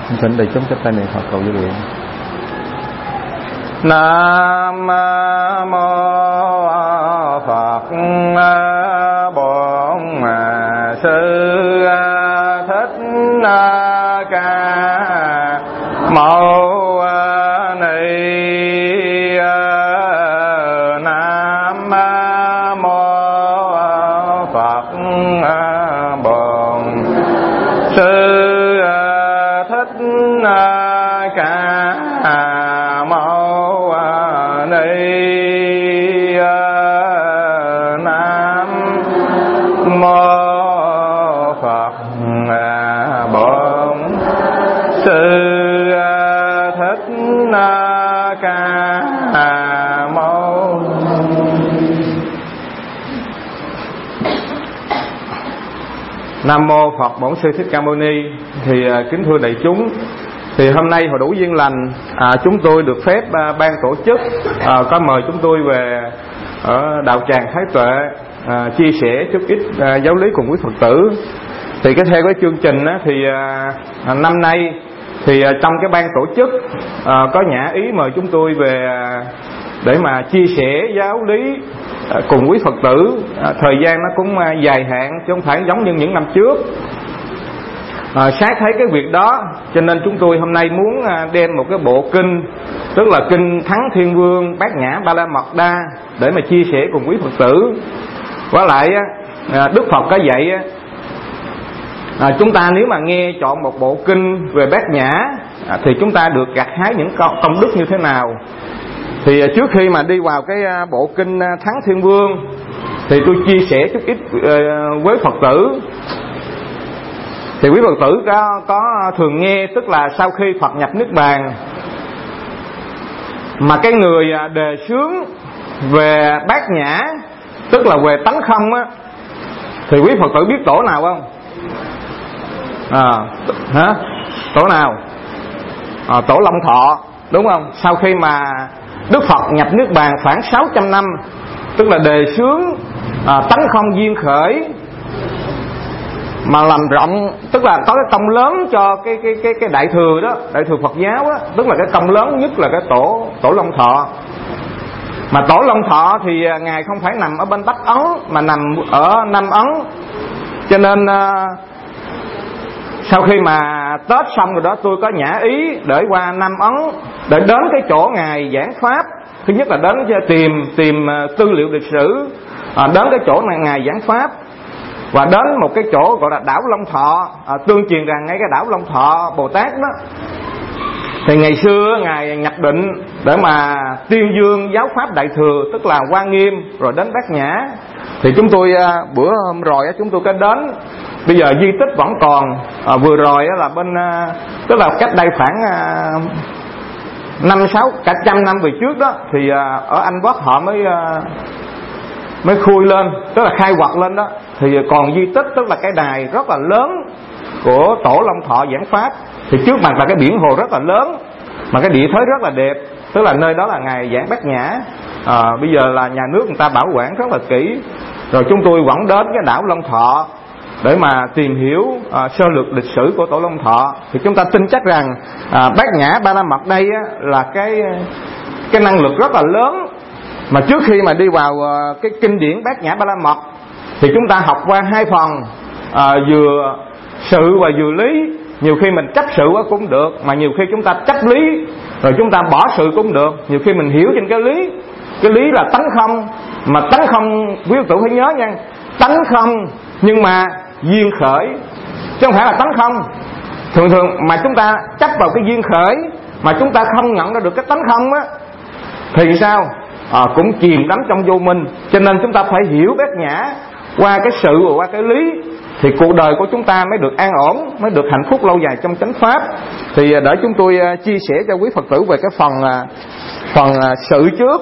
Thỉnh đại chúng chắp tay niệm Phật cầu với nguyện. Nam mô Phật Bổn Sư Thích Ca Mâu Ni. Nam mô Phật Bổn Sư Thích Ca Mâu Ni. Nam mô Phật Bổn Sư Thích Ca Mâu. Nam mô Phật Bổn Sư Thích Ca Mâu Ni. Thì kính thưa đại chúng, thì hôm nay Hội Đủ Duyên Lành chúng tôi được phép ban tổ chức có mời chúng tôi về ở đạo tràng Thái Tuệ chia sẻ chút ít giáo lý cùng quý Phật tử. Thì theo cái chương trình thì năm nay thì trong cái ban tổ chức có nhã ý mời chúng tôi về để mà chia sẻ giáo lý cùng quý Phật tử. Thời gian nó cũng dài hạn chứ không phải giống như những năm trước. Sát thấy cái việc đó cho nên chúng tôi hôm nay muốn đem một cái bộ kinh, tức là kinh Thắng Thiên Vương Bát Nhã Ba La Mật Đa, để mà chia sẻ cùng quý Phật tử. Với lại Đức Phật có dạy chúng ta nếu mà nghe chọn một bộ kinh về Bát Nhã thì chúng ta được gặt hái những công đức như thế nào. Thì trước khi mà đi vào cái bộ kinh Thắng Thiên Vương thì tôi chia sẻ chút ít với Phật tử. Thì quý Phật tử có thường nghe, tức là sau khi Phật nhập Niết Bàn mà cái người đề xướng về Bát Nhã, tức là về tánh không á, thì quý Phật tử biết tổ nào không? Tổ nào? Tổ Long Thọ, đúng không? Sau khi mà Đức Phật nhập Niết Bàn khoảng 600 năm, tức là đề xướng tánh không duyên khởi mà làm rộng, tức là có cái công lớn cho cái đại thừa đó, đại thừa Phật giáo á, tức là cái công lớn nhất là cái tổ Long Thọ. Mà tổ Long Thọ thì ngài không phải nằm ở bên Bắc Ấn mà nằm ở Nam Ấn. Cho nên sau khi mà Tết xong rồi đó, tôi có nhã ý để qua Nam Ấn để đến cái chỗ ngài giảng pháp. Thứ nhất là đến tìm tư liệu lịch sử, đến cái chỗ này ngài giảng pháp, và đến một cái chỗ gọi là đảo Long Thọ. Tương truyền rằng ngay cái đảo Long Thọ Bồ Tát đó thì ngày xưa ngài nhập định để mà tuyên dương giáo pháp đại thừa, tức là Hoa Nghiêm, rồi đến Bát Nhã. Thì chúng tôi bữa hôm rồi chúng tôi có đến. Bây giờ di tích vẫn còn. Vừa rồi là bên tức là cách đây khoảng 5-6 cả trăm năm về trước đó, thì ở Anh Quốc họ mới khui lên, tức là khai quật lên đó, thì còn di tích, tức là cái đài rất là lớn của tổ Long Thọ giảng pháp. Thì trước mặt là cái biển hồ rất là lớn, mà cái địa thế rất là đẹp, tức là nơi đó là ngài giảng Bát Nhã. Bây giờ là nhà nước người ta bảo quản rất là kỹ. Rồi chúng tôi vẫn đến cái đảo Long Thọ để mà tìm hiểu sơ lược lịch sử của tổ Long Thọ. Thì chúng ta tin chắc rằng Bát Nhã Ba La Mật đây là cái năng lực rất là lớn. Mà trước khi mà đi vào cái kinh điển Bát Nhã Ba La Mật thì chúng ta học qua hai phần, vừa sự và vừa lý. Nhiều khi mình chấp sự cũng được, mà nhiều khi chúng ta chấp lý rồi chúng ta bỏ sự cũng được. Nhiều khi mình hiểu trên cái lý là tánh không. Mà tánh không, quý vị phải nhớ nha, tánh không nhưng mà duyên khởi, chứ không phải là tánh không. Thường mà chúng ta chấp vào cái duyên khởi mà chúng ta không nhận ra được cái tánh không á, thì sao? Cũng chìm đắm trong vô minh. Cho nên chúng ta phải hiểu Bát Nhã qua cái sự và qua cái lý, thì cuộc đời của chúng ta mới được an ổn, mới được hạnh phúc lâu dài trong chánh pháp. Thì để chúng tôi chia sẻ cho quý Phật tử về cái phần sự trước.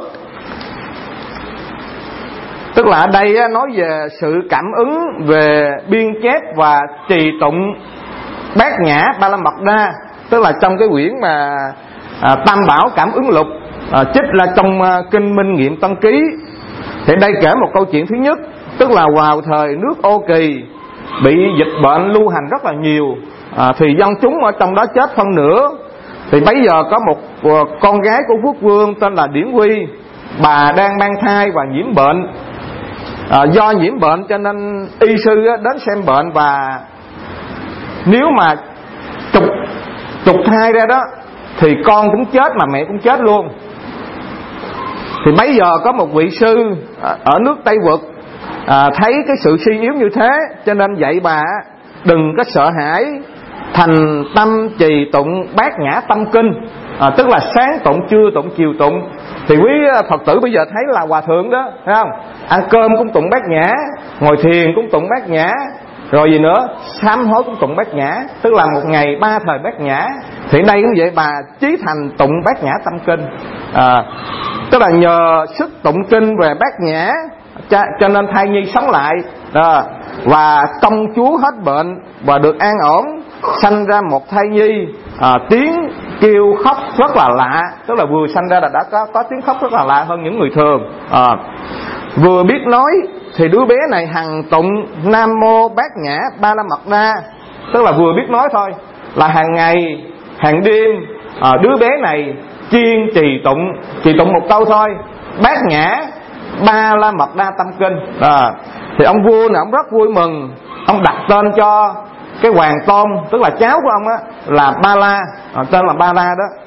Tức là ở đây nói về sự cảm ứng về biên chép và trì tụng Bát Nhã Ba La Mật Đa, tức là trong cái quyển mà Tam Bảo Cảm Ứng Lục, trích là trong kinh Minh Nghiệm Tân Ký. Thì đây kể một câu chuyện thứ nhất, tức là vào thời nước Ô Kỳ bị dịch bệnh lưu hành rất là nhiều, thì dân chúng ở trong đó chết phân nửa. Thì bấy giờ có một con gái của quốc vương tên là Điển Quy, bà đang mang thai và nhiễm bệnh. Do nhiễm bệnh cho nên y sư đến xem bệnh, và nếu mà trục thai ra đó thì con cũng chết mà mẹ cũng chết luôn. Thì bấy giờ có một vị sư ở nước Tây Vực thấy cái sự suy yếu như thế, cho nên dạy bà đừng có sợ hãi, thành tâm trì tụng Bát Nhã Tâm Kinh, tức là sáng tụng, trưa tụng, chiều tụng. Thì quý Phật tử bây giờ thấy là hòa thượng đó, thấy không? Ăn cơm cũng tụng Bát Nhã, ngồi thiền cũng tụng Bát Nhã, rồi gì nữa, sám hối cũng tụng Bát Nhã, tức là một ngày 3 thời Bát Nhã. Thì đây cũng vậy, bà chí thành tụng Bát Nhã Tâm Kinh, tức là nhờ sức tụng kinh về Bát Nhã cho nên thai nhi sống lại, và công chúa hết bệnh và được an ổn, sanh ra một thai nhi, tiếng kêu khóc rất là lạ, tức là vừa sanh ra là đã có tiếng khóc rất là lạ hơn những người thường. Vừa biết nói thì đứa bé này hằng tụng Nam Mô Bát Nhã Ba La Mật Đa, tức là vừa biết nói thôi, là hàng ngày hàng đêm đứa bé này chuyên trì tụng một câu thôi, Bát Nhã Ba La Mật Đa Tâm Kinh. Thì ông vua này ông rất vui mừng, ông đặt tên cho cái hoàng tôn, tức là cháu của ông á, là Ba La, tên là Ba La đó.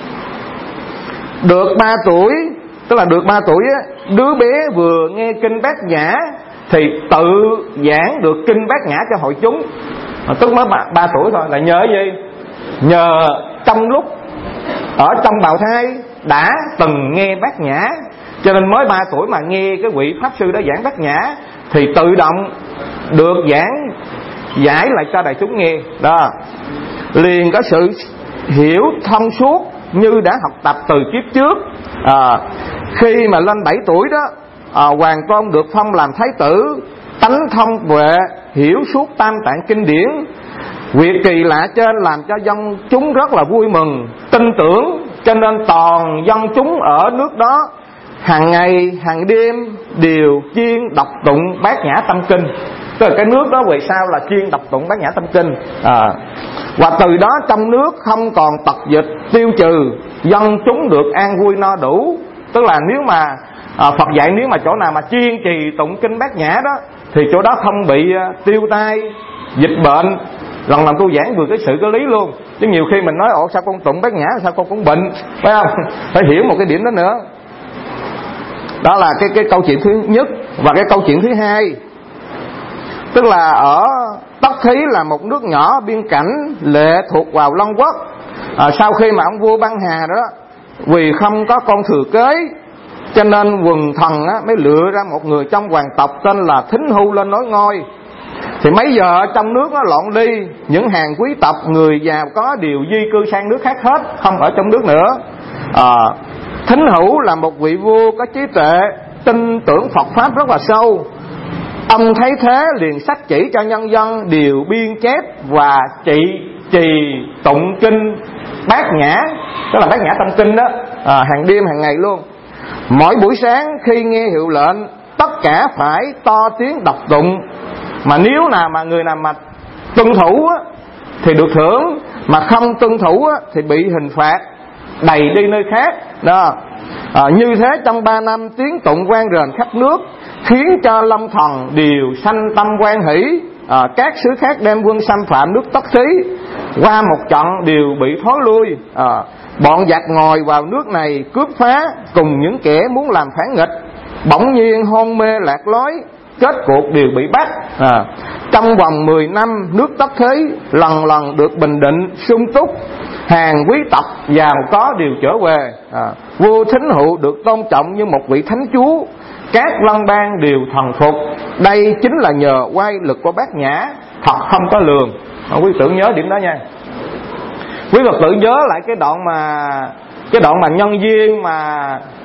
Được 3 tuổi, tức là được 3 tuổi á, đứa bé vừa nghe kinh Bát Nhã thì tự giảng được kinh Bát Nhã cho hội chúng. Tức mới 3 tuổi thôi, là nhờ gì? Nhờ trong lúc ở trong bào thai đã từng nghe Bát Nhã, cho nên mới 3 tuổi mà nghe cái vị pháp sư đó giảng Bát Nhã thì tự động được giải lại cho đại chúng nghe đó, liền có sự hiểu thông suốt như đã học tập từ kiếp trước. Khi mà lên 7 tuổi đó, hoàng tôn được phong làm thái tử, tánh thông huệ, hiểu suốt tam tạng kinh điển. Việc kỳ lạ trên làm cho dân chúng rất là vui mừng, tin tưởng, cho nên toàn dân chúng ở nước đó hàng ngày hàng đêm đều chuyên đọc tụng Bát Nhã Tâm Kinh. Tức là cái nước đó về sau là chuyên đọc tụng Bát Nhã Tâm Kinh. Và từ đó trong nước không còn tật dịch tiêu trừ, dân chúng được an vui no đủ. Tức là nếu mà Phật dạy nếu mà chỗ nào mà chuyên trì tụng kinh Bát Nhã đó thì chỗ đó không bị tiêu tai, dịch bệnh. Lần lần tôi giảng vừa cái sự cái lý luôn, chứ nhiều khi mình nói sao con tụng Bát Nhã sao con cũng bệnh, phải không? Phải hiểu một cái điểm đó nữa. Đó là cái câu chuyện thứ nhất. Và cái câu chuyện thứ hai, tức là ở Tất Thí là một nước nhỏ biên cảnh lệ thuộc vào Long Quốc. Sau khi mà ông vua băng hà đó, vì không có con thừa kế, cho nên quần thần mới lựa ra một người trong hoàng tộc tên là Thính Hu lên nối ngôi. Thì mấy giờ trong nước nó loạn đi, những hàng quý tộc người giàu có đều di cư sang nước khác hết, không ở trong nước nữa. Thính Hữu là một vị vua có trí tuệ, tin tưởng Phật pháp rất là sâu. Ông thấy thế liền sách chỉ cho nhân dân đều biên chép và trì tụng kinh Bát Nhã, tức là Bát Nhã Tâm Kinh đó, hàng đêm hàng ngày luôn. Mỗi buổi sáng khi nghe hiệu lệnh, tất cả phải to tiếng đọc tụng. Mà nếu nào mà người nào mà tuân thủ thì được thưởng, mà không tuân thủ thì bị hình phạt, đày đi nơi khác đó. Như thế trong 3 năm tiếng tụng vang rền khắp nước, khiến cho Long Thần đều sanh tâm hoan hỷ. Các sứ khác đem quân xâm phạm nước Tất Thí, qua một trận đều bị thối lui. Bọn giặc ngồi vào nước này cướp phá, cùng những kẻ muốn làm phản nghịch, bỗng nhiên hôn mê lạc lối, kết cuộc đều bị bắt. Trong vòng 10 năm nước Tất Thí lần lần được bình định sung túc, hàng quý tộc giàu có đều trở về. Vua Thính Hữu được tôn trọng như một vị thánh chúa, các lân bang đều thần phục. Đây chính là nhờ oai lực của Bát Nhã, thật không có lường. Quý tử nhớ điểm đó nha. Quý Phật tử nhớ lại cái đoạn mà nhân viên mà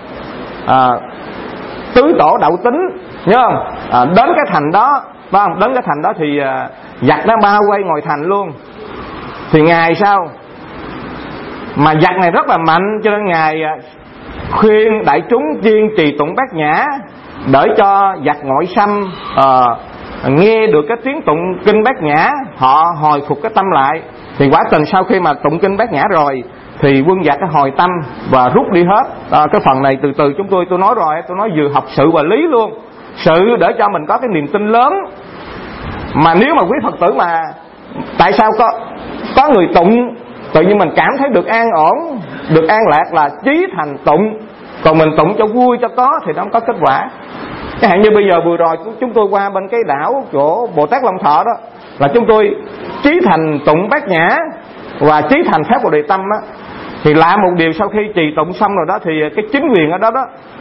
tứ tổ Đậu Tính, nhớ không? Đến cái thành đó, phải không? Đến cái thành đó thì giặc nó bao quay ngồi thành luôn. Thì Ngài sao? Mà giặc này rất là mạnh, cho nên Ngài khuyên đại chúng chuyên trì tụng Bát Nhã để cho giặc ngoại xâm nghe được cái tiếng tụng kinh Bát Nhã, họ hồi phục cái tâm lại. Thì quá trình sau khi mà tụng kinh Bát Nhã rồi thì quân giặc cái hồi tâm và rút đi hết. Cái phần này từ từ tôi nói rồi, tôi nói vừa học sự và lý luôn. Sự để cho mình có cái niềm tin lớn. Mà nếu mà quý Phật tử mà tại sao có người tụng tự nhiên mình cảm thấy được an ổn, được an lạc là chí thành tụng. Còn mình tụng cho vui cho có thì nó không có kết quả. Chẳng hạn như bây giờ vừa rồi chúng tôi qua bên cái đảo chỗ Bồ Tát Long Thọ đó, là chúng tôi chí thành tụng Bát Nhã và chí thành pháp Bồ Đề Tâm á. Thì lạ một điều, sau khi trì tụng xong rồi đó thì cái chính quyền ở đó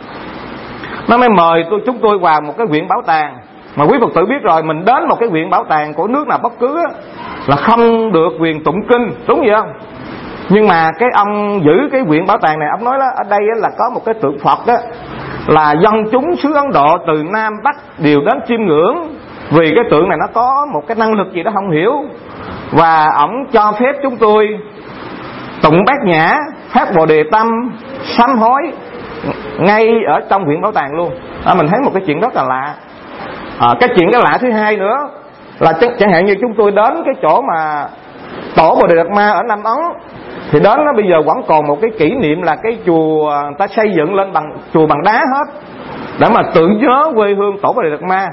nó mới mời chúng tôi vào một cái viện bảo tàng. Mà quý Phật tử biết rồi, mình đến một cái viện bảo tàng của nước nào bất cứ á, là không được quyền tụng kinh, đúng vậy không? Nhưng mà cái ông giữ cái viện bảo tàng này, ông nói đó, ở đây là có một cái tượng Phật đó, là dân chúng xứ Ấn Độ từ Nam Bắc đều đến chiêm ngưỡng. Vì cái tượng này nó có một cái năng lực gì đó không hiểu. Và ổng cho phép chúng tôi tụng Bát Nhã, pháp Bồ Đề Tâm, sám hối ngay ở trong viện bảo tàng luôn. Mình thấy một cái chuyện rất là lạ. Cái lạ thứ hai nữa là chẳng hạn như chúng tôi đến cái chỗ mà tổ Bồ Đề Đạt Ma ở Nam Ấn, thì đến nó bây giờ vẫn còn một cái kỷ niệm là cái chùa người ta xây dựng lên chùa bằng đá hết, để mà tưởng nhớ quê hương tổ Bồ Đề Đạt Ma.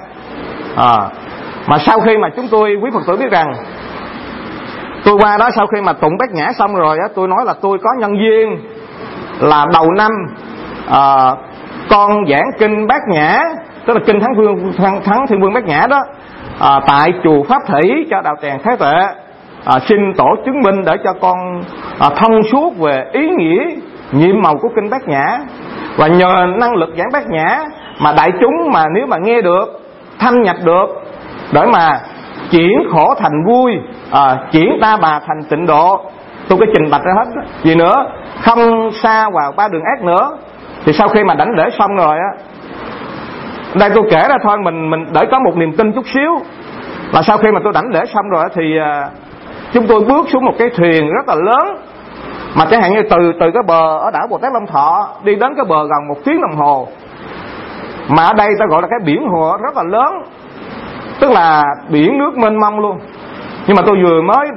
Mà sau khi mà chúng tôi, quý Phật tử biết rằng tôi qua đó sau khi mà tụng Bát Nhã xong rồi á, tôi nói là tôi có nhân duyên là đầu năm con giảng kinh Bát Nhã, tức là kinh Thắng Thiên Vương Bát Nhã đó, tại chùa Pháp Thủy cho đạo tràng Thái Tuệ. Xin tổ chứng minh để cho con thông suốt về ý nghĩa nhiệm màu của kinh Bát Nhã. Và nhờ năng lực giảng Bát Nhã mà đại chúng mà nếu mà nghe được, thâm nhập được, để mà chuyển khổ thành vui, chuyển ta bà thành tịnh độ, tôi có trình bạch ra hết đó. Gì nữa, không xa vào ba đường ác nữa. Thì sau khi mà đảnh lễ xong rồi á, đây tôi kể ra thôi, mình để có một niềm tin chút xíu, là sau khi mà tôi đảnh lễ xong rồi thì chúng tôi bước xuống một cái thuyền rất là lớn. Mà chẳng hạn như từ cái bờ ở đảo Bồ Tát Long Thọ đi đến cái bờ gần 1 tiếng đồng hồ. Mà ở đây ta gọi là cái biển hồ rất là lớn, tức là biển nước mênh mông luôn. Nhưng mà tôi vừa mới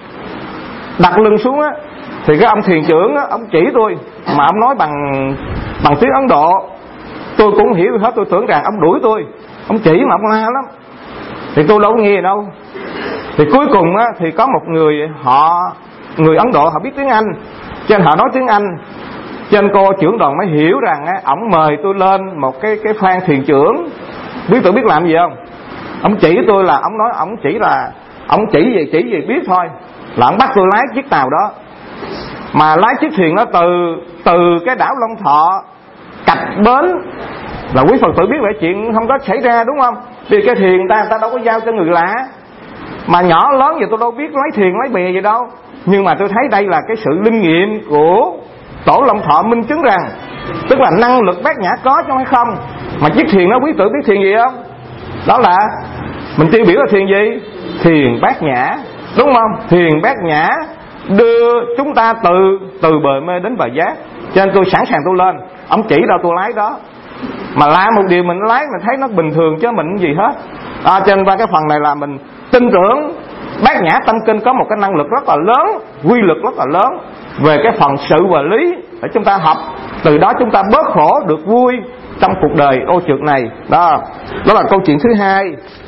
đặt lưng xuống á, thì cái ông thuyền trưởng á, ông chỉ tôi, mà ông nói bằng tiếng Ấn Độ, tôi cũng hiểu hết. Tôi tưởng rằng ông đuổi tôi, ông chỉ mà ông la lắm, thì tôi đâu có nghe đâu. Thì cuối cùng á, thì có một người Ấn Độ họ biết tiếng Anh, cho nên họ nói tiếng Anh. Cho nên cô trưởng đoàn mới hiểu rằng á, ổng mời tôi lên một cái khoang thuyền trưởng. Biết tôi biết làm gì không? Ông chỉ tôi là ông nói ông chỉ gì biết thôi, là ông bắt tôi lái chiếc tàu đó. Mà lái chiếc thuyền đó từ cái đảo Long Thọ cập bến, là quý Phật tử biết vậy chuyện không có xảy ra, đúng không? Vì cái thuyền người ta đâu có giao cho người lạ, mà nhỏ lớn gì tôi đâu biết lái thuyền lái bè gì đâu. Nhưng mà tôi thấy đây là cái sự linh nghiệm của tổ Long Thọ minh chứng rằng, tức là năng lực Bát Nhã có chứ không hay không. Mà chiếc thuyền đó quý tử biết thuyền gì không? Đó là mình tiêu biểu là thuyền gì? Thuyền Bát Nhã, đúng không? Thuyền Bát Nhã đưa chúng ta từ bờ mê đến bờ giác. Cho nên tôi sẵn sàng tôi lên, ông chỉ đâu tôi lái đó. Mà lạ một điều, mình lái mình thấy nó bình thường chứ mình gì hết. Cho nên qua cái phần này là mình tin tưởng Bát Nhã Tâm Kinh có một cái năng lực rất là lớn, quy lực rất là lớn về cái phần sự và lý để chúng ta học. Từ đó chúng ta bớt khổ được vui trong cuộc đời ô trượt này. Đó là câu chuyện thứ hai.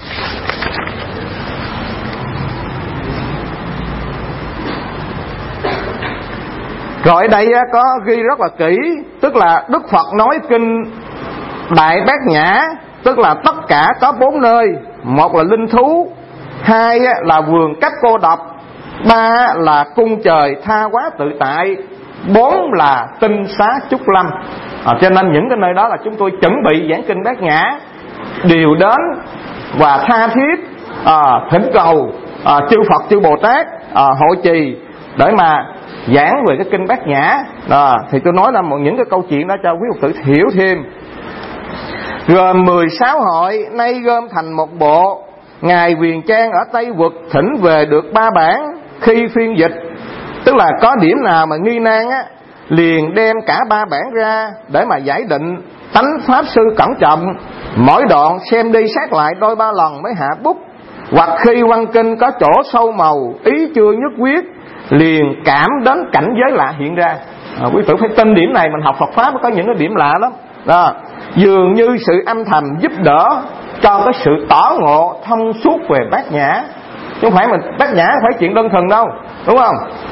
Rồi ở đây có ghi rất là kỹ, tức là Đức Phật nói kinh Đại Bát Nhã, tức là tất cả có 4 nơi. Một là linh thú, 2 là vườn cách cô độc, 3 là cung trời tha hóa tự tại, 4 là tinh xá Trúc Lâm. Cho nên những cái nơi đó là chúng tôi chuẩn bị giảng kinh Bát Nhã, đều đến và tha thiết thỉnh cầu chư Phật chư Bồ Tát hộ trì để mà giảng về cái kinh Bát Nhã. Thì tôi nói là những cái câu chuyện đó cho quý Phật tử hiểu thêm. Gồm 16 hội, nay gom thành một bộ. Ngài Huyền Trang ở Tây Vực thỉnh về được 3 bản khi phiên dịch. Tức là có điểm nào mà nghi nan á, liền đem cả 3 bản ra để mà giải định. Tánh Pháp Sư cẩn trọng Mỗi đoạn xem đi xét lại đôi ba lần mới hạ bút, hoặc khi văn kinh có chỗ sâu màu, ý chưa nhất quyết, liền cảm đến cảnh giới lạ hiện ra. Quý tử phải tin điểm này, mình học Phật Pháp có những cái điểm lạ lắm đó. Dường như sự âm thầm giúp đỡ cho cái sự tỏ ngộ thông suốt về Bát Nhã. Chứ không phải mình Bát Nhã phải chuyện đơn thuần đâu, đúng không?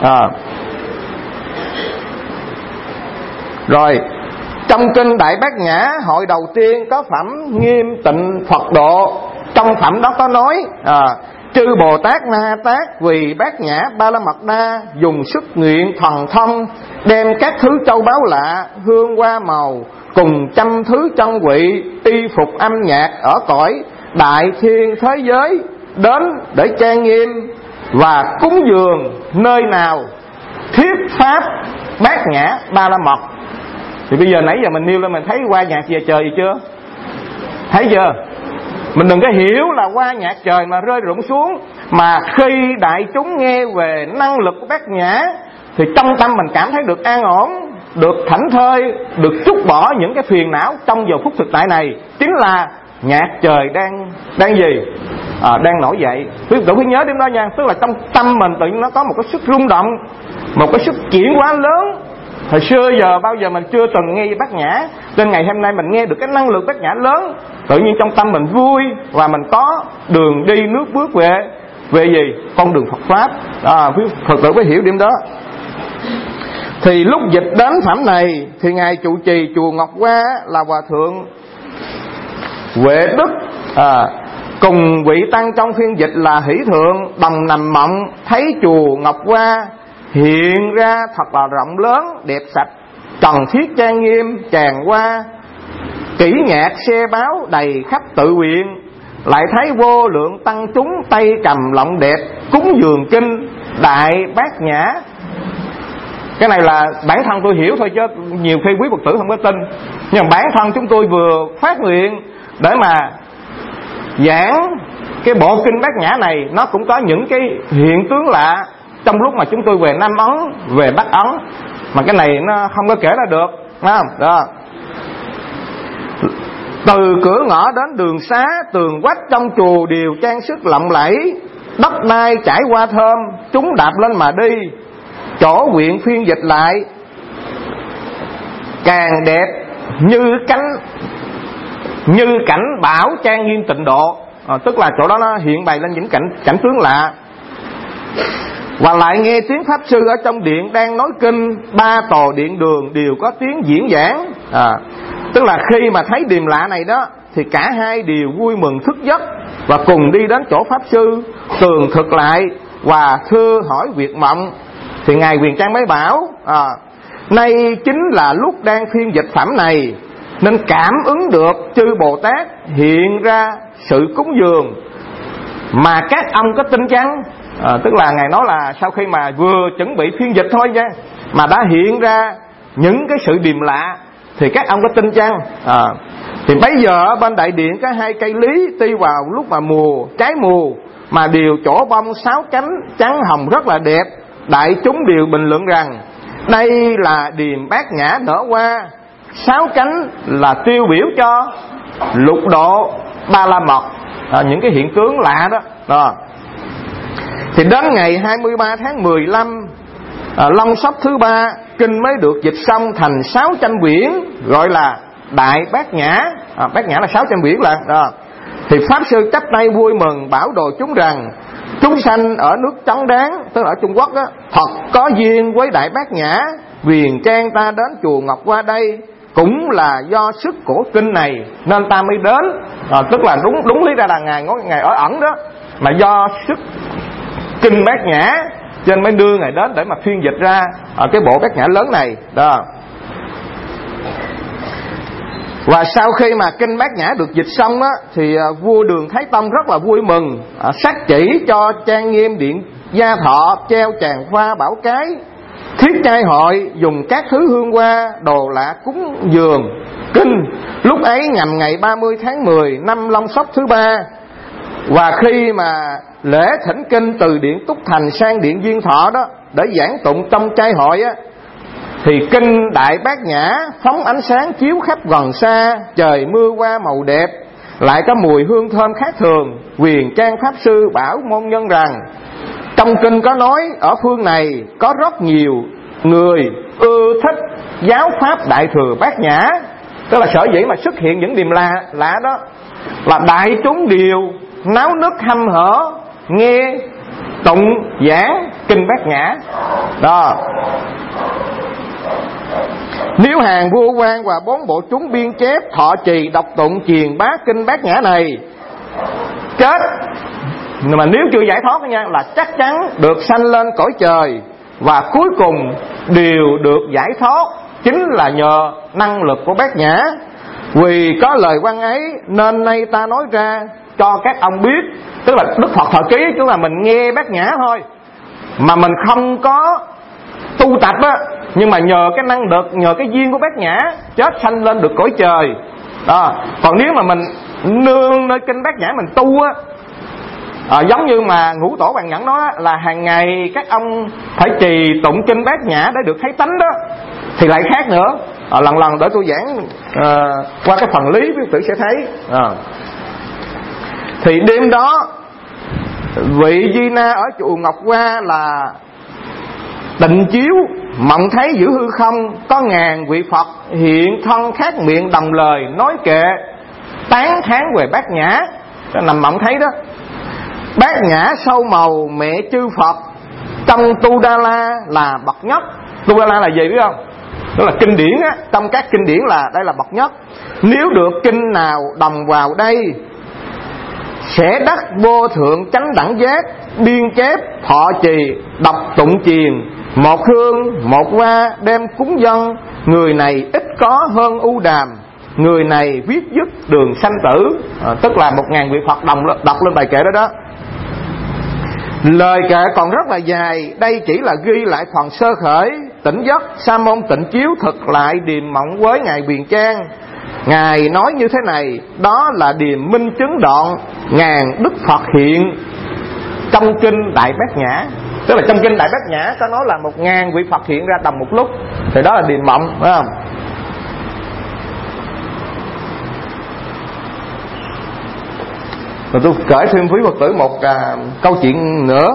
Rồi trong kinh Đại Bát Nhã hội đầu tiên có phẩm Nghiêm Tịnh Phật Độ. Trong phẩm đó có nói chư Bồ Tát Na Tát vì Bát Nhã Ba La Mật Đa, dùng sức nguyện thần thông, đem các thứ châu báu lạ, hương hoa màu, cùng trăm thứ chân vị, y phục âm nhạc ở cõi đại thiên thế giới đến để trang nghiêm và cúng dường nơi nào thiết pháp Bát Nhã Ba La Mật. Thì bây giờ nãy giờ mình nêu lên, mình thấy qua nhạc về trời gì chưa? Thấy chưa? Mình đừng có hiểu là qua nhạc trời mà rơi rụng xuống, mà khi đại chúng nghe về năng lực của Bát Nhã thì trong tâm mình cảm thấy được an ổn, được thảnh thơi, được trút bỏ những cái phiền não trong giờ phút thực tại này. Chính là nhạc trời đang gì? Đang nổi dậy. Quý vị phải nhớ đến đó nha. Tức là trong tâm mình tự nhiên nó có một cái sức rung động, một cái sức chuyển hóa lớn. Hồi xưa giờ bao giờ mình chưa từng nghe Bát Nhã, nên ngày hôm nay mình nghe được cái năng lượng Bát Nhã lớn, tự nhiên trong tâm mình vui và mình có đường đi nước bước về gì? Con đường Phật Pháp. Phật tử phải hiểu điểm đó. Thì lúc dịch đến phẩm này thì ngài trụ trì chùa Ngọc Hoa là Hòa Thượng Huệ Đức cùng vị tăng trong phiên dịch là Hỷ Thượng đồng nằm mộng, thấy chùa Ngọc Hoa hiện ra thật là rộng lớn, đẹp sạch, trần thiết trang nghiêm, tràn hoa, kỹ nhạc xe báo đầy khắp tự viện. Lại thấy vô lượng tăng chúng tay cầm lọng đẹp, cúng dường kinh Đại Bát Nhã. Cái này là bản thân tôi hiểu thôi, chứ nhiều khi quý Phật tử không có tin. Nhưng mà bản thân chúng tôi vừa phát nguyện để mà giảng cái bộ kinh Bát Nhã này, nó cũng có những cái hiện tướng lạ trong lúc mà chúng tôi về Nam Ấn, về Bắc Ấn, mà cái này nó không có kể ra được, phải không? Đó. Từ cửa ngõ đến đường xá, tường vách trong chùa đều trang sức lộng lẫy, đất đai trải qua thơm, chúng đạp lên mà đi. Chỗ quyện phiên dịch lại càng đẹp như cảnh bảo trang nghiêm tịnh độ. Tức là chỗ đó nó hiện bày lên những cảnh tướng lạ. Và lại nghe tiếng pháp sư ở trong điện đang nói kinh, ba tòa điện đường đều có tiếng diễn giảng. Tức là khi mà thấy điềm lạ này đó thì cả hai đều vui mừng thức giấc và cùng đi đến chỗ pháp sư tường thực lại và thưa hỏi việc mộng. Thì ngài Quyền Trang mới bảo nay chính là lúc đang phiên dịch phẩm này, nên cảm ứng được chư Bồ Tát hiện ra sự cúng dường mà các ông có tin chăng? Tức là ngài nói là sau khi mà vừa chuẩn bị phiên dịch thôi nha, mà đã hiện ra những cái sự điềm lạ thì các ông có tin chăng? Thì bây giờ ở bên đại điện có hai cây lý, tuy vào lúc mà trái mùa mà đều trổ bông 6 cánh trắng hồng rất là đẹp. Đại chúng đều bình luận rằng đây là điềm Bát Nhã nở hoa, 6 cánh là tiêu biểu cho lục độ Ba La Mật. Những cái hiện tướng lạ đó. Thì đến ngày 23 tháng 15 Long Sóc thứ 3, kinh mới được dịch xong thành 600 quyển, gọi là Đại Bát Nhã. Bát Nhã là 600 quyển là. Thì pháp sư chắp tay vui mừng bảo đồ chúng rằng chúng sanh ở nước Trấn Đáng, tức là ở Trung Quốc đó, thật có duyên với Đại Bát Nhã. Viền trang ta đến chùa Ngọc Hoa đây cũng là do sức của kinh này nên ta mới đến. Tức là đúng lý ra là ngài ở ẩn đó, mà do sức kinh Bát Nhã cho nên mới đưa ngài đến để mà phiên dịch ra ở cái bộ Bát Nhã lớn này đó. Và sau khi mà kinh Bát Nhã được dịch xong á, thì vua Đường Thái Tông rất là vui mừng, sắc chỉ cho trang nghiêm điện Gia Thọ, treo tràng hoa bảo cái, thiết trai hội, dùng các thứ hương hoa đồ lạ cúng dường kinh. Lúc ấy nhằm ngày 30 tháng 10 năm Long Sóc thứ 3. Và khi mà lễ thỉnh kinh từ điện Túc Thành sang điện Duyên Thọ đó để giảng tụng trong trai hội á, thì kinh Đại Bát Nhã phóng ánh sáng chiếu khắp gần xa, trời mưa hoa màu đẹp, lại có mùi hương thơm khác thường. Huyền Trang Pháp Sư bảo môn nhân rằng trong kinh có nói ở phương này có rất nhiều người ưa thích giáo pháp Đại Thừa Bát Nhã. Tức là sở dĩ mà xuất hiện những điềm lạ đó là đại chúng đều náo nức hăm hở nghe tụng giảng kinh Bát Nhã đó. Nếu hàng vua quan và 4 bộ chúng biên chép thọ trì đọc tụng truyền bá kinh Bát Nhã này chết, mà nếu chưa giải thoát nha, là chắc chắn được sanh lên cõi trời, và cuối cùng đều được giải thoát chính là nhờ năng lực của Bát Nhã. Vì có lời văn ấy nên nay ta nói ra cho các ông biết. Tức là Đức Phật thời ký chúng là mình nghe Bát Nhã thôi, mà mình không có tu tập á, nhưng mà nhờ cái năng lực, nhờ cái duyên của Bát Nhã chết sanh lên được cõi trời đó. Còn nếu mà mình nương nơi kinh Bát Nhã mình tu á, giống như mà Ngũ Tổ Bàn Nhẫn nói là hàng ngày các ông phải trì tụng kinh Bát Nhã để được thấy tánh đó, thì lại khác nữa. Lần lần để tôi giảng qua cái phần lý quý tử sẽ thấy. Thì đêm đó vị Di Na ở chùa Ngọc Hoa là tịnh chiếu mộng thấy giữa hư không có ngàn vị Phật hiện thân khác miệng đồng lời nói kệ tán thán về Bát Nhã. Nằm mộng thấy đó. Bát Nhã sâu màu mẹ chư Phật, trong Tu Đa La là bậc nhất. Tu Đa La là gì biết không? Đó là kinh điển á, trong các kinh điển là đây là bậc nhất. Nếu được kinh nào đồng vào đây sẽ đắc vô thượng chánh đẳng giác, biên chép thọ trì đọc tụng truyền, một hương một hoa đem cúng dân. Người này ít có hơn U Đàm, người này viết dứt đường sanh tử. Tức là 1000 vị Phật đọc lên bài kệ đó đó. Lời kệ còn rất là dài, đây chỉ là ghi lại phần sơ khởi. Tỉnh giấc Sa môn Tịnh Chiếu thực lại điềm mộng với ngài Huyền Trang. Ngài nói như thế này, đó là điềm minh chứng đoạn ngàn đức Phật hiện trong kinh Đại Bát Nhã. Tức là trong kinh Đại Bát Nhã có nói là 1000 vị Phật hiện ra đồng một lúc, thì đó là điềm mộng, phải không? Rồi tôi kể thêm quý Phật tử một câu chuyện nữa.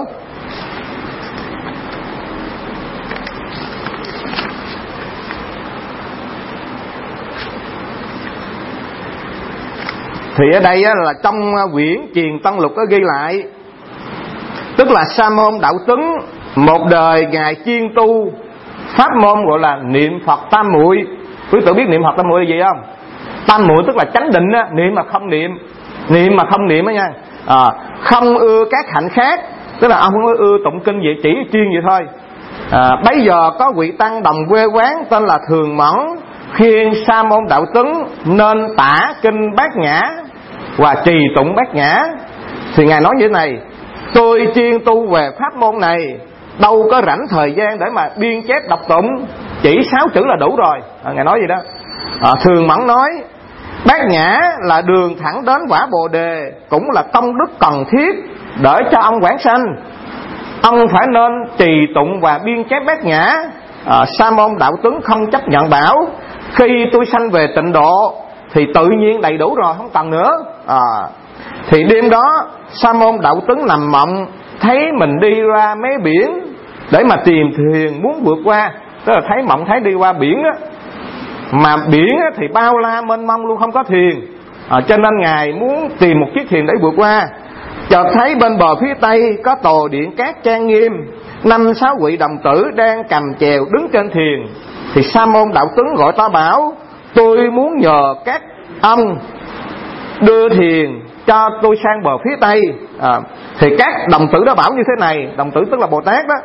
Thì ở đây là trong quyển Truyền Tân Lục có ghi lại, tức là Sa môn Đạo Tuấn một đời ngài chuyên tu pháp môn gọi là niệm Phật tam muội. Quý tử biết niệm Phật tam muội là gì không? Tam muội tức là chánh định á, niệm mà không niệm, niệm mà không niệm á nha. Không ưa các hạnh khác, tức là ông không ưa tụng kinh vậy, chỉ chuyên vậy thôi. Bây giờ có vị tăng đồng quê quán tên là Thường Mẫn khuyên Sa môn Đạo Tuấn nên tả kinh Bát Nhã và trì tụng Bát Nhã. Thì ngài nói như thế này: tôi chuyên tu về pháp môn này, đâu có rảnh thời gian để mà biên chép đọc tụng, chỉ 6 chữ là đủ rồi. Ngài nói gì đó. Thường Mẫn nói Bát Nhã là đường thẳng đến quả Bồ Đề, cũng là công đức cần thiết để cho ông vãng sanh. Ông phải nên trì tụng và biên chép Bát Nhã. Sa môn Đạo Tuấn không chấp nhận, bảo khi tôi sanh về tịnh độ thì tự nhiên đầy đủ rồi, không cần nữa. Thì đêm đó Sa môn Đạo Tuấn nằm mộng, thấy mình đi ra mé biển để mà tìm thuyền muốn vượt qua. Tức là thấy mộng thấy đi qua biển á, mà biển á thì bao la mênh mông luôn, không có thuyền. Cho nên ngài muốn tìm một chiếc thuyền để vượt qua. Chợt thấy bên bờ phía tây có tồ điện cát trang nghiêm, 5-6 vị đồng tử đang cầm chèo đứng trên thuyền. Thì Sa môn Đạo Tuấn gọi ta bảo, tôi muốn nhờ các ông đưa thuyền cho tôi sang bờ phía tây. Thì các đồng tử đó bảo như thế này, đồng tử tức là Bồ Tát đó.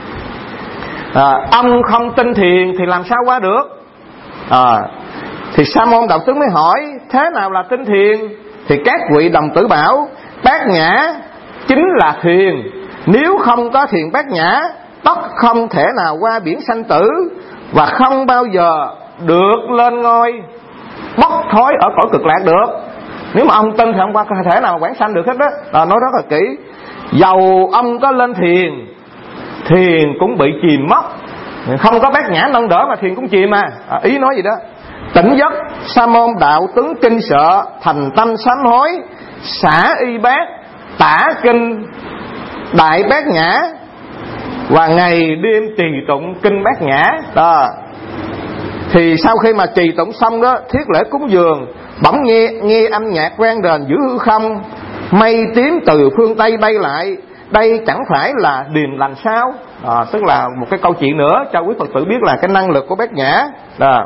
Ông không tin thuyền thì làm sao qua được? Thì Sa môn Đạo Tuấn mới hỏi, thế nào là tin thuyền? Thì các vị đồng tử bảo, Bát Nhã chính là thuyền, nếu không có thuyền Bát Nhã, tất không thể nào qua biển sanh tử, và không bao giờ được lên ngôi bất thối ở cõi cực lạc được. Nếu mà ông tin thì ông qua không thể nào vãng sanh được hết đó. Nói rất là kỹ. Dầu ông có lên thuyền, thuyền cũng bị chìm mất, không có Bát Nhã nâng đỡ mà thuyền cũng chìm. Ý nói gì đó. tỉnh giấc sa môn đạo tướng kinh sợ, thành tâm sám hối, xả y bát, tả kinh đại bát nhã, và ngày đêm trì tụng kinh bát nhã. Đó. Thì sau khi mà trì tụng xong đó, thiết lễ cúng dường, bỗng nghe âm nhạc vang đền giữa hư không, mây tím từ phương Tây bay lại, đây chẳng phải là điềm lành sao? Tức là một cái câu chuyện nữa cho quý Phật tử biết là cái năng lực của bát nhã. Đó.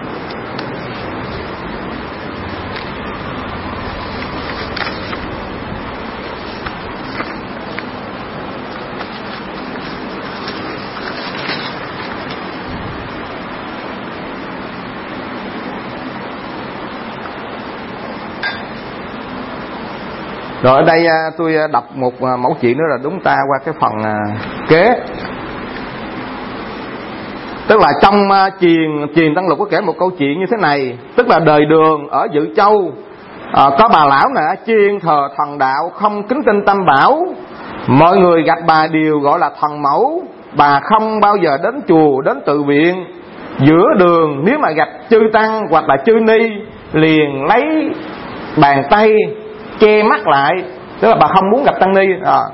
Rồi ở đây tôi đọc một mẫu chuyện nữa là đúng ta qua cái phần kế. Tức là trong truyền Tăng Lục có kể một câu chuyện như thế này. Tức là đời Đường ở Dự Châu, có bà lão này chuyên thờ thần đạo, không kính tin Tam Bảo. Mọi người gặp bà đều gọi là thần mẫu. Bà không bao giờ đến chùa, đến tự viện. Giữa đường nếu mà gặp chư tăng hoặc là chư ni, liền lấy bàn tay che mắt lại, tức là bà không muốn gặp tăng ni.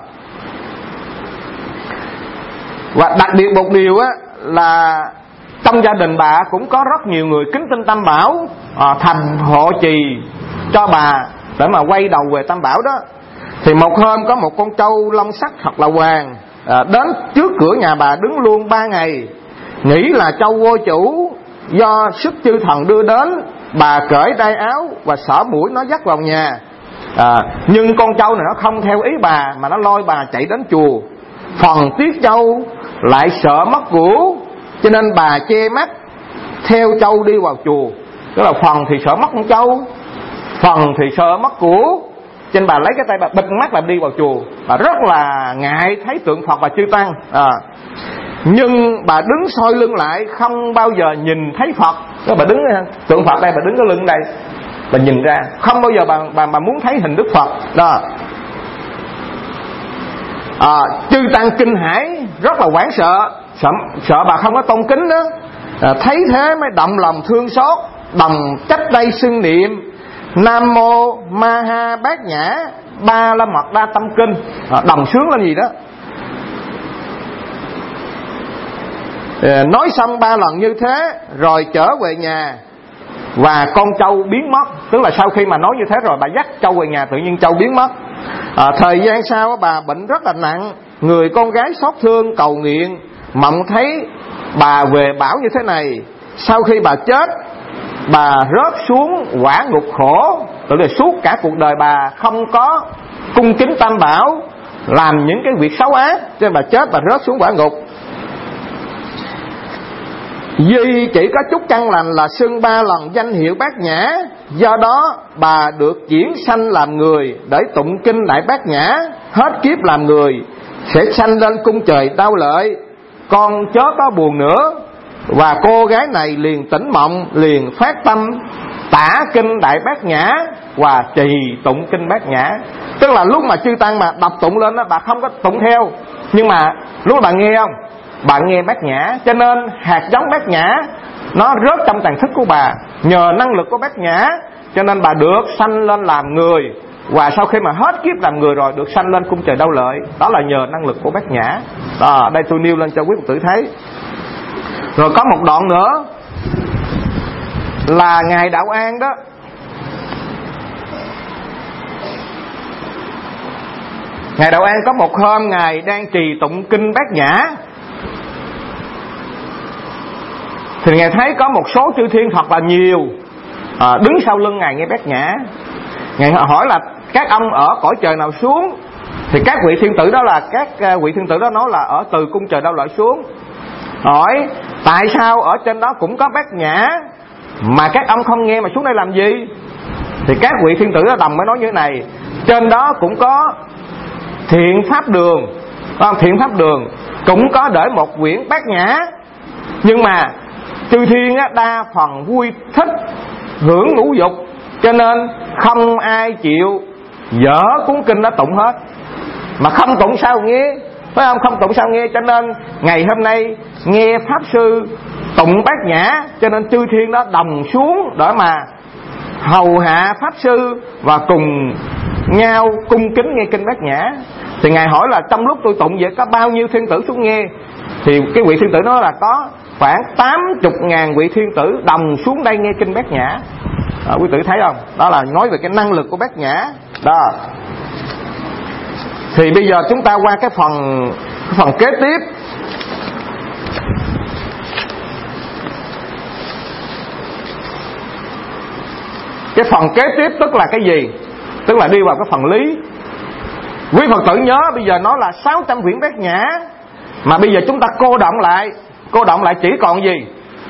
Và đặc biệt một điều là trong gia đình bà cũng có rất nhiều người kính tin Tam Bảo, thành hộ trì cho bà để mà quay đầu về Tam Bảo đó. Thì một hôm có một con trâu lông sắc thật là hoàng đến trước cửa nhà bà đứng luôn 3 ngày, nghĩ là trâu vô chủ, do sức chư thần đưa đến. Bà cởi đai áo và xỏ mũi nó dắt vào nhà. Nhưng con trâu này nó không theo ý bà, mà nó lôi bà chạy đến chùa. Phần tiếc trâu lại sợ mất của, cho nên bà che mắt theo trâu đi vào chùa. Tức là phần thì sợ mất con trâu, phần thì sợ mất của, cho nên bà lấy cái tay bà bịt mắt là đi vào chùa. Bà rất là ngại thấy tượng Phật và chư tăng. Nhưng bà đứng soi lưng lại, không bao giờ nhìn thấy Phật. Bà đứng tượng Phật đây, bà đứng cái lưng đây, bà nhìn ra, không bao giờ bà muốn thấy hình Đức Phật đó. Chư tăng kinh hãi, rất là hoảng sợ bà không có tôn kính đó. Thấy thế mới động lòng thương xót, đồng chấp tay xưng niệm Nam Mô Ma Ha Bát Nhã Ba La Mật Đa Tâm Kinh, đồng sướng lên gì đó. Nói xong 3 lần như thế rồi trở về nhà, và con trâu biến mất. Tức là sau khi mà nói như thế rồi, bà dắt trâu về nhà, tự nhiên trâu biến mất. Thời gian sau bà bệnh rất là nặng, người con gái xót thương cầu nguyện, mộng thấy bà về bảo như thế này: sau khi bà chết, bà rớt xuống quả ngục khổ. Tức là suốt cả cuộc đời bà không có cung kính Tam Bảo, làm những cái việc xấu ác, cho nên bà chết, bà rớt xuống quả ngục. Duy chỉ có chút căn lành là xưng 3 lần danh hiệu Bát Nhã. Do đó bà được chuyển sanh làm người để tụng kinh Đại Bát Nhã. Hết kiếp làm người sẽ sanh lên cung trời Đau Lợi. Con chớ có buồn nữa. Và cô gái này liền tỉnh mộng, liền phát tâm tả kinh Đại Bát Nhã và trì tụng kinh Bát Nhã. Tức là lúc mà chư tăng mà đọc tụng lên đó, bà không có tụng theo, nhưng mà lúc bà nghe không, bà nghe Bát Nhã, cho nên hạt giống Bát Nhã nó rớt trong tàng thức của bà. Nhờ năng lực của Bát Nhã cho nên bà được sanh lên làm người, và sau khi mà hết kiếp làm người rồi được sanh lên cung trời Đau Lợi. Đó là nhờ năng lực của Bát Nhã. Đây tôi nêu lên cho quý Phật tử thấy. Rồi có một đoạn nữa là Ngài Đạo An đó. Ngài Đạo An có một hôm Ngài đang trì tụng kinh Bát Nhã, thì Ngài thấy có một số chư thiên thật là nhiều đứng sau lưng Ngài nghe Bát Nhã. Ngài hỏi là các ông ở cõi trời nào xuống? Thì các vị thiên tử đó là các vị thiên tử đó nói là ở từ cung trời Đau Lợi xuống. Hỏi tại sao ở trên đó cũng có Bát Nhã mà các ông không nghe mà xuống đây làm gì? Thì các vị thiên tử đó đồng mới nói như thế này: trên đó cũng có Thiện Pháp Đường, Thiện Pháp Đường cũng có để một quyển Bát Nhã, nhưng mà chư thiên đa phần vui thích hưởng ngũ dục, cho nên không ai chịu dở cuốn kinh đó tụng hết. Mà không tụng sao nghe, phải không? Không tụng sao nghe. Cho nên ngày hôm nay nghe Pháp Sư tụng bát nhã, cho nên chư thiên đó đồng xuống để mà hầu hạ pháp sư và cùng nhau cung kính nghe kinh bát nhã. Thì ngài hỏi là trong lúc tôi tụng vậy có bao nhiêu thiên tử xuống nghe? Thì cái vị thiên tử nói là có khoảng 80.000 vị thiên tử đồng xuống đây nghe kinh bát nhã. Quý tử thấy không? Đó là nói về cái năng lực của bát nhã đó. Thì bây giờ chúng ta qua cái phần kế tiếp. Cái phần kế tiếp tức là cái gì? Tức là đi vào cái phần lý. Quý Phật tử nhớ bây giờ nó là 600 quyển bát nhã, mà bây giờ chúng ta cô động lại chỉ còn gì?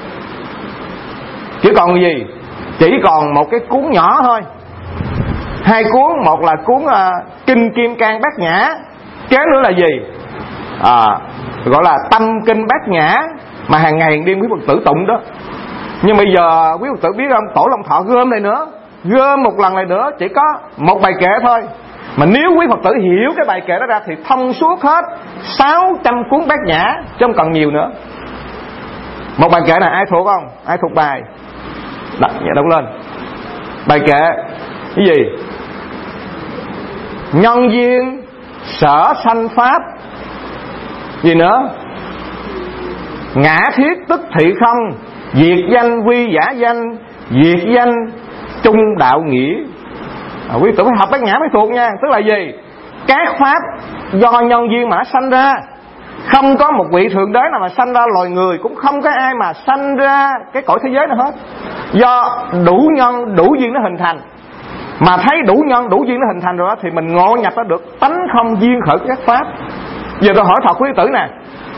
Chỉ còn gì? Chỉ còn một cái cuốn nhỏ thôi. Hai cuốn, một là cuốn Kinh Kim Cang Bát Nhã, kế nữa là gì? Gọi là Tâm Kinh Bát Nhã, mà hàng ngày hàng đêm quý Phật tử tụng đó. Nhưng bây giờ quý Phật tử biết không, Tổ Long Thọ gom này nữa, gom một lần này nữa chỉ có một bài kệ thôi. Mà nếu quý Phật tử hiểu cái bài kệ đó ra thì thông suốt hết 600 cuốn bát nhã, chứ không cần nhiều nữa. Một bài kệ này ai thuộc không? Ai thuộc bài? Đọc lên. Bài kệ cái gì? Nhân duyên sở sanh pháp. Gì nữa? Ngã thiết tức thị không. Diệt danh quy giả danh. Diệt danh trung đạo nghĩa. Quý tử phải học bát nhã mới thuộc nha. Tức là gì? Các pháp do nhân duyên mà sanh ra. Không có một vị thượng đế nào mà sanh ra loài người, cũng không có ai mà sanh ra cái cõi thế giới nào hết. Do đủ nhân, đủ duyên nó hình thành. Mà thấy đủ nhân, đủ duyên nó hình thành rồi đó, thì mình ngộ nhập nó được tánh không duyên khởi các pháp. Giờ tôi hỏi thật quý tử nè,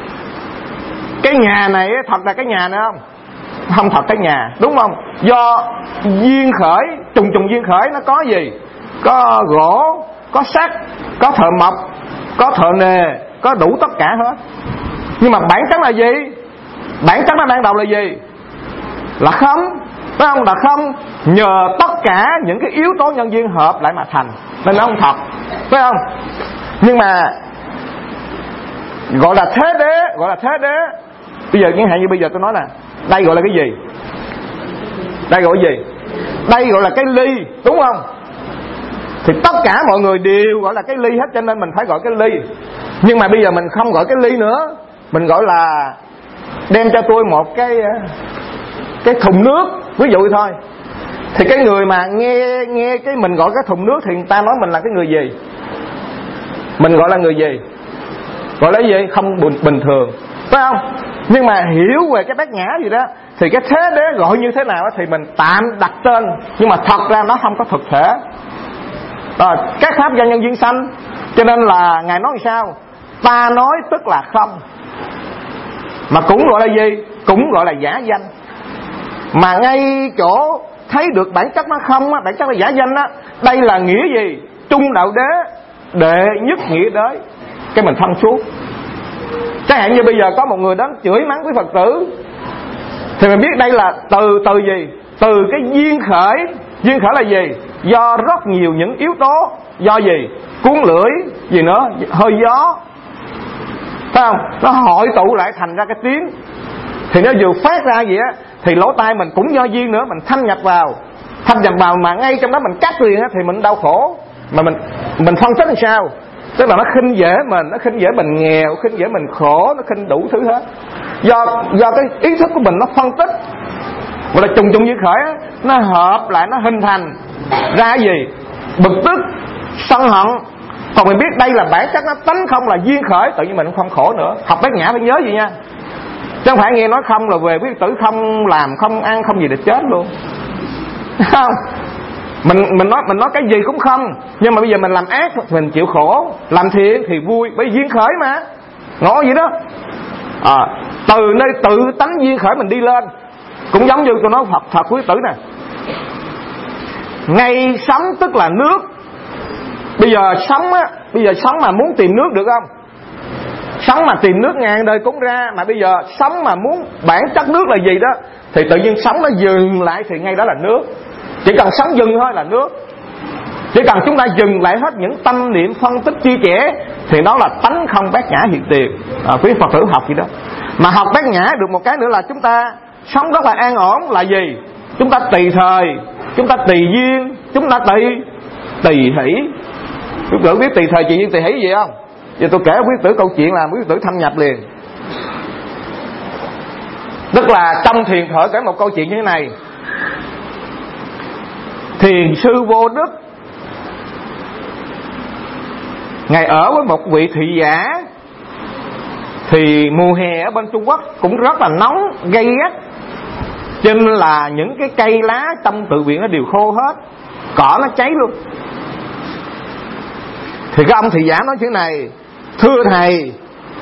cái nhà này thật là cái nhà này không? Không thật cái nhà, đúng không? Do duyên khởi, trùng duyên khởi nó có gì? Có gỗ, có sắt, có thợ mộc, có thợ nề, có đủ tất cả hết. Nhưng mà bản chất là gì? Bản chất nó ban đầu là gì? Là không, phải không? Là không. Nhờ tất cả những cái yếu tố nhân duyên hợp lại mà thành, nên nó không thật, phải không? Nhưng mà gọi là thế đế. Bây giờ chẳng hạn như bây giờ tôi nói nè, đây gọi là cái gì? Đây gọi là gì? Đây gọi là cái ly, đúng không? Thì tất cả mọi người đều gọi là cái ly hết, cho nên mình phải gọi cái ly. Nhưng mà bây giờ mình không gọi cái ly nữa, mình gọi là đem cho tôi một cái thùng nước, ví dụ thôi. Thì cái người mà nghe cái mình gọi cái thùng nước thì người ta nói mình là cái người gì? Mình gọi là người gì? Gọi là gì? Không bình thường, phải không? Nhưng mà hiểu về cái bát nhã gì đó thì cái thế đế gọi như thế nào thì mình tạm đặt tên, nhưng mà thật ra nó không có thực thể. Các pháp do nhân duyên sanh, cho nên là ngài nói sao? Ta nói tức là không, mà cũng gọi là gì? Cũng gọi là giả danh. Mà ngay chỗ thấy được bản chất nó không á, bản chất là giả danh á, đây là nghĩa gì? Trung đạo đế, đệ nhất nghĩa đế. Cái mình thông suốt. Chẳng hạn như bây giờ có một người đến chửi mắng với Phật tử, thì mình biết đây là từ gì? Từ cái duyên khởi. Duyên khởi là gì? Do rất nhiều những yếu tố. Do gì? Cuốn lưỡi, gì nữa? Hơi gió, phải không? Nó hội tụ lại thành ra cái tiếng. Thì nó vừa phát ra gì á, thì lỗ tai mình cũng do duyên nữa, mình thâm nhập vào mà ngay trong đó mình cắt liền á, thì mình đau khổ. Mà mình phân tích làm sao? Tức là nó khinh dễ mình nghèo, khinh dễ mình khổ, nó khinh đủ thứ hết. Do cái ý thức của mình nó phân tích, gọi là trùng duyên khởi á, nó hợp lại, nó hình thành ra gì? Bực tức, sân hận. Còn mình biết đây là bản chất nó tánh không là duyên khởi, tự nhiên mình cũng không khổ nữa. Học bát nhã phải nhớ gì nha, chứ không phải nghe nói không là về quý tử không làm, không ăn, không gì để chết luôn. Không, mình nói cái gì cũng không, nhưng mà bây giờ mình làm ác mình chịu khổ, làm thiện thì vui, bởi duyên khởi mà, ngộ vậy đó. Từ nơi tự tánh duyên khởi mình đi lên. Cũng giống như tôi nói thật quý tử nè, ngay sống tức là nước. Bây giờ sống mà muốn tìm nước được không? Sống mà tìm nước ngàn đời cũng ra. Mà bây giờ sống mà muốn bản chất nước là gì đó, thì tự nhiên sống nó dừng lại, thì ngay đó là nước. Chỉ cần sống dừng thôi là nước. Chỉ cần chúng ta dừng lại hết những tâm niệm phân tích chia sẻ, thì đó là tánh không bát nhã hiện tiền. Quý Phật tử học gì đó. Mà học bát nhã được một cái nữa là chúng ta sống rất là an ổn là gì? Chúng ta tùy thời, chúng ta tùy duyên, chúng ta tùy hỷ. Quý tử biết tùy thời, tùy duyên, tùy hỷ gì không? Giờ tôi kể quý tử câu chuyện là quý tử thâm nhập liền. Tức là trong thiền thở kể một câu chuyện như thế này. Thiền sư Vô Đức ngài ở với một vị thị giả. Thì mùa hè ở bên Trung Quốc cũng rất là nóng, gay gắt, cho nên là những cái cây lá trong tự viện nó đều khô hết, cỏ nó cháy luôn. Thì cái ông thị giả nói chuyện này: thưa thầy,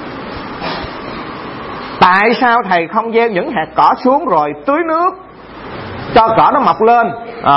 tại sao thầy không gieo những hạt cỏ xuống rồi tưới nước cho cỏ nó mọc lên?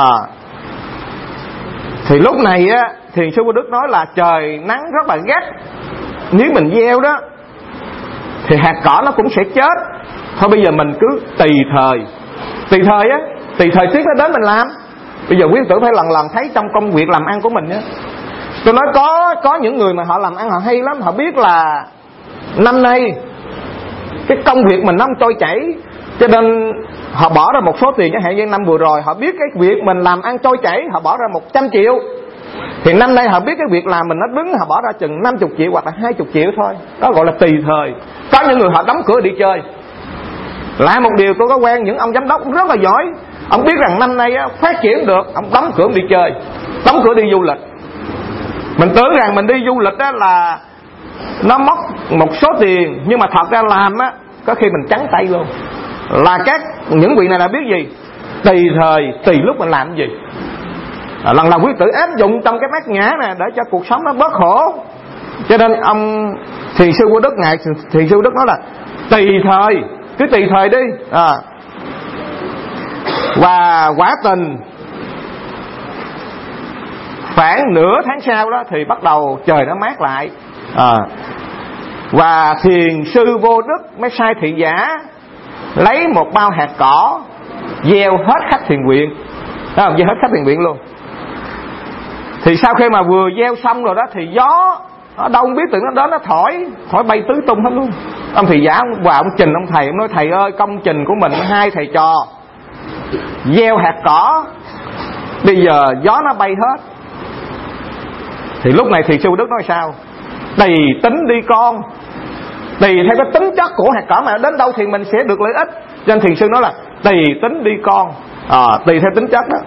Thì lúc này á, thiền sư Vô Đức nói là trời nắng rất là gắt, nếu mình gieo đó thì hạt cỏ nó cũng sẽ chết. Thôi bây giờ mình cứ tùy thời á, tùy thời tiết nó đến mình làm. Bây giờ quý tử phải lần lần thấy trong công việc làm ăn của mình á, tôi nói có những người mà họ làm ăn họ hay lắm. Họ biết là năm nay cái công việc mình nó không trôi chảy, cho nên họ bỏ ra một số tiền. Chẳng hạn như năm vừa rồi họ biết cái việc mình làm ăn trôi chảy, họ bỏ ra 100 triệu. Thì năm nay họ biết cái việc làm mình nó đứng, họ bỏ ra chừng 50 triệu hoặc là 20 triệu thôi. Đó gọi là tùy thời. Có những người họ đóng cửa đi chơi. Lại một điều, tôi có quen những ông giám đốc rất là giỏi. Ông biết rằng năm nay phát triển được, ông đóng cửa đi chơi, đóng cửa đi du lịch. Mình tưởng rằng mình đi du lịch đó là nó mất một số tiền, nhưng mà thật ra làm á, có khi mình trắng tay luôn. Là những vị này là biết gì? Tùy thời, tùy lúc mình làm cái gì. Lần là quý tử áp dụng trong cái bát nhã này để cho cuộc sống nó bớt khổ. Cho nên ông thiền sư Vô Đức, ngài thiền sư Vô Đức nói là tùy thời, cứ tùy thời đi. Và quả tình khoảng nửa tháng sau đó thì bắt đầu trời nó mát lại. Và thiền sư Vô Đức mới sai thị giả lấy một bao hạt cỏ gieo hết khắp thiền viện. Gieo hết khắp thiền viện luôn. Thì sau khi mà vừa gieo xong rồi đó thì gió ở đâu không biết tự nó đến, nó thổi bay tứ tung hết luôn. Ông thị giả ông vào ông trình ông thầy, ông nói: thầy ơi, công trình của mình hai thầy trò gieo hạt cỏ, bây giờ gió nó bay hết. Thì lúc này thiền sư Đức nói sao? Tùy tính đi con, tùy theo cái tính chất của hạt cỏ mà đến đâu thì mình sẽ được lợi ích. Cho nên thiền sư nói là tùy tính đi con, tùy theo tính chất đó.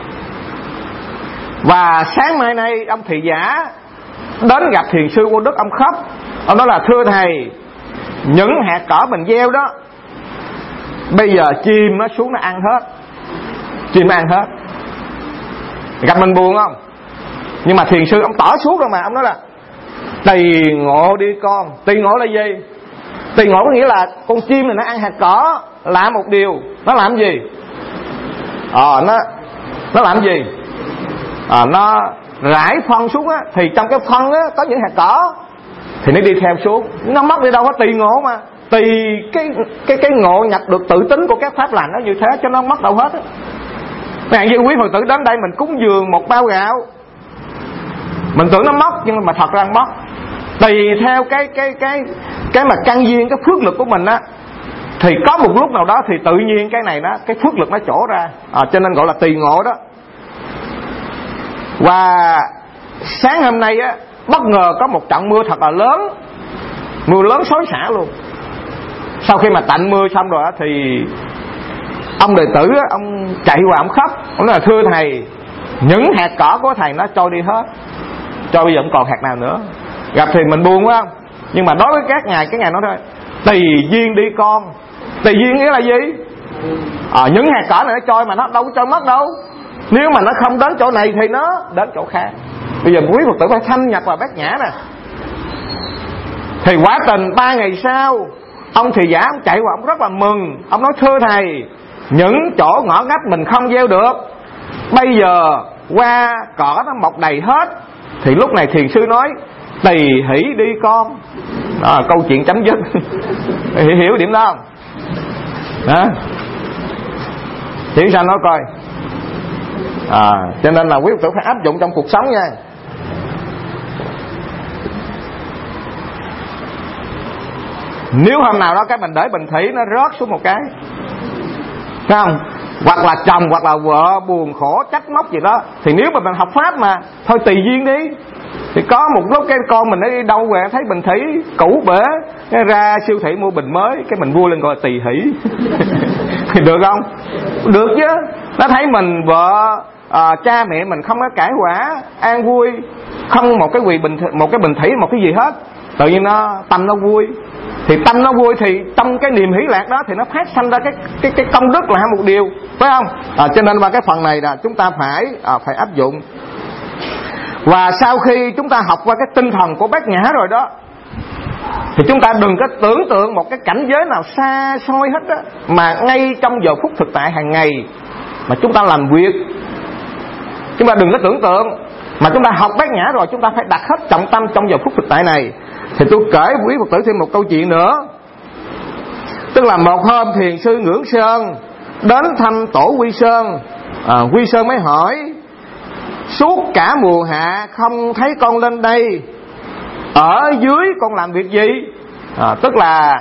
Và sáng mai nay ông thị giả đến gặp thiền sư Vô Đức, ông khóc. Ông nói là: thưa thầy, những hạt cỏ mình gieo đó bây giờ chim nó xuống nó ăn hết. Chim ăn hết. Gặp mình buồn không? Nhưng mà thiền sư ông tỏ suốt rồi mà. Ông nói là tùy ngộ đi con. Tùy ngộ là gì? Tùy ngộ có nghĩa là con chim này nó ăn hạt cỏ, làm một điều, nó làm gì? Nó làm gì? Nó rải phân xuống á, thì trong cái phân á có những hạt cỏ, thì nó đi theo xuống. Nó mất đi đâu, có tùy ngộ mà. Tùy cái ngộ nhập được tự tính của các pháp lành nó như thế, cho nó mất đâu hết á. Chẳng như quý Phật tử đến đây mình cúng dường một bao gạo, mình tưởng nó mất nhưng mà thật ra mất. Tùy theo cái mà căn duyên, cái phước lực của mình á, thì có một lúc nào đó thì tự nhiên cái này đó, cái phước lực nó trổ ra. Cho nên gọi là tùy ngộ đó. Và sáng hôm nay á, bất ngờ có một trận mưa thật là lớn, mưa lớn xối xả luôn. Sau khi mà tạnh mưa xong rồi á, thì ông đệ tử á, ông chạy qua ông khóc. Ông nói là: thưa thầy, những hạt cỏ của thầy nó trôi đi hết, cho bây giờ không còn hạt nào nữa. Gặp thì mình buồn quá không? Nhưng mà đối với các ngài, cái ngài nói thôi: tùy duyên đi con. Tùy duyên nghĩa là gì? Những hạt cỏ này nó trôi mà nó đâu có trôi mất đâu. Nếu mà nó không đến chỗ này thì nó đến chỗ khác. Bây giờ quý Phật tử phải thâm nhập vào bát nhã nè. Thì quả tình 3 ngày sau, ông thị giả ông chạy qua ông rất là mừng. Ông nói: thưa thầy, những chỗ ngõ ngách mình không gieo được, bây giờ qua cỏ nó mọc đầy hết. Thì lúc này thiền sư nói: tùy hỷ đi con. Câu chuyện chấm dứt. Hiểu điểm đó không? Hiểu sao nói coi. Cho nên là quý Phật tử phải áp dụng trong cuộc sống nha. Nếu hôm nào đó cái mình để bình thủy nó rớt xuống một cái, Thấy không? Hoặc là chồng hoặc là vợ buồn khổ trách móc gì đó, thì nếu mà mình học pháp mà thôi tùy duyên đi. Thì có một lúc cái con mình nó đi đâu về thấy bình thủy cũ bể, cái ra siêu thị mua bình mới, cái mình vui lên gọi là tỳ hỷ. Thì được không? Được chứ. Nó thấy mình vợ cha mẹ mình không có cãi quả, an vui, không một cái bình thủy một cái gì hết, tự nhiên nó tâm nó vui. Thì tâm nó vui thì trong cái niềm hỷ lạc đó thì nó phát sanh ra cái công đức là một điều, phải không? Cho nên vào cái phần này là chúng ta phải áp dụng. Và sau khi chúng ta học qua cái tinh thần của Bát Nhã rồi đó, thì chúng ta đừng có tưởng tượng một cái cảnh giới nào xa xôi hết á, mà ngay trong giờ phút thực tại hàng ngày mà chúng ta làm việc. Chúng ta đừng có tưởng tượng, mà chúng ta học Bát Nhã rồi chúng ta phải đặt hết trọng tâm trong giờ phút thực tại này. Thì tôi kể quý Phật tử thêm một câu chuyện nữa. Tức là một hôm thiền sư Ngưỡng Sơn đến thăm tổ Quy Sơn. Quy Sơn mới hỏi: suốt cả mùa hạ không thấy con lên đây, ở dưới con làm việc gì? Tức là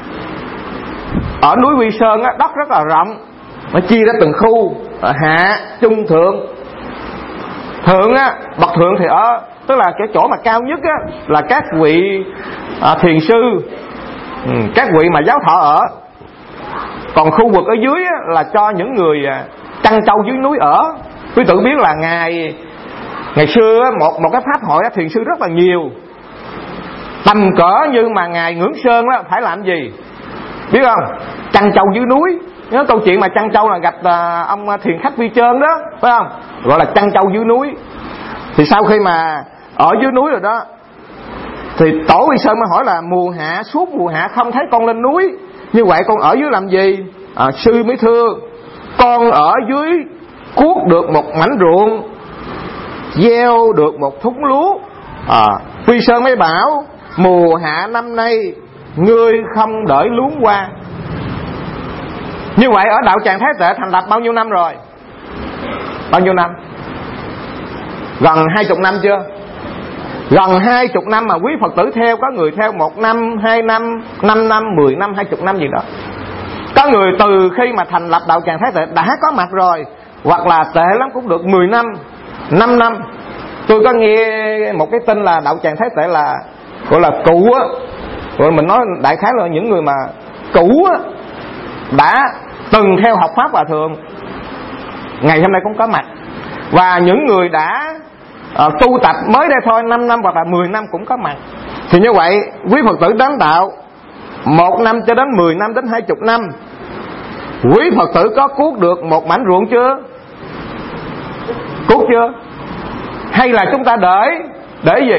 ở núi Quy Sơn á, đất rất là rộng, nó chia ra từng khu, hạ, trung, thượng. Thượng á, bậc thượng thì ở, tức là cái chỗ mà cao nhất á, là các vị thiền sư, các vị mà giáo thọ ở. Còn khu vực ở dưới á, là cho những người chăn trâu dưới núi ở. Quý tử biết là ngày xưa á, một cái pháp hội á, thiền sư rất là nhiều. Tầm cỡ như mà ngài Ngưỡng Sơn á, phải làm gì biết không? Chăn trâu dưới núi. Nhớ câu chuyện mà chăn trâu là gặp ông thiền khách Vi Trơn đó, phải không? Gọi là chăn trâu dưới núi. Thì sau khi mà ở dưới núi rồi đó, thì tổ Vi Sơn mới hỏi là mùa hạ, suốt mùa hạ không thấy con lên núi, như vậy con ở dưới làm gì? Sư mới thưa: con ở dưới cuốc được một mảnh ruộng, gieo được một thúng lúa. Vi Sơn mới bảo: mùa hạ năm nay ngươi không đợi luống qua. Như vậy ở đạo Tràng Thái Tệ thành lập bao nhiêu năm rồi? Bao nhiêu năm? Gần 20 năm chưa? Gần 20 năm mà quý Phật tử theo, có người theo 1 năm, 2 năm, 5 năm, 10 năm, 20 năm gì đó. Có người từ khi mà thành lập đạo Tràng Thái Tệ đã có mặt rồi, hoặc là tệ lắm cũng được 10 năm, 5 năm. Tôi có nghe một cái tin là đạo Tràng Thái Tệ là gọi là cụ á, rồi mình nói đại khái là những người mà cũ á, đã từng theo học pháp Hòa Thượng, ngày hôm nay cũng có mặt. Và những người đã tu tập mới đây thôi, 5 năm hoặc là 10 năm cũng có mặt. Thì như vậy quý Phật tử đến đạo 1 năm cho đến 10 năm đến 20 năm, quý Phật tử có cuốc được một mảnh ruộng chưa? Cuốc chưa? Hay là chúng ta để gì?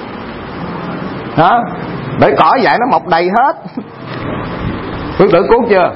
Để cỏ dại nó mọc đầy hết. Quý Phật tử cuốc chưa?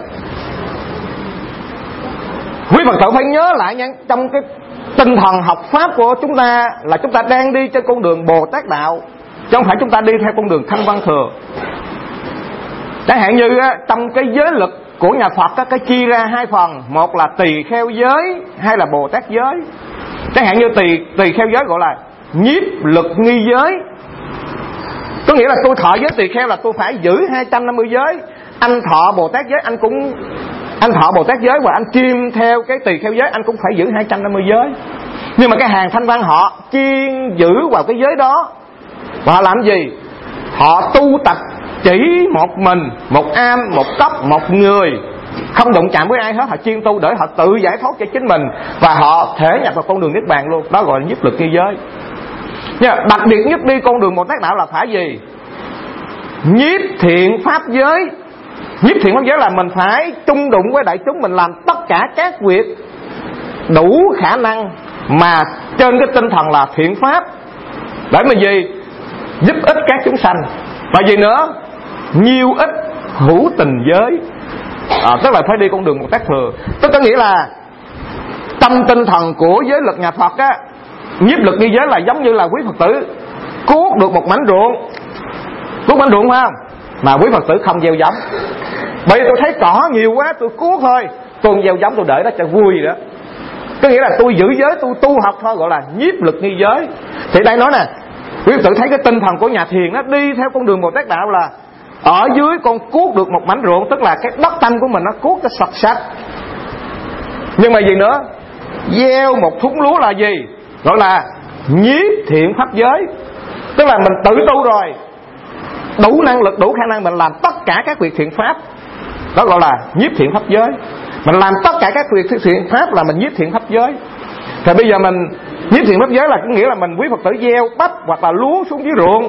Quý Phật tử phải nhớ lại nha, trong cái tinh thần học pháp của chúng ta là chúng ta đang đi trên con đường Bồ Tát đạo, chứ không phải chúng ta đi theo con đường Thanh Văn Thừa. Chẳng hạn như trong cái giới lực của nhà Phật cái chia ra 2 phần, một là tỳ kheo giới, hai là Bồ Tát giới. Chẳng hạn như tỳ kheo giới gọi là nhiếp lực nghi giới, có nghĩa là tôi thọ giới tỳ kheo là tôi phải giữ 250 giới. Anh thọ Bồ Tát giới, anh thọ Bồ Tát giới và anh kiêm theo cái tỳ kheo giới, anh cũng phải giữ 250 giới. Nhưng mà cái hàng Thanh Văn họ chuyên giữ vào cái giới đó, và họ làm gì? Họ tu tập chỉ một mình, một am, một cấp, một người, không đụng chạm với ai hết. Họ chuyên tu để họ tự giải thoát cho chính mình, và họ thể nhập vào con đường Niết Bàn luôn. Đó gọi là nhiếp lực nghi giới. Đặc biệt nhất đi con đường Bồ Tát đạo là phải gì? Nhiếp thiện pháp giới. Nhiếp thiện pháp giới là mình phải chung đụng với đại chúng, mình làm tất cả các việc đủ khả năng mà trên cái tinh thần là thiện pháp, để mà gì? Giúp ích các chúng sanh. Và gì nữa? Nhiêu ích hữu tình giới. Tức là phải đi con đường Bồ Tát Thừa. Tức có nghĩa là trong tinh thần của giới lực nhà Phật á, nhiếp lực nghi giới là giống như là quý Phật tử cuốc được một mảnh ruộng. Cuốc mảnh ruộng phải không? Mà quý Phật tử không gieo giống. Bởi vì tôi thấy cỏ nhiều quá, tôi cuốc thôi, tôi không gieo giống, tôi để đó cho vui vậy đó. Có nghĩa là tôi giữ giới, tôi tu học thôi, gọi là nhiếp lực nghi giới. Thì đây nói nè, quý Phật tử thấy cái tinh thần của nhà thiền nó đi theo con đường Bồ Tát đạo là ở dưới con cuốc được một mảnh ruộng, tức là cái đất tâm của mình nó cuốc cho sạch sạch. Nhưng mà gì nữa? Gieo một thúng lúa là gì? Gọi là nhiếp thiện pháp giới. Tức là mình tự tu rồi, đủ năng lực, đủ khả năng mình làm tất cả các việc thiện pháp. Đó gọi là nhiếp thiện pháp giới. Mình làm tất cả các việc thiện pháp là mình nhiếp thiện pháp giới. Thì bây giờ mình nhiếp thiện pháp giới là có nghĩa là mình quý Phật tử gieo bắp hoặc là lúa xuống dưới ruộng.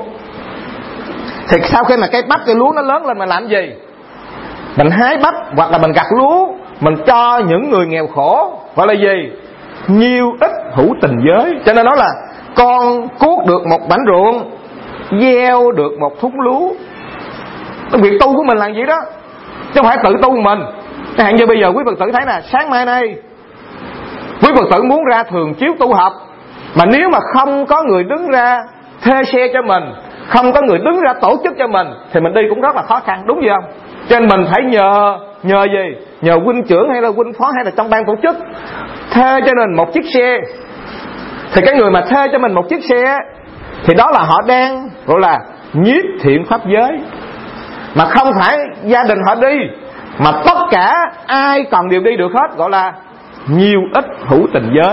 Thì sau khi mà cái bắp cái lúa nó lớn lên mình làm gì? Mình hái bắp hoặc là mình gặt lúa, mình cho những người nghèo khổ. Gọi là gì? Nhiêu ít hữu tình giới. Cho nên nói là con cuốc được một mảnh ruộng, gieo được một thúng lúa. Cái việc tu của mình là gì đó, chứ không phải tự tu mình. Chẳng hạn như bây giờ quý Phật tử thấy nè, sáng mai nay quý Phật tử muốn ra thường chiếu tu học, mà nếu mà không có người đứng ra thuê xe cho mình, không có người đứng ra tổ chức cho mình, thì mình đi cũng rất là khó khăn, đúng gì không? Cho nên mình phải nhờ gì? Nhờ huynh trưởng hay là huynh phó hay là trong ban tổ chức thuê cho mình một chiếc xe. Thì cái người mà thuê cho mình một chiếc xe thì đó là họ đang gọi là nhiếp thiện pháp giới. Mà không phải gia đình họ đi, mà tất cả ai cần đều đi được hết, gọi là nhiều ít hữu tình giới.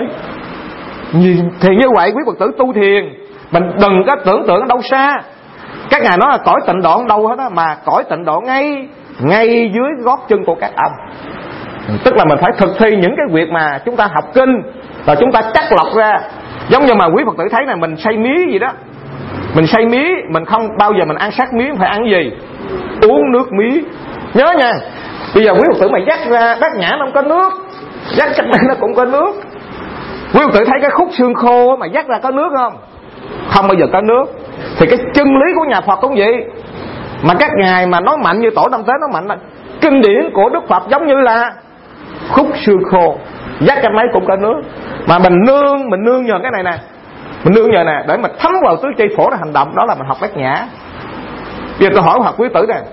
Thì như vậy quý Phật tử tu thiền, mình đừng có tưởng tượng ở đâu xa. Các ngài nói là cõi tịnh độ đâu hết á, mà cõi tịnh độ ngay dưới gót chân của các ông. Tức là mình phải thực thi những cái việc mà chúng ta học kinh và chúng ta chắc lọc ra. Giống như mà quý Phật tử thấy là mình xay mía gì đó, mình xay mía, mình không bao giờ mình ăn sát mía, phải ăn gì? Uống nước mía. Nhớ nha, bây giờ quý Phật tử mà dắt ra bát nhã nó không có nước, dắt cách đây nó cũng có nước. Quý Phật tử thấy cái khúc xương khô mà dắt ra có nước không? Không bao giờ có nước. Thì cái chân lý của nhà Phật cũng vậy. Mà các ngài mà nói mạnh như Tổ Tâm Tế nói mạnh là kinh điển của Đức Phật giống như là khúc xương khô, dắt cái máy cũng có nước. Mà mình nương nhờ cái này nè, mình nương nhờ nè để mà thấm vào tứ chi phổ ra hành động, đó là mình học bát nhã. Bây giờ tôi hỏi hoặc quý tử nè,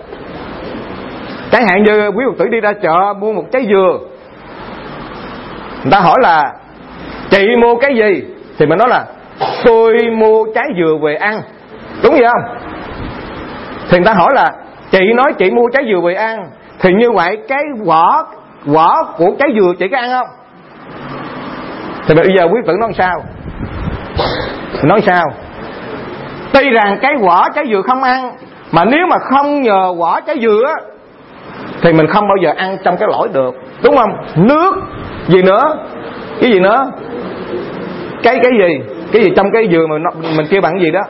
chẳng hạn như quý Phật tử đi ra chợ mua một trái dừa, người ta hỏi là chị mua cái gì, thì mình nói là tôi mua trái dừa về ăn, đúng vậy không? Thì người ta hỏi là chị nói chị mua trái dừa về ăn, thì như vậy cái vỏ của trái dừa chị có ăn không? Thì bây giờ quý tử nói sao? Nói sao? Tuy rằng cái vỏ trái dừa không ăn, mà nếu mà không nhờ vỏ trái dừa á, thì mình không bao giờ ăn trong cái lỗi được, đúng không? Nước gì nữa? Cái gì nữa? Cái gì? Cái gì trong cái dừa mà mình kêu bằng cái gì đó?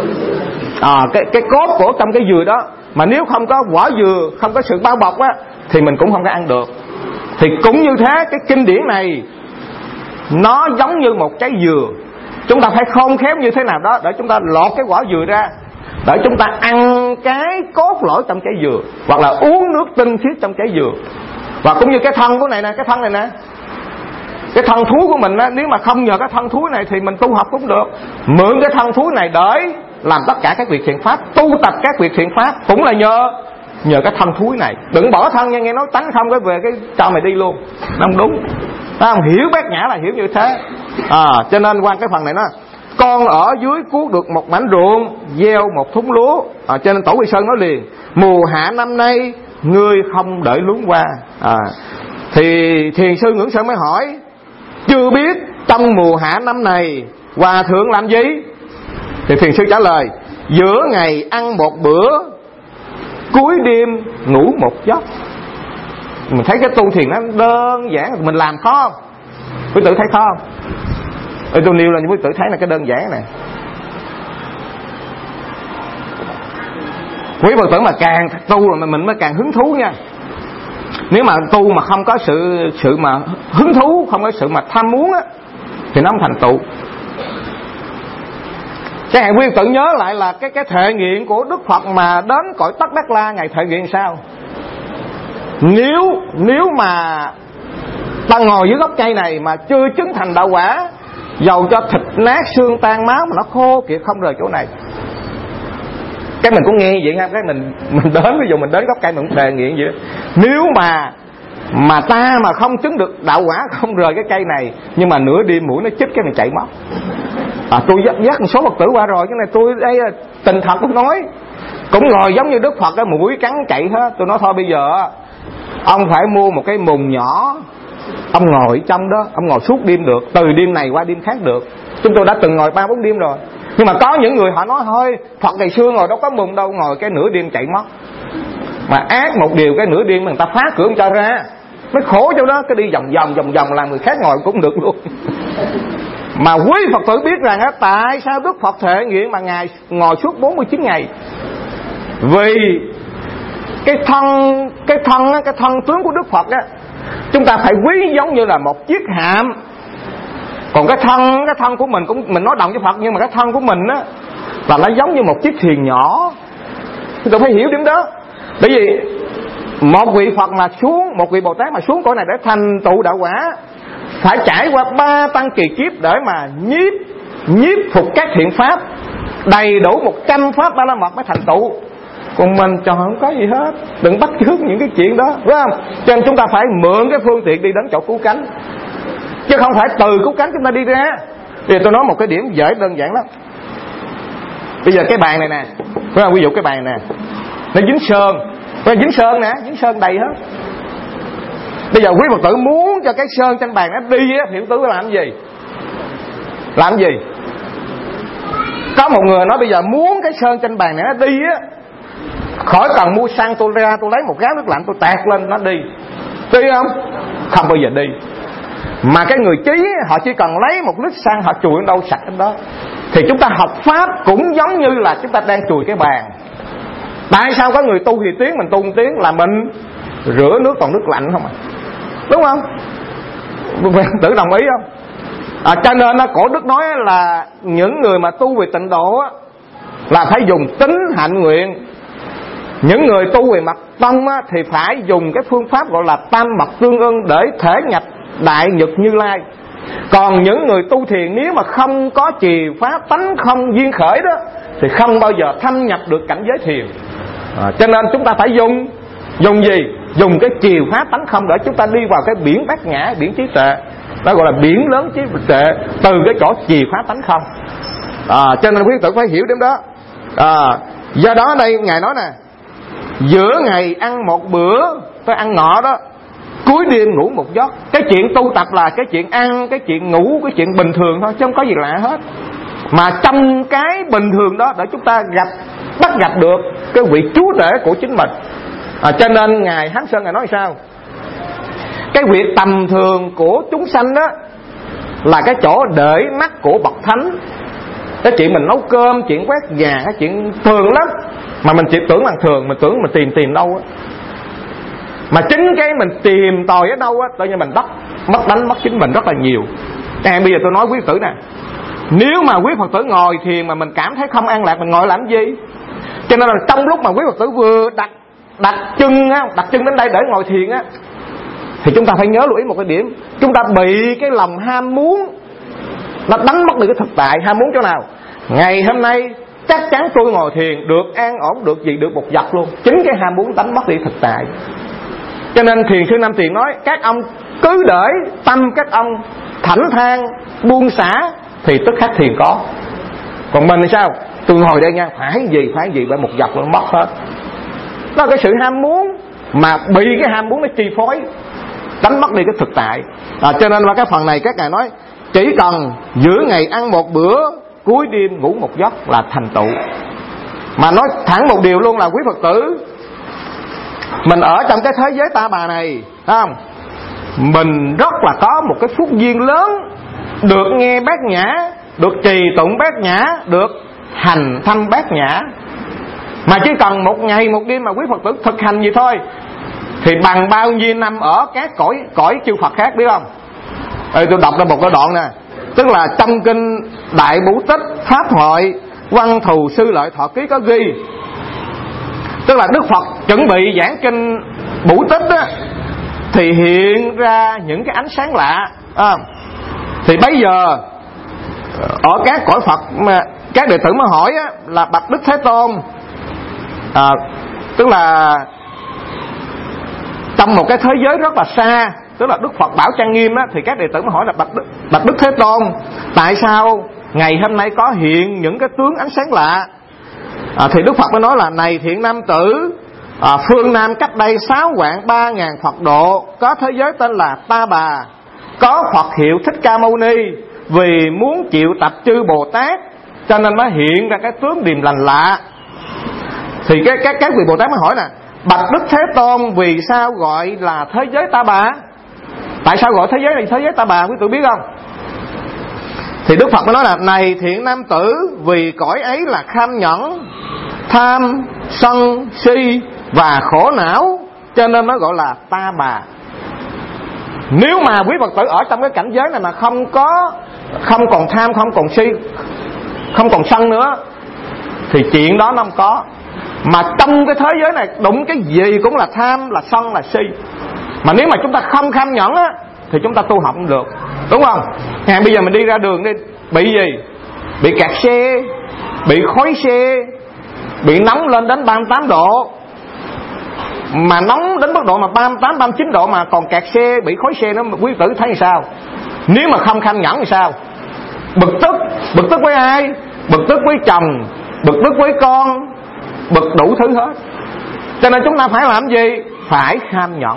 Cái cốt của trong cái dừa đó, mà nếu không có vỏ dừa, không có sự bao bọc á, thì mình cũng không có ăn được. Thì cũng như thế, cái kinh điển này nó giống như một trái dừa. Chúng ta phải khôn khéo như thế nào đó để chúng ta lột cái vỏ dừa ra, để chúng ta ăn cái cốt lõi trong trái dừa, hoặc là uống nước tinh khiết trong trái dừa. Và cũng như cái thân của này nè, cái thân này nè, cái thân thúi của mình á, nếu mà không nhờ cái thân thúi này thì mình tu học cũng được. Mượn cái thân thúi này để làm tất cả các việc thiện pháp, tu tập các việc thiện pháp cũng là nhờ cái thân thúi này. Đừng bỏ thân nha, nghe nói tánh không cái về cái cho mày đi luôn, nó không đúng. Không hiểu bát nhã là hiểu như thế. Cho nên qua cái phần này nó con ở dưới cuốc được một mảnh ruộng, gieo một thúng lúa. Cho nên Tổ Quy Sơn nói liền: mùa hạ năm nay ngươi không đợi luống qua. Thì thiền sư Ngưỡng Sơn mới hỏi: chưa biết trong mùa hạ năm này hòa thượng làm gì? Thì thiền sư trả lời: giữa ngày ăn một bữa, cuối đêm ngủ một giấc. Mình thấy cái tu thiền nó đơn giản, mình làm khó không? Quý tử thấy khó không? Tôi nêu là quý tử thấy là cái đơn giản này. Quý Phật tử mà càng tu rồi mình mới càng hứng thú nha. Nếu mà tu mà không có sự mà hứng thú, không có sự mà tham muốn á, thì nó không thành tựu. Cái hàng quý Phật tử nhớ lại là cái thệ nguyện của Đức Phật mà đến cõi Tất Đắc La, ngài thệ nguyện sao? Nếu mà ta ngồi dưới gốc cây này mà chưa chứng thành đạo quả, dầu cho thịt nát xương tan máu mà nó khô kiệt không rời chỗ này. Cái mình cũng nghe vậy ha, cái mình đến, ví dụ mình đến gốc cây mình cũng đề nguyện vậy đó. Nếu mà ta mà không chứng được đạo quả, không rời cái cây này, nhưng mà nửa đêm mũi nó chích cái mình chạy mất. Tôi dắt một số Phật tử qua rồi, cái này tôi đây tình thật tôi nói, cũng ngồi giống như Đức Phật cái mũi cắn chạy hết. Tôi nói thôi bây giờ ông phải mua một cái mùng nhỏ, Ông ngồi trong đó, ông ngồi suốt đêm được, từ đêm này qua đêm khác được. Chúng tôi đã từng ngồi 3-4 đêm rồi. Nhưng mà có những người họ nói thôi, Phật ngày xưa ngồi đâu có mừng đâu, ngồi cái nửa đêm chạy mất. Mà ác một điều, cái nửa đêm người ta phá cửa cho ra, mới khổ chỗ đó. Cái đi vòng vòng làm người khác ngồi cũng được luôn. Mà quý Phật tử biết rằng á, tại sao Đức Phật thể nguyện mà Ngài ngồi suốt 49 ngày? Vì cái thân tướng của Đức Phật á, chúng ta phải quý giống như là một chiếc hạm. Còn cái thân của mình cũng, mình nói đồng với Phật, nhưng mà cái thân của mình á là nó giống như một chiếc thuyền nhỏ. Chúng ta phải hiểu điểm đó. Bởi vì một vị Phật mà xuống, một vị Bồ Tát mà xuống cõi này để thành tựu đạo quả, phải trải qua 3 tăng kỳ kiếp để mà nhiếp phục các thiện pháp, đầy đủ 100 pháp Ba La Mật mới thành tựu. Còn mình trời không có gì hết, đừng bắt chước những cái chuyện đó, phải không? Cho nên chúng ta phải mượn cái phương tiện đi đến chỗ cứu cánh, chứ không phải từ cứu cánh chúng ta đi ra. Thì tôi nói một cái điểm dễ đơn giản lắm. Bây giờ cái bàn này nè, phải không? Ví dụ cái bàn này nè, nó dính sơn, dính sơn đầy hết. Bây giờ quý Phật tử muốn cho cái sơn trên bàn nó đi á, thì Phật tử làm gì? Làm gì? Có một người nói bây giờ muốn cái sơn trên bàn này nó đi á, khỏi cần mua xăng, tôi ra tôi lấy một gáo nước lạnh tôi tạt lên nó đi. Đi không? Không bao giờ đi. Mà cái người trí họ chỉ cần lấy một lít xăng, họ chùi ở đâu sạch ở đó. Thì chúng ta học pháp cũng giống như là chúng ta đang chùi cái bàn. Tại sao có người tu thì tiếng, mình tu một tiếng là mình rửa nước còn nước lạnh không à? Đúng không? Tự đồng ý không? Cho nên cổ đức nói là những người mà tu về tịnh độ á, là phải dùng tín hạnh nguyện. Những người tu về mặt tông á, thì phải dùng cái phương pháp gọi là tam mật tương ưng để thể nhập đại nhật Như Lai. Còn những người tu thiền nếu mà không có trì pháp tánh không duyên khởi đó, thì không bao giờ thâm nhập được cảnh giới thiền. Cho nên chúng ta phải dùng gì? Dùng cái chiều pháp tánh không để chúng ta đi vào cái biển bát nhã, biển trí tuệ. Đó gọi là biển lớn trí tuệ, từ cái chỗ chiều pháp tánh không. Cho nên quý tử phải hiểu điểm đó. Do đó đây Ngài nói nè, giữa ngày ăn một bữa, tôi ăn ngọ đó, cuối đêm ngủ một giấc. Cái chuyện tu tập là cái chuyện ăn, cái chuyện ngủ, cái chuyện bình thường thôi, chứ không có gì lạ hết. Mà trong cái bình thường đó để chúng ta bắt gặp được cái vị chúa tể của chính mình. Cho nên Ngài Hán Sơn Ngài nói sao? Cái việc tầm thường của chúng sanh đó là cái chỗ để mắt của bậc thánh. Cái chuyện mình nấu cơm, chuyện quét nhà, cái chuyện thường lắm. Mà mình chỉ tưởng là thường, mình tưởng mình tìm đâu á. Mà chính cái mình tìm tòi ở đâu á, tự nhiên mình mất đánh mất chính mình rất là nhiều. Bây giờ tôi nói quý Phật tử nè, nếu mà quý Phật tử ngồi thiền mà mình cảm thấy không an lạc, mình ngồi làm gì? Cho nên là trong lúc mà quý Phật tử vừa đặt chân đến đây để ngồi thiền á, thì chúng ta phải nhớ lưu ý một cái điểm. Chúng ta bị cái lòng ham muốn nó đánh mất đi cái thực tại. Ham muốn chỗ nào? Ngày hôm nay chắc chắn tôi ngồi thiền được an ổn, được gì, được một vật luôn. Chính cái ham muốn đánh mất đi thực tại. Cho nên Thiền sư Nam Tiền nói, các ông cứ để tâm các ông thảnh thang buông xả thì tức khắc thiền có. Còn mình thì sao? Tôi ngồi đây nha, phải gì bởi một vật nó mất hết. Đó là cái sự ham muốn, mà bị cái ham muốn nó chi phối, đánh mất đi cái thực tại. Cho nên là cái phần này các ngài nói chỉ cần giữa ngày ăn một bữa, cuối đêm ngủ một giấc là thành tựu. Mà nói thẳng một điều luôn là quý Phật tử, mình ở trong cái thế giới ta bà này, thấy không? Mình rất là có một cái phúc duyên lớn, được nghe bát nhã, được trì tụng bát nhã, được hành thanh bát nhã. Mà chỉ cần một ngày một đêm mà quý Phật tử thực hành gì thôi, thì bằng bao nhiêu năm ở các cõi chư Phật khác, biết không? Tôi đọc ra một cái đoạn nè. Tức là trong kinh Đại Bủ Tích Pháp Hội Văn Thù Sư Lợi Thọ Ký có ghi, tức là Đức Phật chuẩn bị giảng kinh Bủ Tích á, thì hiện ra những cái ánh sáng lạ. Thì bây giờ ở các cõi Phật mà các đệ tử mới hỏi á, là bạch Đức Thế Tôn, tức là trong một cái thế giới rất là xa, tức là Đức Phật bảo trang nghiêm á, thì các đệ tử mới hỏi là bạch Đức Thế Tôn, tại sao ngày hôm nay có hiện những cái tướng ánh sáng lạ? Thì Đức Phật mới nói là, này thiện nam tử, phương Nam cách đây 6 vạn 3.000 Phật độ có thế giới tên là Ta Bà. có Phật hiệu Thích Ca Mâu Ni, vì muốn chịu tập chư Bồ Tát cho nên mới hiện ra cái tướng điềm lành lạ. Thì các vị Bồ Tát mới hỏi nè: bạch Đức Thế Tôn, vì sao gọi là thế giới Ta Bà? Tại sao gọi thế giới này thế giới Ta Bà, quý vị biết không? Thì Đức Phật mới nói là: này thiện nam tử, vì cõi ấy là kham nhẫn, tham, sân, si và khổ não, cho nên nó gọi là Ta Bà. Nếu mà quý Phật tử ở trong cái cảnh giới này mà không còn tham, không còn si, không còn sân nữa, thì chuyện đó nó không có. Mà trong cái thế giới này đụng cái gì cũng là tham, là sân, là si. Mà nếu mà chúng ta không kham nhẫn á, thì chúng ta tu học không được, đúng không? Bây giờ mình đi ra đường đi, bị gì? Bị kẹt xe, bị khói xe, bị nóng lên đến 38 độ. Mà nóng đến mức độ mà 38, 39 độ mà còn kẹt xe, bị khói xe nữa, quý tử thấy sao? Nếu mà không kham nhẫn thì sao? Bực tức với ai? Bực tức với chồng, bực tức với con, bực đủ thứ hết. Cho nên chúng ta phải làm gì? Phải kham nhẫn.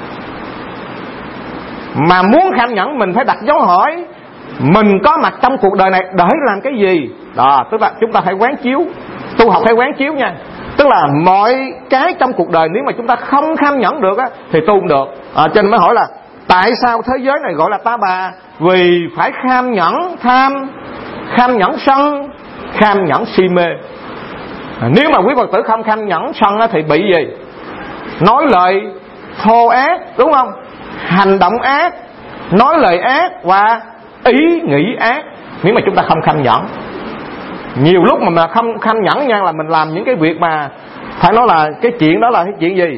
Mà muốn kham nhẫn mình phải đặt dấu hỏi: mình có mặt trong cuộc đời này để làm cái gì? Đó, tức là chúng ta phải quán chiếu. Tu học phải quán chiếu nha. Tức là mọi cái trong cuộc đời nếu mà chúng ta không kham nhẫn được á, thì tu không được. Cho nên mới hỏi là tại sao thế giới này gọi là Ta Bà? Vì phải kham nhẫn tham, kham nhẫn sân, kham nhẫn si mê. Nếu mà quý Phật tử không kham nhẫn sân á, thì bị gì? Nói lời thô ác, đúng không? Hành động ác, nói lời ác và ý nghĩ ác. Nếu mà chúng ta không kham nhẫn, nhiều lúc mà không kham nhẫn nha, là mình làm những cái việc mà phải nói là cái chuyện đó là cái chuyện gì?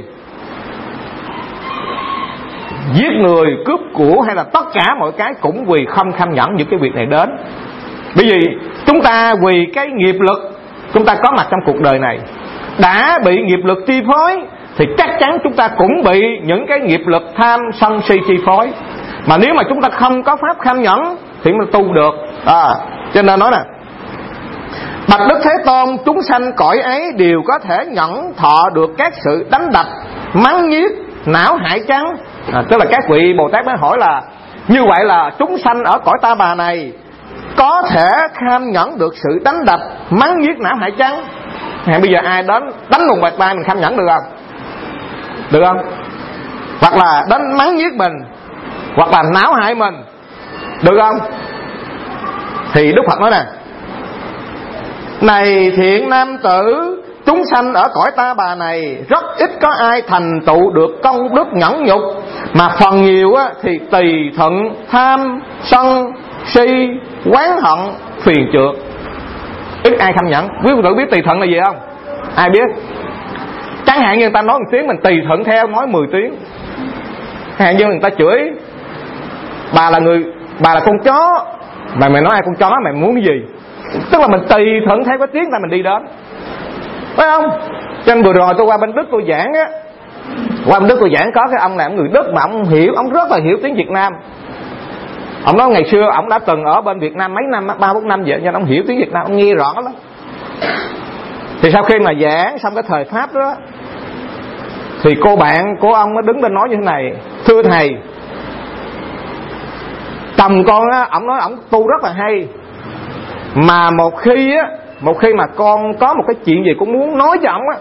Giết người, cướp của, hay là tất cả mọi cái cũng vì không kham nhẫn những cái việc này đến. Bởi vì chúng ta vì cái nghiệp lực chúng ta có mặt trong cuộc đời này, đã bị nghiệp lực chi phối, thì chắc chắn chúng ta cũng bị những cái nghiệp lực tham, sân, si chi phối. Mà nếu mà chúng ta không có pháp kham nhẫn thì mình tu được. Cho nên nói nè: bạch Đức Thế Tôn, chúng sanh cõi ấy đều có thể nhẫn thọ được các sự đánh đập, mắng nhiếc, não hại chăng? Tức là các vị Bồ Tát mới hỏi là như vậy là chúng sanh ở cõi Ta Bà này có thể kham nhẫn được sự đánh đập, mắng nhiếc, não hại chăng? Bây giờ ai đến đánh một bạt tay mình kham nhẫn được không? Được không? Hoặc là đến mắng nhiếc mình, hoặc là não hại mình, được không? Thì Đức Phật nói nè: này thiện nam tử, chúng sanh ở cõi Ta Bà này rất ít có ai thành tựu được công đức nhẫn nhục, mà phần nhiều á, thì tỳ thuận, tham, sân, si, oán hận, phiền trượt. Ít ai kham nhẫn. Quý vị tự biết tỳ thuận là gì không? Ai biết? Chẳng hạn như người ta nói một tiếng mình tỳ thuận theo, nói 10 tiếng. Chẳng hạn như người ta chửi bà là con chó, mà mày nói ai con chó, mày muốn cái gì? Tức là mình tùy thuận theo cái tiếng ta mình đi đến, phải không? Cho nên vừa rồi tôi qua bên Đức tôi giảng á, qua bên Đức tôi giảng có cái ông này, ông người Đức mà ông rất là hiểu tiếng Việt Nam. Ông nói ngày xưa ông đã từng ở bên Việt Nam mấy năm, 3-4 năm vậy, nên ông hiểu tiếng Việt Nam, ông nghe rõ lắm. Thì sau khi mà giảng xong cái thời Pháp đó, thì cô bạn của ông mới đứng lên nói như thế này: thưa thầy, chồng con á, ông nói ông tu rất là hay, mà một khi mà con có một cái chuyện gì cũng muốn nói cho ông á,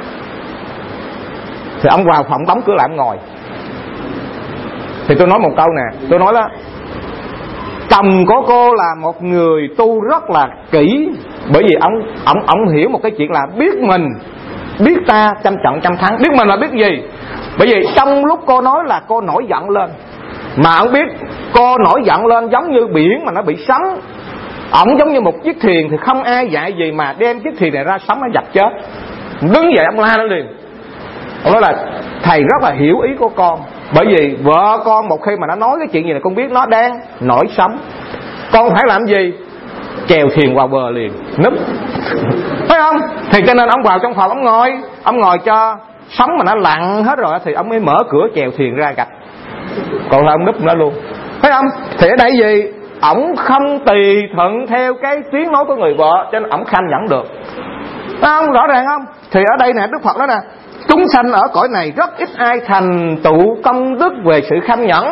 thì ông vào phòng đóng cửa lại ông ngồi. Thì tôi nói một câu nè, tôi nói đó: chồng của cô là một người tu rất là kỹ, bởi vì ông hiểu một cái chuyện là biết mình, biết ta, trăm trận trăm thắng. Biết mình là biết gì? Bởi vì trong lúc cô nói là cô nổi giận lên, mà ông biết cô nổi giận lên giống như biển mà nó bị sóng. Ông giống như một chiếc thuyền, thì không ai dạy gì mà đem chiếc thuyền này ra sóng nó dập chết. Đứng dậy ông la lên liền. Ông nói là thầy rất là hiểu ý của con, bởi vì vợ con một khi mà nó nói cái chuyện gì là con biết nó đang nổi sóng, con phải làm gì? Chèo thuyền vào bờ liền, núp. Phải không? Thì cho nên ông vào trong phòng, ông ngồi cho sóng mà nó lặng hết rồi thì ông mới mở cửa chèo thuyền ra gạch, còn là ông núp nó luôn. Phải không? Thì ở đây gì? Ổng không tùy thuận theo cái tiếng nói của người vợ, cho nên ổng kham nhẫn được. Phải không? Rõ ràng không? Thì ở đây nè, Đức Phật nói nè: chúng sanh ở cõi này rất ít ai thành tựu công đức về sự kham nhẫn,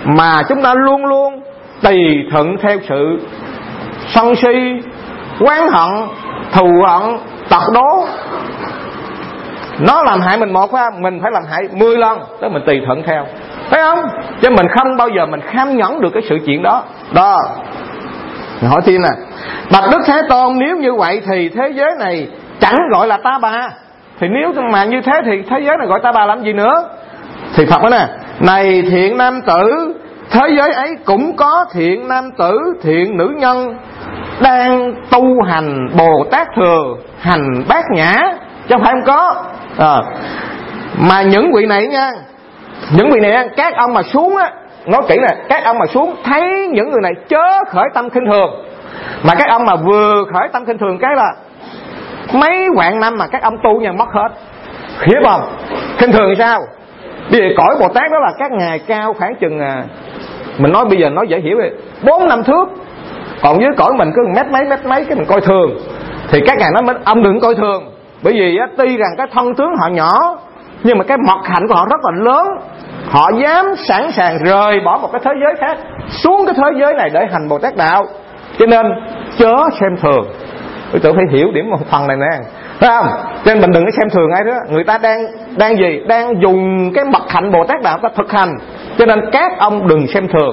mà chúng ta luôn luôn tùy thuận theo sự sân si, oán hận, thù hận, tật đố. Nó làm hại mình một, mình phải làm hại 10 lần, đó mình tùy thuận theo, thấy không? Chứ mình không bao giờ mình kham nhẫn được cái sự chuyện đó. Đó. Hỏi thêm nè: bạch Đức Thế Tôn, nếu như vậy thì thế giới này chẳng gọi là ta bà. Thì nếu mà như thế thì thế giới này gọi ta bà làm gì nữa? Thì Phật nói nè: này thiện nam tử, thế giới ấy cũng có thiện nam tử, thiện nữ nhân đang tu hành Bồ Tát Thừa, hành Bát Nhã, chứ không phải không có. Mà những vị này nha, những vị này các ông mà xuống á, nói kỹ nè, các ông mà xuống thấy những người này chớ khởi tâm khinh thường. Mà các ông mà vừa khởi tâm khinh thường cái là mấy vạn năm mà các ông tu nha mất hết. Khiếp không? Khinh thường sao? Bây giờ cõi Bồ Tát đó là các ngài cao khoảng chừng, mình nói bây giờ nói dễ hiểu đi, 4-5 thước. Còn dưới cõi mình cứ mét mấy cái mình coi thường. Thì các ngài nói ông đừng coi thường. Bởi vì á, tuy rằng cái thân tướng họ nhỏ, nhưng mà cái mật hạnh của họ rất là lớn. Họ dám sẵn sàng rời bỏ một cái thế giới khác, xuống cái thế giới này để hành Bồ Tát đạo. Cho nên chớ xem thường. Tôi tự phải hiểu điểm một phần này nè, thấy không? Cho nên mình đừng có xem thường ai đó. Người ta đang gì? Đang dùng cái mật hạnh Bồ Tát đạo ta thực hành. Cho nên các ông đừng xem thường.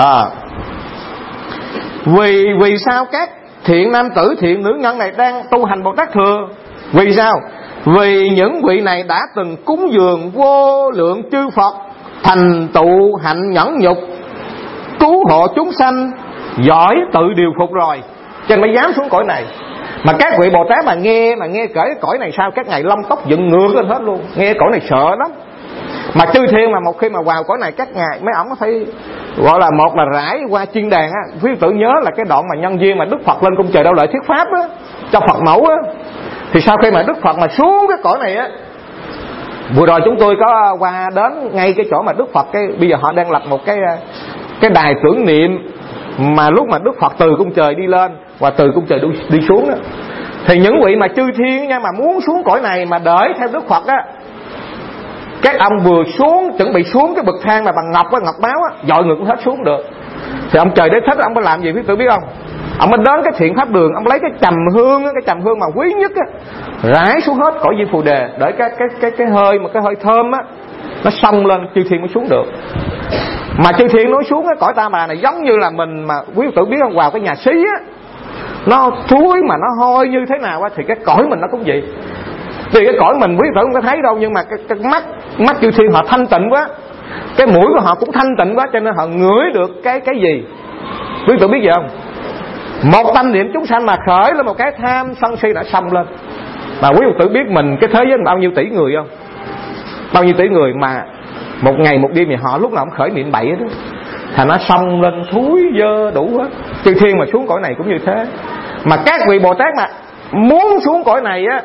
Vì sao các thiện nam tử, thiện nữ nhân này đang tu hành Bồ Tát Thừa? Vì sao? Vì những vị này đã từng cúng dường vô lượng chư Phật, thành tựu hạnh nhẫn nhục, cứu hộ chúng sanh, giỏi tự điều phục rồi, cho nên mới dám xuống cõi này. Mà các vị Bồ Tát mà nghe kể cái cõi này sao, các ngài lông tóc dựng ngược lên hết luôn, nghe cõi này sợ lắm. Mà chư thiên mà một khi mà vào cõi này, các ngài mấy ổng phải gọi là một là rải qua chiên đàn á. Quý tử nhớ là cái đoạn mà nhân duyên mà Đức Phật lên cung trời Đau Lợi thuyết pháp á, cho Phật mẫu á. Thì sau khi mà Đức Phật mà xuống cái cõi này á, vừa rồi chúng tôi có qua đến ngay cái chỗ mà Đức Phật, cái bây giờ họ đang lập một cái đài tưởng niệm mà lúc mà Đức Phật từ cung trời đi lên và từ cung trời đi xuống đó. Thì những vị mà chư thiên nha, mà muốn xuống cõi này mà đợi theo Đức Phật á, các ông vừa xuống, chuẩn bị xuống cái bậc thang mà bằng ngọc báo á, dội ngược hết xuống được. Thì ông trời Đế Thích ông phải làm gì quý vị biết không? Ông mới đến cái thiện pháp đường, ông lấy cái trầm hương á, cái trầm hương mà quý nhất á, rải xuống hết cõi Diêm Phù Đề, để cái hơi mà cái hơi thơm á nó xông lên, chư thiên mới xuống được. Mà chư thiên nói xuống cái cõi ta bà này giống như là mình mà quý vị biết không, vào cái nhà xí á, nó thúi mà nó hôi như thế nào á, thì cái cõi mình nó cũng vậy. Vì cái cõi mình quý vị không có thấy đâu, nhưng mà cái mắt chư thiên họ thanh tịnh quá, cái mũi của họ cũng thanh tịnh quá, cho nên họ ngửi được cái gì. Quý vị biết gì không? Một tâm niệm chúng sanh mà khởi lên một cái tham sân si đã xông lên. Mà quý vị tự biết mình cái thế giới bao nhiêu tỷ người không? Bao nhiêu tỷ người mà một ngày một đêm thì họ lúc nào cũng khởi niệm bậy đó, thành nó xông lên thúi dơ đủ hết. Chư thiên mà xuống cõi này cũng như thế. Mà các vị Bồ Tát mà muốn xuống cõi này á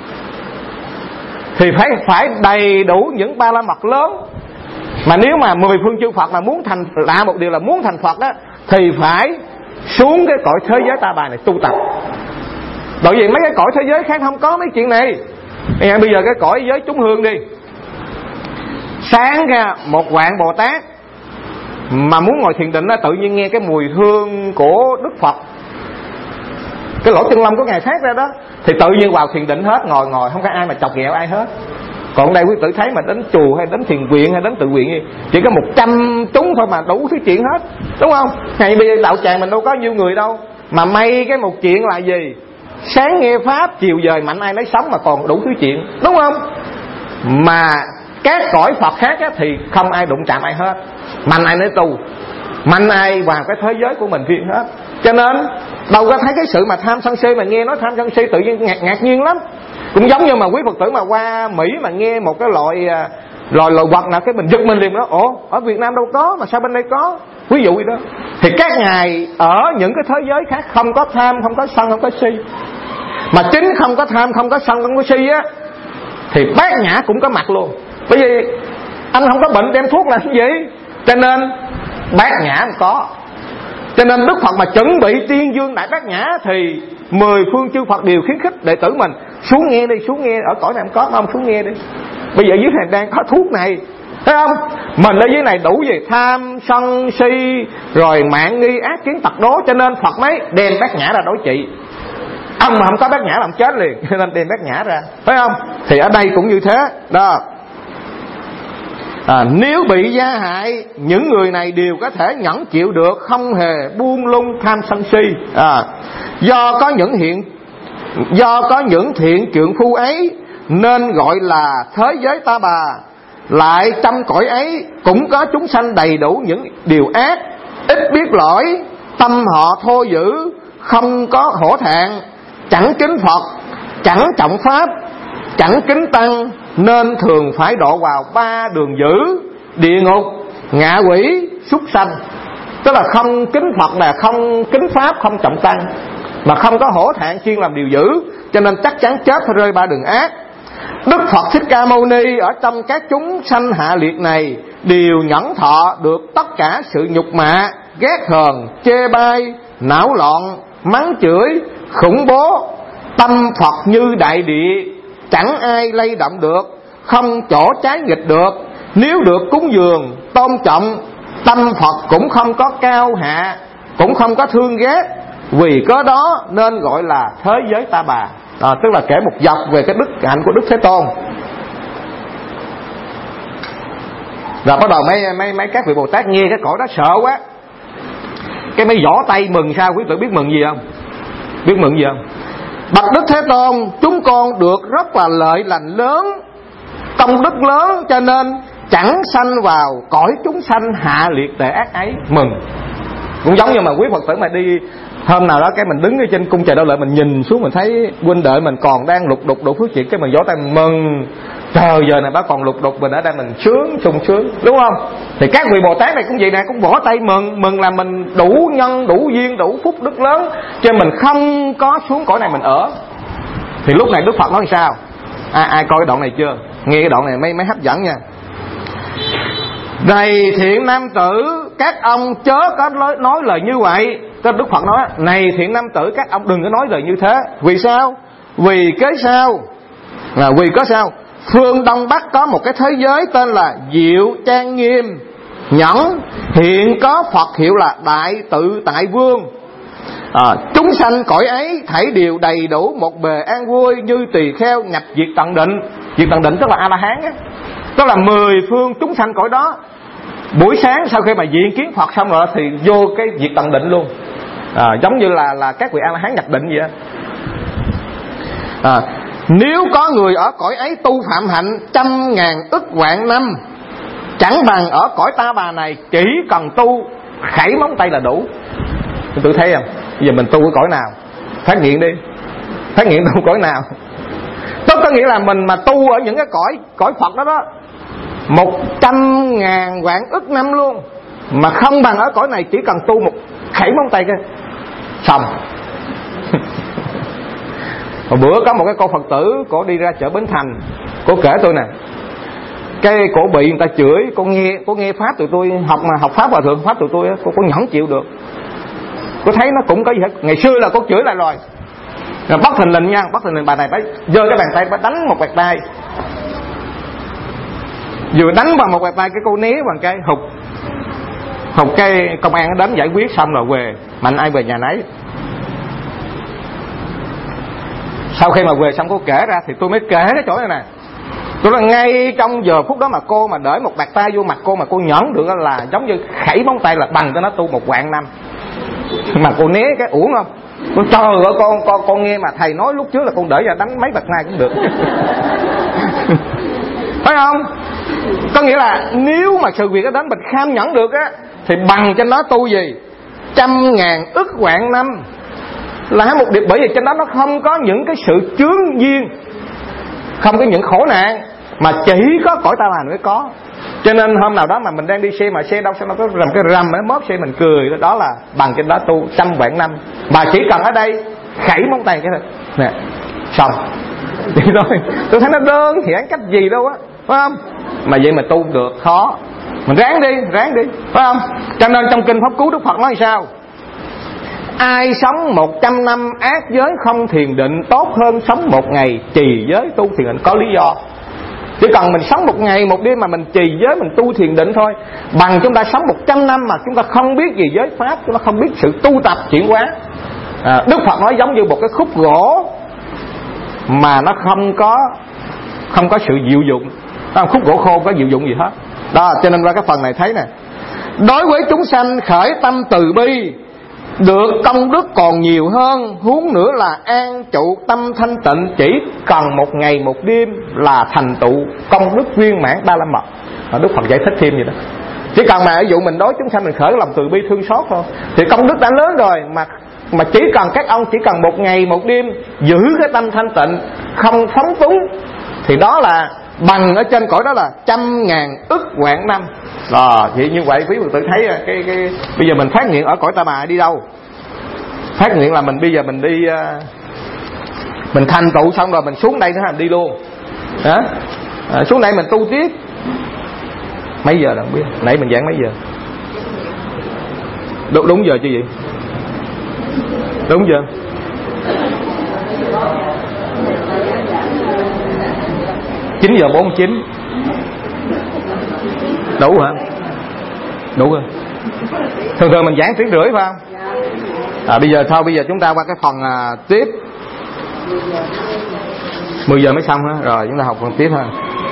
thì phải đầy đủ những ba la mật lớn. Mà nếu mà 10 phương chư Phật mà muốn thành, lạ một điều là muốn thành Phật á, thì phải xuống cái cõi thế giới ta bà này tu tập. Bởi vì mấy cái cõi thế giới khác không có mấy chuyện này. Bây giờ cái cõi giới chúng hương đi, sáng ra một vạn Bồ Tát mà muốn ngồi thiền định á, tự nhiên nghe cái mùi hương của Đức Phật, cái lỗ chân lông của ngài phát ra đó, thì tự nhiên vào thiền định hết, ngồi không có ai mà chọc ghẹo ai hết. Còn đây quý tử thấy mà đến chùa hay đến thiền viện hay đến tự viện gì, chỉ có 100 chúng thôi mà đủ thứ chuyện hết, đúng không? Ngày bây giờ đạo tràng mình đâu có nhiêu người đâu, mà may cái một chuyện là gì? Sáng nghe pháp, chiều dời mạnh ai nấy sống, mà còn đủ thứ chuyện, đúng không? Mà các cõi Phật khác á, thì không ai đụng chạm ai hết, mạnh ai nấy tu, mạnh ai vào cái thế giới của mình riêng hết. Cho nên đâu có thấy cái sự mà tham sân si, mà nghe nói tham sân si tự nhiên ngạc nhiên lắm. Cũng giống như mà quý Phật tử mà qua Mỹ mà nghe một cái loại vật nào, cái mình giật mình liền đó, ủa ở Việt Nam đâu có mà sao bên đây có, ví dụ vậy đó. Thì các ngài ở những cái thế giới khác không có tham, không có sân, không có si. Mà chính không có tham, không có sân, không có si á, thì Bát Nhã cũng có mặt luôn. Bởi vì anh không có bệnh đem thuốc làm gì, cho nên Bát Nhã không có. Cho nên Đức Phật mà chuẩn bị tuyên dương Đại Bát Nhã thì 10 phương chư Phật đều khuyến khích đệ tử mình xuống nghe đi, xuống nghe, ở cõi này không có, ông xuống nghe đi. Bây giờ dưới này đang có thuốc này, thấy không? Mình ở dưới này đủ gì tham sân si rồi mạng nghi ác kiến tật đố, cho nên Phật mới đem Bát Nhã ra đối trị. Ông mà không có Bát Nhã làm chết liền, cho nên đem Bát Nhã ra, phải không? Thì ở đây cũng như thế đó. Nếu bị gia hại, những người này đều có thể nhẫn chịu được, không hề buông lung tham sân si. Do có những thiện trượng phu ấy nên gọi là thế giới ta bà. Lại trong cõi ấy cũng có chúng sanh đầy đủ những điều ác, ít biết lỗi, tâm họ thô dữ, không có hổ thẹn, chẳng kính Phật, chẳng trọng pháp, chẳng kính tăng, nên thường phải độ vào 3 đường dữ: địa ngục, ngạ quỷ, súc sanh. Tức là không kính Phật, là không kính pháp, không trọng tăng, mà không có hổ thẹn, chuyên làm điều dữ, cho nên chắc chắn chết phải rơi 3 đường ác. Đức Phật Thích Ca Mâu Ni ở trong các chúng sanh hạ liệt này đều nhẫn thọ được tất cả sự nhục mạ, ghét hờn, chê bai, não loạn, mắng chửi, khủng bố. Tâm Phật như đại địa, chẳng ai lay động được, không chỗ trái nghịch được. Nếu được cúng dường, tôn trọng, tâm Phật cũng không có cao hạ, cũng không có thương ghét. Vì cớ đó nên gọi là thế giới ta bà. Tức là kể một dọc về cái đức hạnh của Đức Thế Tôn. Rồi bắt đầu mấy các vị Bồ Tát nghe cái cõi đó sợ quá, cái mấy vỗ tay mừng. Sao quý vị biết mừng gì không? Biết mừng gì không? Bạch Đức Thế Tôn, chúng con được rất là lợi lành lớn, công đức lớn, cho nên chẳng sanh vào cõi chúng sanh hạ liệt tệ ác ấy. Mừng. Cũng giống như mà quý Phật tử mà đi hôm nào đó cái mình đứng ở trên cung trời Đau Lợi, mình nhìn xuống mình thấy huynh đệ mình còn đang lục đục đủ phước chuyện, cái mình vỗ tay mừng. Trời, giờ này bác còn lục đục, mình ở đây mình sướng, sung sướng, đúng không? Thì các vị Bồ Tát này cũng vậy nè, cũng vỗ tay mừng. Mừng là mình đủ nhân, đủ duyên, đủ phúc đức lớn, cho mình không có xuống cõi này mình ở. Thì lúc này Đức Phật nói sao? Ai coi cái đoạn này chưa? Nghe cái đoạn này mới hấp dẫn nha. Này thiện nam tử, các ông chớ có nói lời như vậy. Tức Đức Phật nói: này thiện nam tử, các ông đừng có nói lời như thế. Vì sao? Vì cớ sao? Phương Đông Bắc có một cái thế giới tên là Diệu Trang Nghiêm Nhẫn, hiện có Phật hiệu là Đại Tự Tại Vương. Chúng sanh cõi ấy thảy đều đầy đủ một bề an vui, như tỳ kheo nhập diệt tận định. Diệt tận định tức là A-la-hán á, tức là 10 phương chúng sanh cõi đó. Buổi sáng sau khi mà diện kiến Phật xong rồi thì vô cái diệt tận định luôn. Giống như là các vị A-la-hán nhập định vậy á. Nếu có người ở cõi ấy tu phạm hạnh 100.000 ức vạn năm, chẳng bằng ở cõi ta bà này chỉ cần tu khẩy móng tay là đủ. Tự thấy không? Bây giờ mình tu ở cõi nào? Phát nghiệm đi. Phát nghiệm tu cõi nào? Tức có nghĩa là mình mà tu ở những cái cõi Phật đó 100.000 vạn ức năm luôn, mà không bằng ở cõi này chỉ cần tu một khẩy móng tay cái xong. Hồi bữa có một cái cô Phật tử, cổ đi ra chợ Bến Thành, cổ kể tôi nè, cái cổ bị người ta chửi, cô nghe pháp tụi tôi học pháp hòa thượng pháp tụi tôi, cô nhẫn chịu được. Cô thấy nó cũng có gì hết. Ngày xưa là cô chửi lại rồi, bất thình lình nha, bất thình lình bà này phải giơ cái bàn tay, phải đánh một quẹt tay. Vừa đánh bằng một quẹt tay, cái cô né bằng cái hụt cái công an đến giải quyết xong rồi về, mạnh ai về nhà nấy. Sau khi mà về xong cô kể ra thì tôi mới kể cái chỗ này nè. Tôi là ngay trong giờ phút đó mà cô mà để một bạt tay vô mặt cô mà cô nhẫn được là giống như khẩy móng tay là bằng cho nó tu 1 vạn năm. Mà cô né cái uổng không? Tôi trời ơi, con nghe mà thầy nói lúc trước là con để ra đánh mấy bạt tay cũng được. Phải không? Có nghĩa là nếu mà sự việc đó đến mình kham nhẫn được á, thì bằng cho nó tu gì 100.000 ức vạn năm là một điều. Bởi vì trên đó nó không có những cái sự chướng duyên, không có những khổ nạn, mà chỉ có cõi ta bà mới có. Cho nên hôm nào đó mà mình đang đi xe, mà xe đâu sao nó có rầm cái rầm ấy, móp xe mình cười, đó là bằng trên đó tu 100 vạn năm. Mà chỉ cần ở đây khẩy móng tay cái thôi nè, xong. Vậy thôi. Tôi thấy nó đơn giản cách gì đâu á, phải không? Mà vậy mà tu được khó. Mình ráng đi, phải không? Cho nên trong kinh Pháp Cú Đức Phật nói sao? Ai sống 100 năm ác giới không thiền định, tốt hơn sống 1 ngày trì giới tu thiền định. Có lý do. Chỉ cần mình sống một ngày một đêm mà mình trì giới, mình tu thiền định thôi, bằng chúng ta sống 100 năm mà chúng ta không biết gì giới pháp, chúng ta không biết sự tu tập chuyển hóa. Đức Phật nói giống như một cái khúc gỗ mà nó không có sự diệu dụng. Khúc gỗ khô không có diệu dụng gì hết. Đó, cho nên qua cái phần này thấy nè, đối với chúng sanh khởi tâm từ bi được công đức còn nhiều hơn, huống nữa là an trụ tâm thanh tịnh, chỉ cần một ngày một đêm là thành tựu công đức viên mãn Ba La Mật. Đức Phật giải thích thêm vậy đó. Chỉ cần mà ví dụ mình đối chúng sanh mình khởi lòng từ bi thương xót thôi thì công đức đã lớn rồi, mà chỉ cần các ông chỉ cần một ngày một đêm giữ cái tâm thanh tịnh, không phóng túng, thì đó là bằng ở trên cõi đó là 100.000 ức vạn năm. Vậy như vậy quý Phật tử thấy cái bây giờ mình phát nguyện ở cõi Ta Bà đi đâu? Phát nguyện là mình bây giờ mình đi mình thành tựu xong rồi mình xuống đây nữa mình đi luôn. Xuống đây mình tu tiếp. Mấy giờ đâu biết. Nãy mình giảng mấy giờ? Đúng giờ chứ gì? Đúng giờ. Chín giờ 49. Đủ hả? Đủ rồi. Thường thường mình giảng tiếng rưỡi phải không? Bây giờ thôi, bây giờ chúng ta qua cái phần tiếp. 10 giờ mới xong hả? Rồi chúng ta học phần tiếp ha.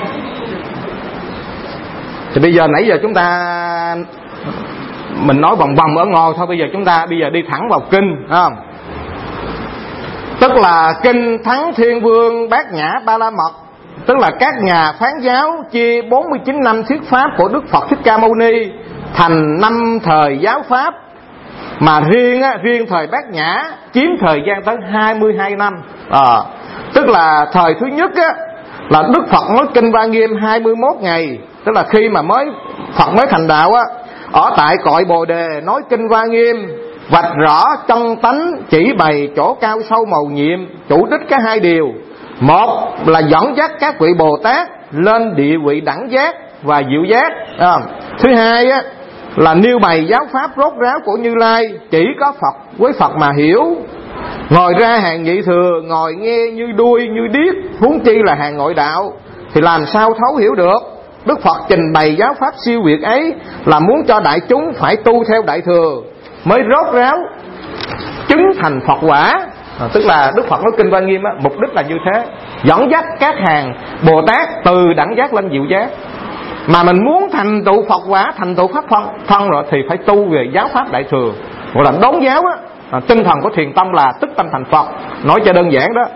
Thì bây giờ nãy giờ chúng ta mình nói vòng vòng ở ngồi thôi, bây giờ đi thẳng vào kinh, không? Tức là kinh Thắng Thiên Vương Bát Nhã Ba La Mật, tức là các nhà phán giáo chia 49 năm thuyết pháp của Đức Phật Thích Ca Mâu Ni thành 5 thời giáo pháp, mà riêng thời Bát Nhã chiếm thời gian tới 22 năm. Tức là thời thứ nhất là Đức Phật nói kinh Hoa Nghiêm 21 ngày, tức là khi mà Phật mới thành đạo ở tại cội Bồ Đề nói kinh Hoa Nghiêm, vạch rõ chân tánh, chỉ bày chỗ cao sâu màu nhiệm, chủ đích có 2 điều. Một là dẫn dắt các vị Bồ Tát lên địa vị đẳng giác và diệu giác. Thứ hai là nêu bày giáo pháp rốt ráo của Như Lai, chỉ có Phật với Phật mà hiểu. Ngồi ra hàng nhị thừa, ngồi nghe như đuôi như điếc, huống chi là hàng ngoại đạo, thì làm sao thấu hiểu được. Đức Phật trình bày giáo pháp siêu việt ấy là muốn cho đại chúng phải tu theo đại thừa mới rốt ráo chứng thành Phật quả. Tức là Đức Phật nói kinh Hoa Nghiêm mục đích là như thế, dẫn dắt các hàng Bồ Tát từ đẳng giác lên diệu giác. Mà mình muốn thành tựu Phật quả, thành tựu pháp thân rồi thì phải tu về giáo pháp đại thừa, gọi là đốn giáo tinh thần của thiền tâm là tức tâm thành Phật, nói cho đơn giản đó.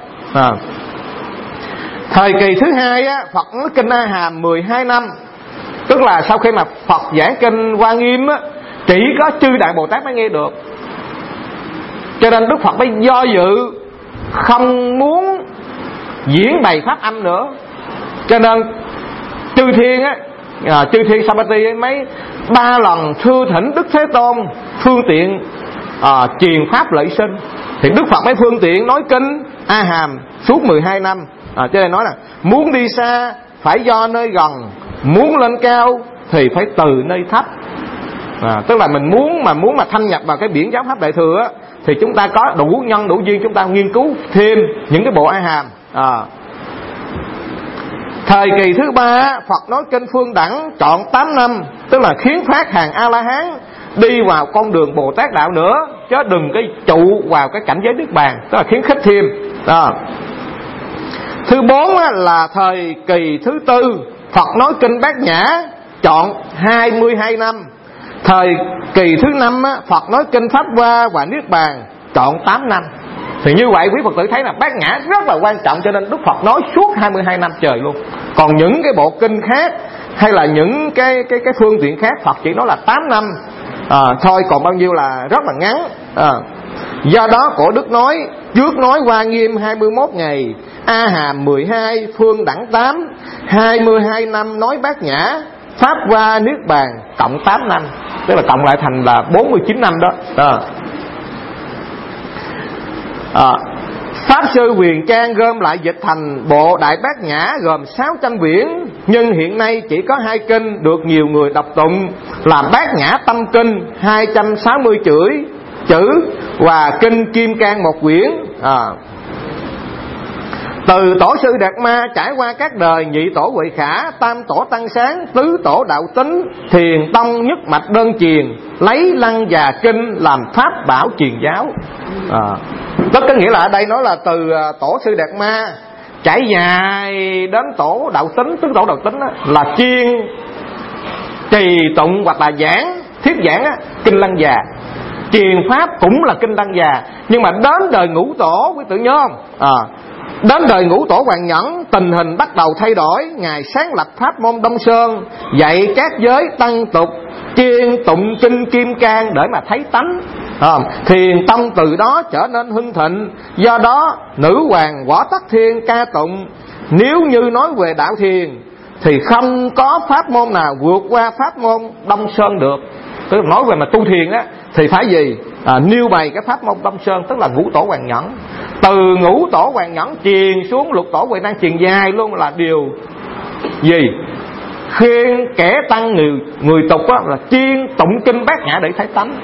Thời kỳ thứ hai Phật nói kinh A Hàm 12 năm, tức là sau khi mà Phật giảng kinh Hoa Nghiêm chỉ có chư đại Bồ Tát mới nghe được, cho nên Đức Phật mới do dự không muốn diễn bày pháp âm nữa. Cho nên chư thiên Sampati mấy 3 lần thưa thỉnh Đức Thế Tôn phương tiện truyền pháp lợi sinh, thì Đức Phật mới phương tiện nói kinh A Hàm suốt 12 năm. Cho nên nói là muốn đi xa phải do nơi gần, muốn lên cao thì phải từ nơi thấp. Tức là mình muốn mà thâm nhập vào cái biển giáo pháp đại thừa thì chúng ta có đủ nhân đủ duyên, chúng ta nghiên cứu thêm những cái bộ A Hàm. Thời kỳ thứ ba Phật nói kinh Phương Đẳng trọn 8 năm, tức là khiến phát hàng A-la-hán đi vào con đường Bồ Tát đạo nữa, chứ đừng cái trụ vào cái cảnh giới Niết Bàn, tức là khiến khích thêm. Thứ 4 là thời kỳ thứ tư Phật nói kinh Bát Nhã trọn 22 năm. Thời kỳ thứ 5 Phật nói kinh Pháp Hoa và Niết Bàn trọn 8 năm. Thì như vậy quý Phật tử thấy là Bát Nhã rất là quan trọng, cho nên Đức Phật nói suốt 22 năm trời luôn. Còn những cái bộ kinh khác hay là những cái phương tiện khác Phật chỉ nói là 8 năm thôi, còn bao nhiêu là rất là ngắn. Do đó cổ đức nói trước nói Hoa Nghiêm 21 ngày, A Hàm 12, Phương Đẳng 8, 22 năm nói Bát Nhã, Pháp Hoa Niết Bàn cộng 8 năm, tức là cộng lại thành là 49 năm đó. Pháp sư Huyền Trang gom lại dịch thành bộ Đại Bát Nhã gồm 600 quyển, nhưng hiện nay chỉ có 2 kinh được nhiều người đọc tụng là Bát Nhã Tâm Kinh 260 chữ và kinh Kim Cang 1 quyển. Từ tổ sư Đạt Ma trải qua các đời nhị tổ Huệ Khả, tam tổ Tăng Sáng, tứ tổ Đạo Tính, thiền tông nhất mạch đơn truyền, lấy lăng và kinh làm pháp bảo truyền giáo. Tức có nghĩa là ở đây nói là từ tổ sư Đạt Ma trải dài đến tổ Đạo Tính, tứ tổ Đạo Tính đó, là chuyên trì tụng hoặc là giảng, thuyết giảng á, kinh Lăng Già. Truyền pháp cũng là kinh Lăng Già. Nhưng mà đến đời ngũ tổ, quý tử nhớ không? Đến đời ngũ tổ Hoàng Nhẫn, tình hình bắt đầu thay đổi. Ngài sáng lập pháp môn Đông Sơn, dạy các giới tăng tục chuyên tụng kinh Kim Cang để mà thấy tánh. Thiền tông từ đó trở nên hưng thịnh. Do đó nữ hoàng Võ Tắc Thiên ca tụng, nếu như nói về đạo thiền thì không có pháp môn nào vượt qua pháp môn Đông Sơn được. Tức là nói về mà tu thiền á thì phải gì? Nêu bày cái pháp môn Đông Sơn, tức là ngũ tổ Hoàng Nhẫn. Từ ngũ tổ Hoàng Nhẫn truyền xuống lục tổ Huệ Năng, truyền dài luôn là điều gì? Khuyên kẻ tăng người tục á, là chuyên tụng kinh Bát Nhã để thấy tánh.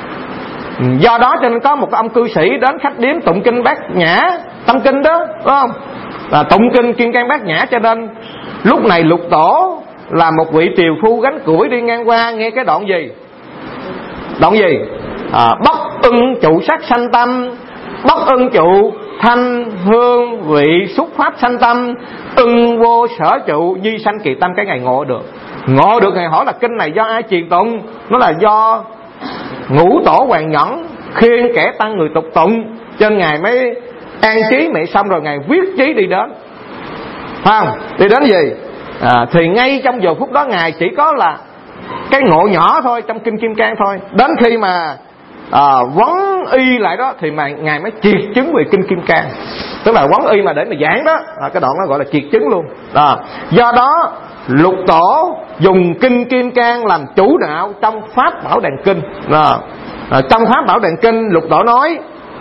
Do đó cho nên có một ông cư sĩ đến khách điếm tụng kinh Bát Nhã tâm kinh đó, đúng không? Là tụng kinh Kim Cang Bát Nhã. Cho nên lúc này lục tổ là một vị tiều phu gánh củi đi ngang qua, nghe cái đoạn gì? Đoạn gì? Bất ưng trụ sắc sanh tâm, bất ưng trụ thanh hương vị xúc pháp sanh tâm, ưng vô sở trụ di sanh kỳ tâm. Cái ngày ngộ được. Ngộ được ngày hỏi là kinh này do ai truyền tụng? Nó là do ngũ tổ Hoàng Nhẫn khuyên kẻ tăng người tục tụng, cho nên ngài mới an trí mẹ xong rồi ngài viết chí đi đến. Phải không? Đi đến gì? Thì ngay trong giờ phút đó ngài chỉ có là cái ngộ nhỏ thôi trong kinh Kim Cang thôi. Đến khi mà vấn y lại đó thì mà ngài mới triệt chứng về kinh Kim Cang. Tức là vấn y mà để mà giảng đó, cái đoạn đó gọi là triệt chứng luôn. Do đó lục tổ dùng kinh Kim Cang làm chủ đạo trong pháp bảo đàn kinh. Trong pháp bảo đàn kinh lục tổ nói: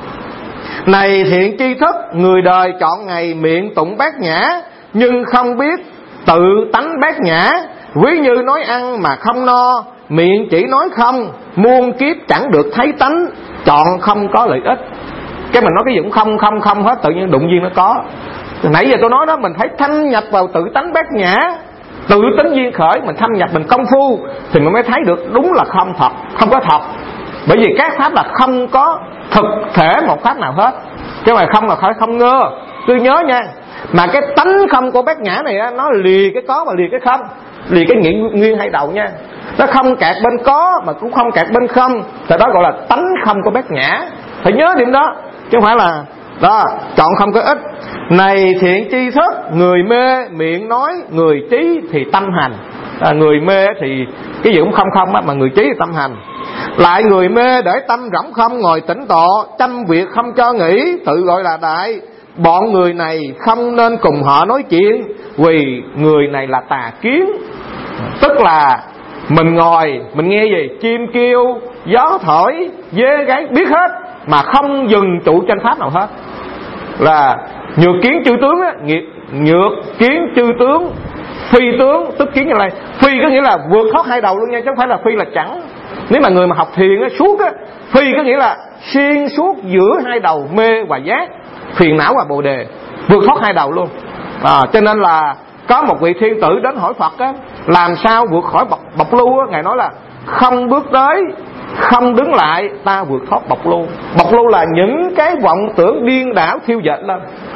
này thiện tri thức, người đời chọn ngày miệng tụng Bát Nhã, nhưng không biết tự tánh Bát Nhã. Ví như nói ăn mà không no, miệng chỉ nói không, muôn kiếp chẳng được thấy tánh, chọn không có lợi ích. Cái mình nói cái gì cũng không hết, tự nhiên đụng duyên nó có. Nãy giờ tôi nói đó, mình phải thâm nhập vào tự tánh Bát Nhã, tự tính duyên khởi, mình thâm nhập, mình công phu thì mình mới thấy được đúng là không thật, không có thật. Bởi vì các pháp là không có thực thể một pháp nào hết. Cái này không là khỏi không ngơ. Tôi nhớ nha, mà cái tánh không của Bát Nhã này á, nó lìa cái có và lìa cái không, lìa cái nguyên hai đầu nha. Nó không kẹt bên có mà cũng không kẹt bên không, thì đó gọi là tánh không của Bát Nhã. Phải nhớ điểm đó, chứ không phải là đó chọn không có ích. Này thiện tri thức, người mê miệng nói, người trí thì tâm hành. Người mê thì cái gì cũng không á, mà người trí thì tâm hành. Lại người mê để tâm rỗng không, ngồi tĩnh tọa, trăm việc không cho nghĩ, tự gọi là đại. Bọn người này không nên cùng họ nói chuyện, vì người này là tà kiến. Tức là mình ngồi, mình nghe gì? Chim kêu, gió thổi, dê gáy, biết hết, mà không dừng trụ trên pháp nào hết. Là nhược kiến chư tướng á, nhược kiến chư tướng, phi tướng, tức kiến như này. Phi có nghĩa là vượt thoát hai đầu luôn nha, chứ không phải là phi là chẳng. Nếu mà người mà học thiền á, suốt á, phi có nghĩa là xuyên suốt giữa hai đầu mê và giác, phiền não và bồ đề, vượt thoát hai đầu luôn. Cho nên là có một vị thiên tử đến hỏi Phật á, làm sao vượt khỏi bọc lưu á. Ngài nói là không bước tới, không đứng lại, ta vượt thoát bọc lưu. Bọc lưu là những cái vọng tưởng điên đảo thiêu dệt lên.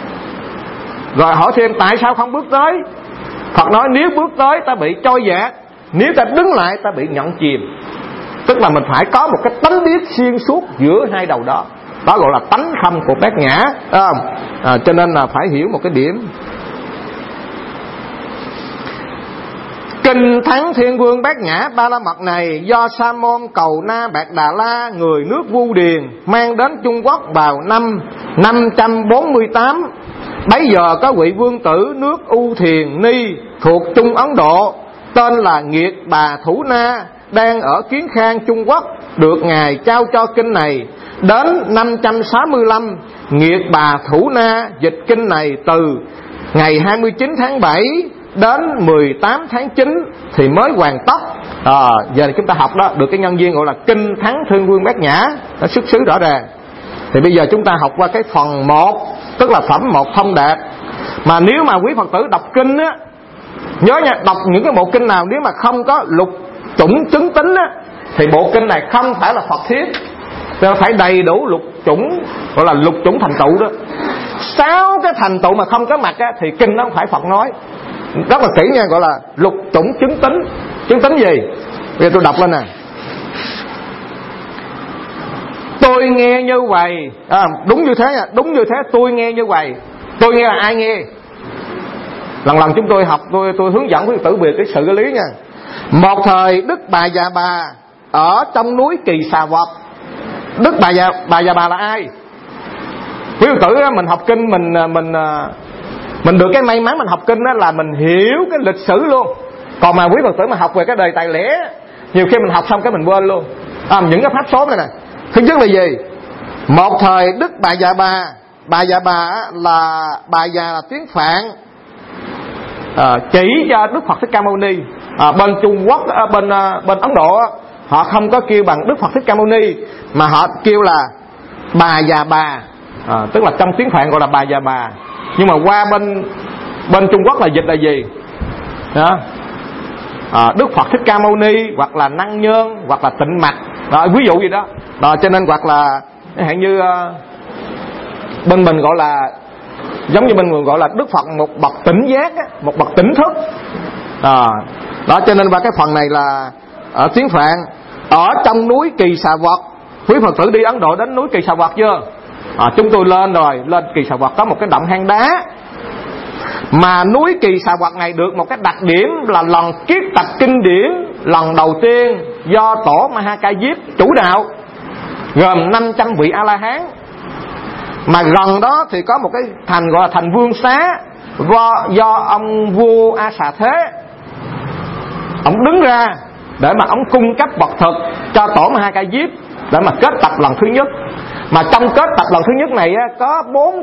Rồi hỏi thêm tại sao không bước tới. Phật nói nếu bước tới ta bị trôi dạt, nếu ta đứng lại ta bị nhận chìm. Tức là mình phải có một cái tánh biết xuyên suốt giữa hai đầu đó. Đó gọi là tánh không của Bát Nhã. Cho nên là phải hiểu một cái điểm. Kinh Thắng Thiên Vương Bát Nhã Ba La Mật này do Sa môn Cầu Na Bạc Đà La, người nước Vu Điền, mang đến Trung Quốc vào năm 548. Bấy giờ có vị vương tử nước U Thiền Ni thuộc Trung Ấn Độ, tên là Nghiệt Bà Thủ Na, đang ở Kiến Khang Trung Quốc, được ngài trao cho kinh này. Đến 565, Nghiệt Bà Thủ Na dịch kinh này từ ngày 29 tháng 7 đến 18 tháng 9 thì mới hoàn tất. Giờ chúng ta học đó được cái nhân duyên gọi là Kinh Thắng Thiên Vương Bát Nhã, nó xuất xứ rõ ràng. Thì bây giờ chúng ta học qua cái phần 1, tức là phẩm 1 thông đạt. Mà nếu mà quý Phật tử đọc kinh á, nhớ nha, đọc những cái bộ kinh nào nếu mà không có lục chủng chứng tính á, thì bộ kinh này không phải là Phật thuyết. Nó phải đầy đủ lục chủng, gọi là lục chủng thành tựu đó. 6 cái thành tựu mà không có mặt á, thì kinh nó không phải Phật nói. Rất là kỹ nha, gọi là lục chủng chứng tính. Chứng tính gì? Bây giờ tôi đọc lên nè. Tôi nghe như vậy, đúng như thế nha, đúng như thế, tôi nghe như vậy. Tôi nghe là ai nghe? Lần lần chúng tôi học, tôi hướng dẫn quý tử về cái sự lý nha. Một thời Đức Bà Già Bà ở trong núi Kỳ Xà Vật. Đức Bà Già Bà là ai? Quý tử mình học kinh, mình được cái may mắn mình học kinh đó là mình hiểu cái lịch sử luôn. Còn mà quý Phật tử mà học về cái đời tài lẻ, nhiều khi mình học xong cái mình quên luôn. Những cái pháp số này nè. Thứ nhất là gì? Một thời Đức Bà Già Bà. Bà Già Bà là bà già là tiếng Phạn, chỉ cho Đức Phật Thích Ca Mâu Ni. Bên Trung Quốc, bên Ấn Độ họ không có kêu bằng Đức Phật Thích Ca Mâu Ni, mà họ kêu là Bà Già Bà. Tức là trong tiếng Phạn gọi là Bà Già Bà. Nhưng mà qua bên Trung Quốc là dịch là gì? Đó. Đức Phật Thích Ca Mâu Ni, hoặc là Năng Nhơn, hoặc là Tịnh Mặc. Đó, ví dụ gì đó. Cho nên hoặc là hạn như bên mình gọi là, giống như bên người gọi là Đức Phật một bậc tỉnh giác á, một bậc tỉnh thức. Đó, cho nên qua cái phần này là ở tiếng Phạn. Ở trong núi Kỳ Xà Vật. Quý Phật tử đi Ấn Độ đến núi Kỳ Xà Vật chưa? Chúng tôi lên rồi. Lên Kỳ Xà Vật có một cái động hang đá. Mà núi Kỳ Xà Vật này được một cái đặc điểm là lần kiết tập kinh điển lần đầu tiên do Tổ Ma Ha Ca Diếp chủ đạo, gồm 500 vị A-la-hán. Mà gần đó thì có một cái thành gọi là thành Vương Xá, do ông vua A Xà Thế ông đứng ra để mà ông cung cấp vật thực cho Tổ Ma Ha Ca Diếp để mà kết tập lần thứ nhất. Mà trong kết tập lần thứ nhất này có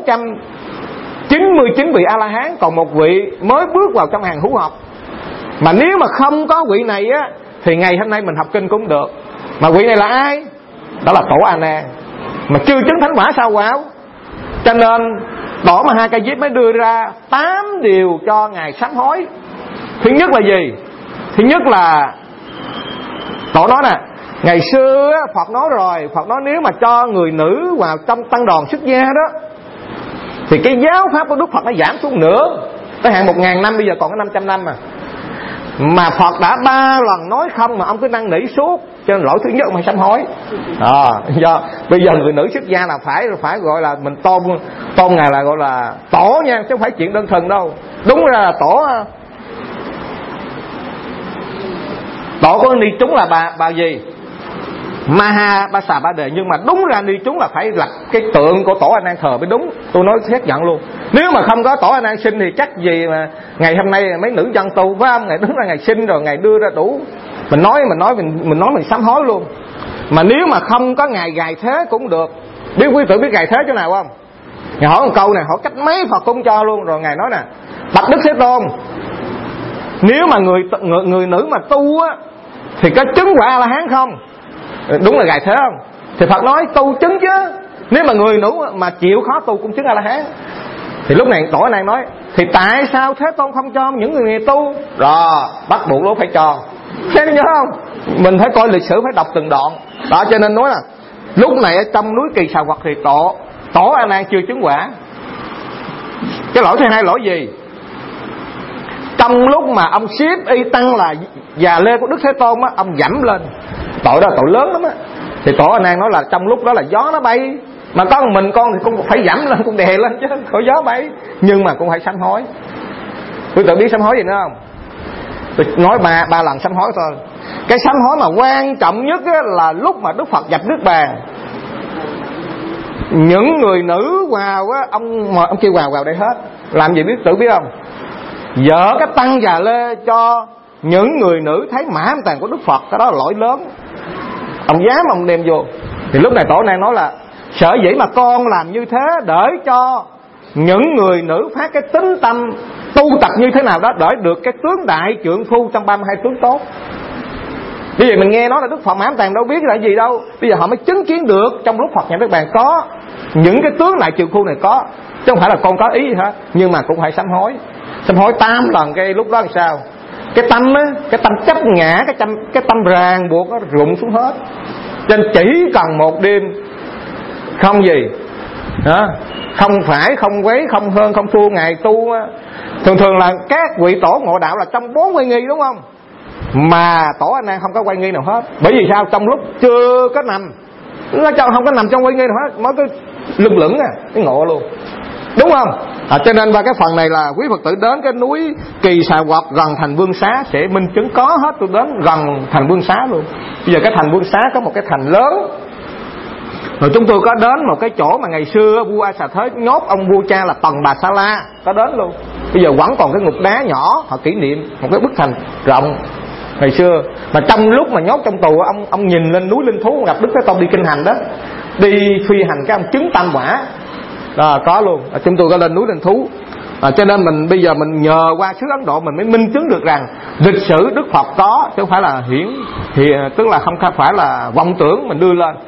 499 vị A-la-hán, còn một vị mới bước vào trong hàng hữu học. Mà nếu mà không có vị này á, thì ngày hôm nay mình học kinh cũng được. Mà vị này là ai? Đó là Tổ A Nan, mà chưa chứng thánh quả sao quảo. Cho nên Tổ Ma Ha Ca Diếp mới đưa ra 8 điều cho ngài sám hối. Thứ nhất là gì? Thứ nhất là Tổ nói nè, ngày xưa Phật nói rồi, Phật nói nếu mà cho người nữ vào trong tăng đoàn xuất gia đó thì cái giáo pháp của Đức Phật nó giảm xuống nữa, tới hạn 1000 năm, bây giờ còn có 500 năm mà Phật đã 3 lần nói không mà ông cứ năn nỉ suốt. Cho nên lỗi thứ nhất mà sám hối. Do bây giờ người nữ xuất gia là phải gọi là mình tôn ngài là gọi là tổ nha, chứ không phải chuyện đơn thuần đâu. Đúng ra là tổ của ni chúng là bà gì? Maha Ba Xà Ba Đề. Nhưng mà đúng ra ni chúng là phải lập cái tượng của Tổ A Nan thờ mới đúng. Tôi nói xác nhận luôn. Nếu mà không có Tổ A Nan sinh thì chắc gì mà ngày hôm nay mấy nữ dân tu phải không? Ngày đứng ra ngày sinh rồi ngày đưa ra đủ. Mình nói mình sám hối luôn. Mà nếu mà không có ngày gài thế cũng được. Biết quý tử biết gài thế chỗ nào không? Ngài hỏi một câu này, hỏi cách mấy Phật cũng cho luôn. Rồi ngài nói nè, bạch Đức Thế Tôn, nếu mà người nữ mà tu á thì có chứng quả A-la-hán không? Đúng là gài thế không? Thì Phật nói tu chứng chứ. Nếu mà người nữ mà chịu khó tu cũng chứng A-la-hán. Thì lúc này Tổ này nói, thì tại sao Thế Tôn không cho những người này tu? Rồi bắt buộc nó phải cho. Thế nhớ không? Mình phải coi lịch sử, phải đọc từng đoạn. Đó, cho nên nói là lúc này ở trong núi Kỳ Xà Vật thì Tổ A Nan chưa chứng quả. Cái lỗi thứ hai lỗi gì? Trong lúc mà ông Siếp Y Tăng là già lê của Đức Thế Tôn á, ông dẫm lên. Tội đó tội lớn lắm á. Thì Tổ A Nan nói là trong lúc đó là gió nó bay, mà con thì cũng phải dẫm lên, cũng đè lên chứ, khỏi gió bay. Nhưng mà cũng phải sám hối. Quý tự biết sám hối gì nữa không? Tôi nói ba lần sám hối thôi. Cái sám hối mà quan trọng nhất là lúc mà Đức Phật dập nước bàn, những người nữ vào á, ông kêu vào đây hết. Làm gì biết tự biết không? Dỡ cái tăng già lê cho những người nữ thấy mã âm tàn của Đức Phật. Cái đó là lỗi lớn. Ông dám ông đem vô. Thì lúc này Tổ này nói là sở dĩ mà con làm như thế để cho những người nữ phát cái tính tâm tu tập như thế nào đó, để được cái tướng đại trượng phu trong 32 tướng tốt. Bây giờ mình nghe nói là Đức Phật mã âm tàn đâu biết là gì đâu. Bây giờ họ mới chứng kiến được trong lúc Phật nhập Niết Bàn có những cái tướng lại trừ khuôn này có, chứ không phải là con có ý gì hết. Nhưng mà cũng phải sám hối 8 lần. Cái lúc đó làm sao? Cái tâm á, cái tâm chấp ngã, cái tâm ràng buộc nó rụng xuống hết. Cho nên chỉ cần một đêm không gì đó, không phải, không quấy, không hơn, không thua ngày tu á. Thường là các vị tổ ngộ đạo là trong 4 quay nghi, đúng không? Mà tổ A Nan không có quay nghi nào hết. Bởi vì sao? Trong lúc chưa có nằm, nó không có nằm trong quay nghi nào hết, mới cái lưng lửng cái ngộ luôn, đúng không? Cho nên qua cái phần này là quý Phật tử đến cái núi Kỳ Xà Hoặc gần thành Vương Xá sẽ minh chứng có hết. Tôi đến gần thành Vương Xá luôn. Bây giờ cái thành Vương Xá có một cái thành lớn. Rồi chúng tôi có đến một cái chỗ mà ngày xưa vua A Xà Thế nhốt ông vua cha là Tần Bà Sa La, có đến luôn. Bây giờ vẫn còn cái ngục đá nhỏ, họ kỷ niệm một cái bức thành rộng ngày xưa. Mà trong lúc mà nhốt trong tù, ông nhìn lên núi Linh Thú, gặp Đức Thế Tôn đi kinh hành đó, đi phi hành cái ông chứng tam quả. Có luôn. Chúng tôi có lên núi Linh Thú. Cho nên mình bây giờ mình nhờ qua xứ Ấn Độ mình mới minh chứng được rằng lịch sử Đức Phật có, chứ không phải là tức là không phải là vọng tưởng mình đưa lên.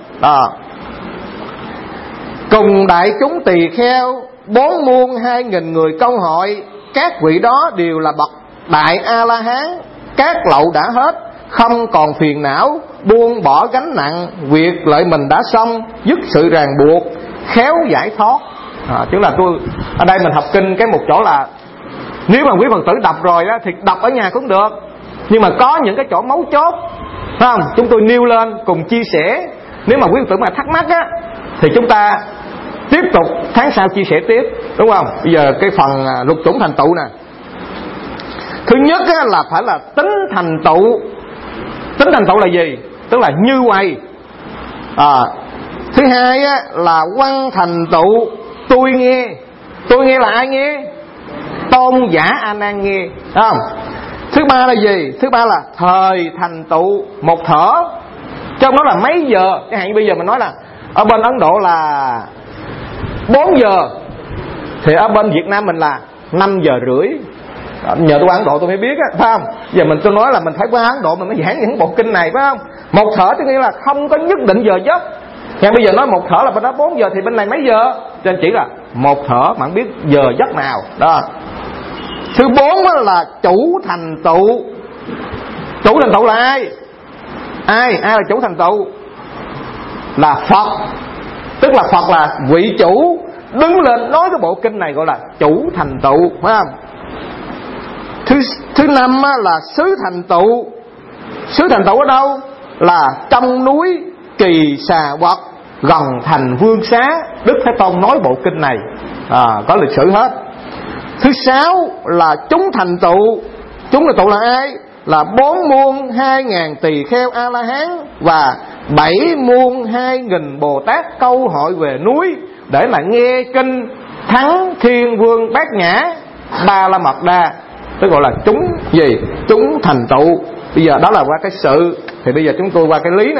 Cùng đại chúng tỳ kheo 4 muôn 2.000 người câu hỏi, các vị đó đều là bậc đại A La Hán, các lậu đã hết, không còn phiền não, buông bỏ gánh nặng, việc lợi mình đã xong, dứt sự ràng buộc, khéo giải thoát. Chứ là tôi ở đây mình học kinh cái một chỗ là nếu mà quý Phật tử đọc rồi đó thì đọc ở nhà cũng được, nhưng mà có những cái chỗ mấu chốt, phải không? Chúng tôi nêu lên cùng chia sẻ. Nếu mà quý Phật tử mà thắc mắc á thì chúng ta tiếp tục tháng sau chia sẻ tiếp, đúng không? Bây giờ cái phần lục chủng thành tựu nè. Thứ nhất á, là phải là tính thành tựu. Tính thành tựu là gì? Tức là như quầy. Thứ hai á, là quăng thành tựu tôi nghe. Tôi nghe là ai nghe? Tôn giả A Nan nghe, đúng không? Thứ ba là gì? Thứ ba là thời thành tựu một thở. Trong đó là mấy giờ? Chẳng hạn bây giờ mình nói là ở bên Ấn Độ là 4 giờ, thì ở bên Việt Nam mình là 5 giờ rưỡi. Nhờ tôi qua Ấn Độ tôi mới biết á, phải không? Giờ tôi nói là mình phải qua Ấn Độ mình mới giảng những bộ kinh này, phải không? Một thở tức nghĩa là không có nhất định giờ giấc. Hiện bây giờ nói một thở là bên đó 4 giờ thì bên này mấy giờ? Cho nên chỉ là một thở mà không biết giờ giấc nào đó. Thứ 4 là chủ thành tựu. Chủ thành tựu là ai? Ai là chủ thành tựu? Là Phật. Tức là Phật là vị chủ đứng lên nói cái bộ kinh này, gọi là chủ thành tựu, phải không? Thứ 5 là xứ thành tựu. Xứ thành tựu ở đâu? Là trong núi Kỳ Xà Hoặc gần thành Vương Xá, Đức Thế Tôn nói bộ kinh này, có lịch sử hết. Thứ 6 là chúng thành tựu. Chúng thành tựu là ai? Là 4 muôn 2.000 tỳ kheo A La Hán và 7 muôn 2.000 Bồ Tát câu hội về núi để mà nghe kinh Thắng Thiên Vương Bát Nhã Ba La Mật Đa. Tức gọi là chúng gì? Chúng thành tựu. Bây giờ đó là qua cái sự. Thì bây giờ chúng tôi qua cái lý nè.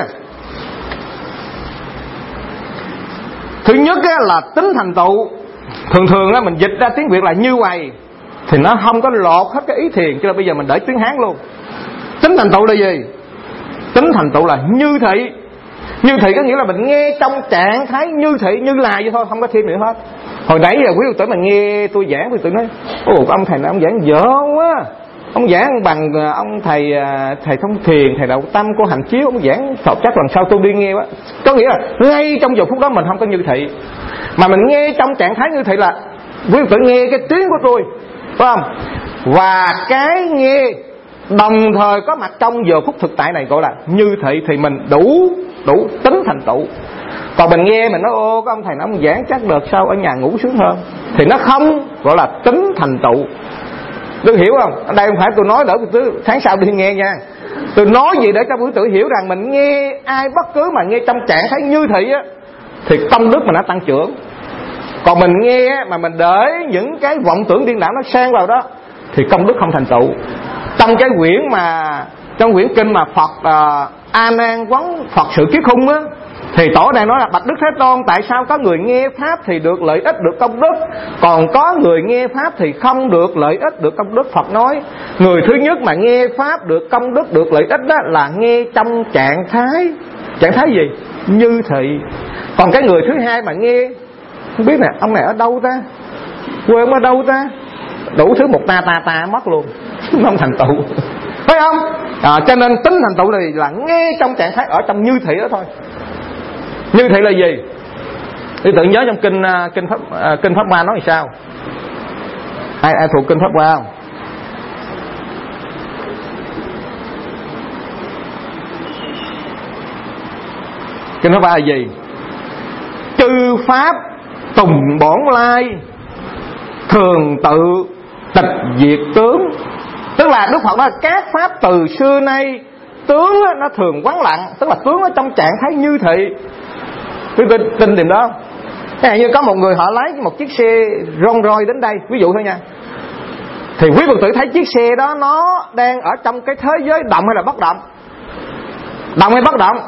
Thứ nhất là tính thành tựu. Thường mình dịch ra tiếng Việt là như quầy thì nó không có lọt hết cái ý thiền, cho nên bây giờ mình để tiếng Hán luôn. Tính thành tựu là gì? Tính thành tựu là như thị. Như thị có nghĩa là mình nghe trong trạng thái như thị, như là vậy thôi, không có thêm nữa hết. Hồi nãy giờ quý Phật tử mà nghe tôi giảng, quý Phật tử nói: ồ, ông thầy này ông giảng dở quá, ông giảng bằng ông thầy thông thiền, thầy đạo tâm của hành chiếu, ông giảng chắc lần sau tôi đi nghe quá. Có nghĩa là ngay trong giờ phút đó mình không có như thị, mà mình nghe trong trạng thái như thị là quý Phật tử nghe cái tiếng của tôi, phải không? Và cái nghe đồng thời có mặt trong giờ phút thực tại này gọi là như thị, thì mình đủ tính thành tựu. Còn mình nghe mình nói: ô, cái ông thầy nó ông giảng chắc đợt sau ở nhà ngủ sướng hơn, thì nó không gọi là tính thành tựu. Đừng hiểu không? Ở đây không phải tôi nói đỡ tháng sau đi nghe nha. Tôi nói gì để cho quý tử hiểu rằng mình nghe ai bất cứ mà nghe trong trạng thái như thị á, thì công đức mình đã tăng trưởng. Còn mình nghe mà mình để những cái vọng tưởng điên đảo nó xen vào đó thì công đức không thành tựu. Trong cái trong quyển kinh mà Phật A Nan vấn Phật sự kiết khung á, thì tổ đang nói là: bạch Đức Thế Tôn, tại sao có người nghe pháp thì được lợi ích, được công đức, còn có người nghe pháp thì không được lợi ích, được công đức? Phật nói người thứ nhất mà nghe pháp được công đức, được lợi ích đó là nghe trong trạng thái gì? Như thị. Còn cái người thứ hai mà nghe không biết nè, ông này ở đâu ta, quê ông ở đâu ta, đủ thứ một ta mất luôn, không thành tựu, phải không? Cho nên tính thành tựu này là ngay trong trạng thái ở trong như thị đó thôi. Như thị là gì? Thì tự nhớ trong kinh Pháp Hoa nói thì sao? Ai thuộc kinh Pháp Hoa không? Kinh Pháp Hoa là gì? Chư pháp tùng bổn lai, thường tự tịch diệt tướng. Tức là Đức Phật nói các pháp từ xưa nay tướng nó thường vắng lặng, tức là tướng ở trong trạng thái như thị. Tôi tin điểm đó. Thế như có một người họ lái một chiếc xe Rolls Royce đến đây, ví dụ thôi nha, thì quý Phật tử thấy chiếc xe đó nó đang ở trong cái thế giới động hay là bất động? Động hay bất động?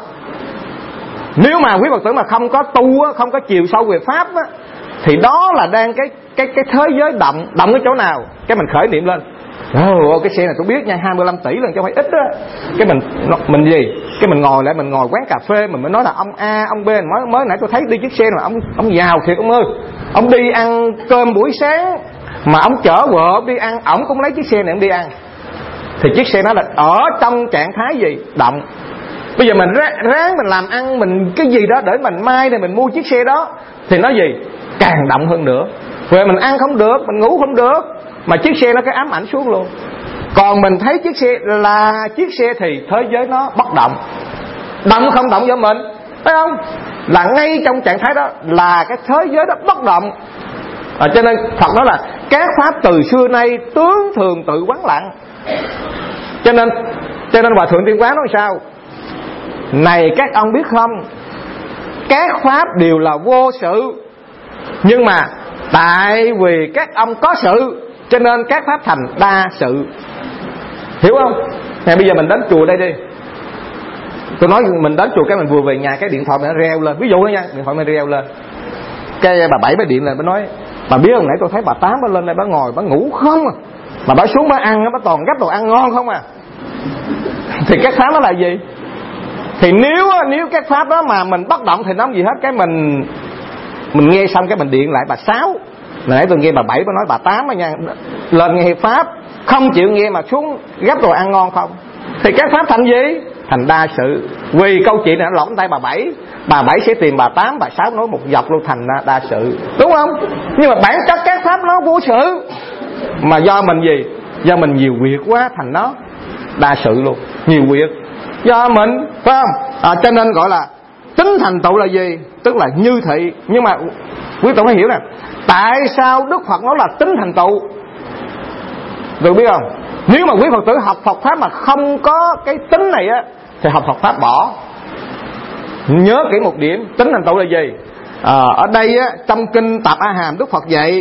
Nếu mà quý Phật tử mà không có tu, không có chiều sâu về pháp á, thì đó là đang cái thế giới động. Động ở chỗ nào? Cái mình khởi niệm lên, cái xe này tôi biết nha, 25 tỷ lần chứ không phải ít đó. Cái mình gì? Cái mình ngồi lại, mình ngồi quán cà phê, mình mới nói là ông A, ông B, mới nãy tôi thấy đi chiếc xe này, ông giàu thiệt ông ơi. Ông đi ăn cơm buổi sáng mà ông chở vợ ông đi ăn, ổng cũng lấy chiếc xe này ông đi ăn. Thì chiếc xe nó là ở trong trạng thái gì? Động. Bây giờ mình ráng mình làm ăn, mình cái gì đó để mình mai này mình mua chiếc xe đó, thì nó gì? Càng động hơn nữa. Về mình ăn không được, mình ngủ không được, mà chiếc xe nó cái ám ảnh xuống luôn. Còn mình thấy chiếc xe là chiếc xe thì thế giới nó bất động. Động không động do mình, phải không? Là ngay trong trạng thái đó là cái thế giới đó bất động. Cho nên Phật nói là các pháp từ xưa nay tướng thường tự vắng lặng. Cho nên Hòa Thượng Tiên Quán nói sao? Này các ông biết không, các pháp đều là vô sự, nhưng mà tại vì các ông có sự cho nên các pháp thành đa sự. Hiểu không? Này bây giờ mình đến chùa đây đi, tôi nói mình đến chùa cái mình vừa về nhà cái điện thoại mình nó reo lên, ví dụ đó nha, điện thoại mình reo lên, cái bà Bảy bà điện lại, bà nói bà biết không, nãy tôi thấy bà Tám bà lên đây bà ngồi bà ngủ không à, mà bà xuống bà ăn bà toàn gấp đồ ăn ngon không à. Thì các pháp đó là gì? Thì nếu các pháp đó mà mình bất động thì nó không gì hết. Cái mình nghe xong cái mình điện lại bà Sáu, nãy tôi nghe bà Bảy bà nói bà Tám nha, lên nghe pháp không chịu nghe mà xuống gấp đồ ăn ngon không, thì các pháp thành gì? Thành đa sự. Vì câu chuyện này nó lỏng tay bà Bảy sẽ tìm bà Tám, bà Sáu nói một dọc luôn, thành đa sự, đúng không? Nhưng mà bản chất các pháp nó vô sự, mà do mình gì? Do mình nhiều việc quá thành nó đa sự luôn, nhiều việc do mình, phải không? Cho nên gọi là tính thành tựu là gì? Tức là như thị. Nhưng mà quý vị phải hiểu nè, tại sao Đức Phật nói là tính thành tựu? Được biết không? Nếu mà quý Phật tử học Phật pháp mà không có cái tính này á, thì học Phật pháp bỏ. Nhớ kỹ một điểm, tính thành tựu là gì? Ở đây á, trong kinh Tạp A Hàm Đức Phật dạy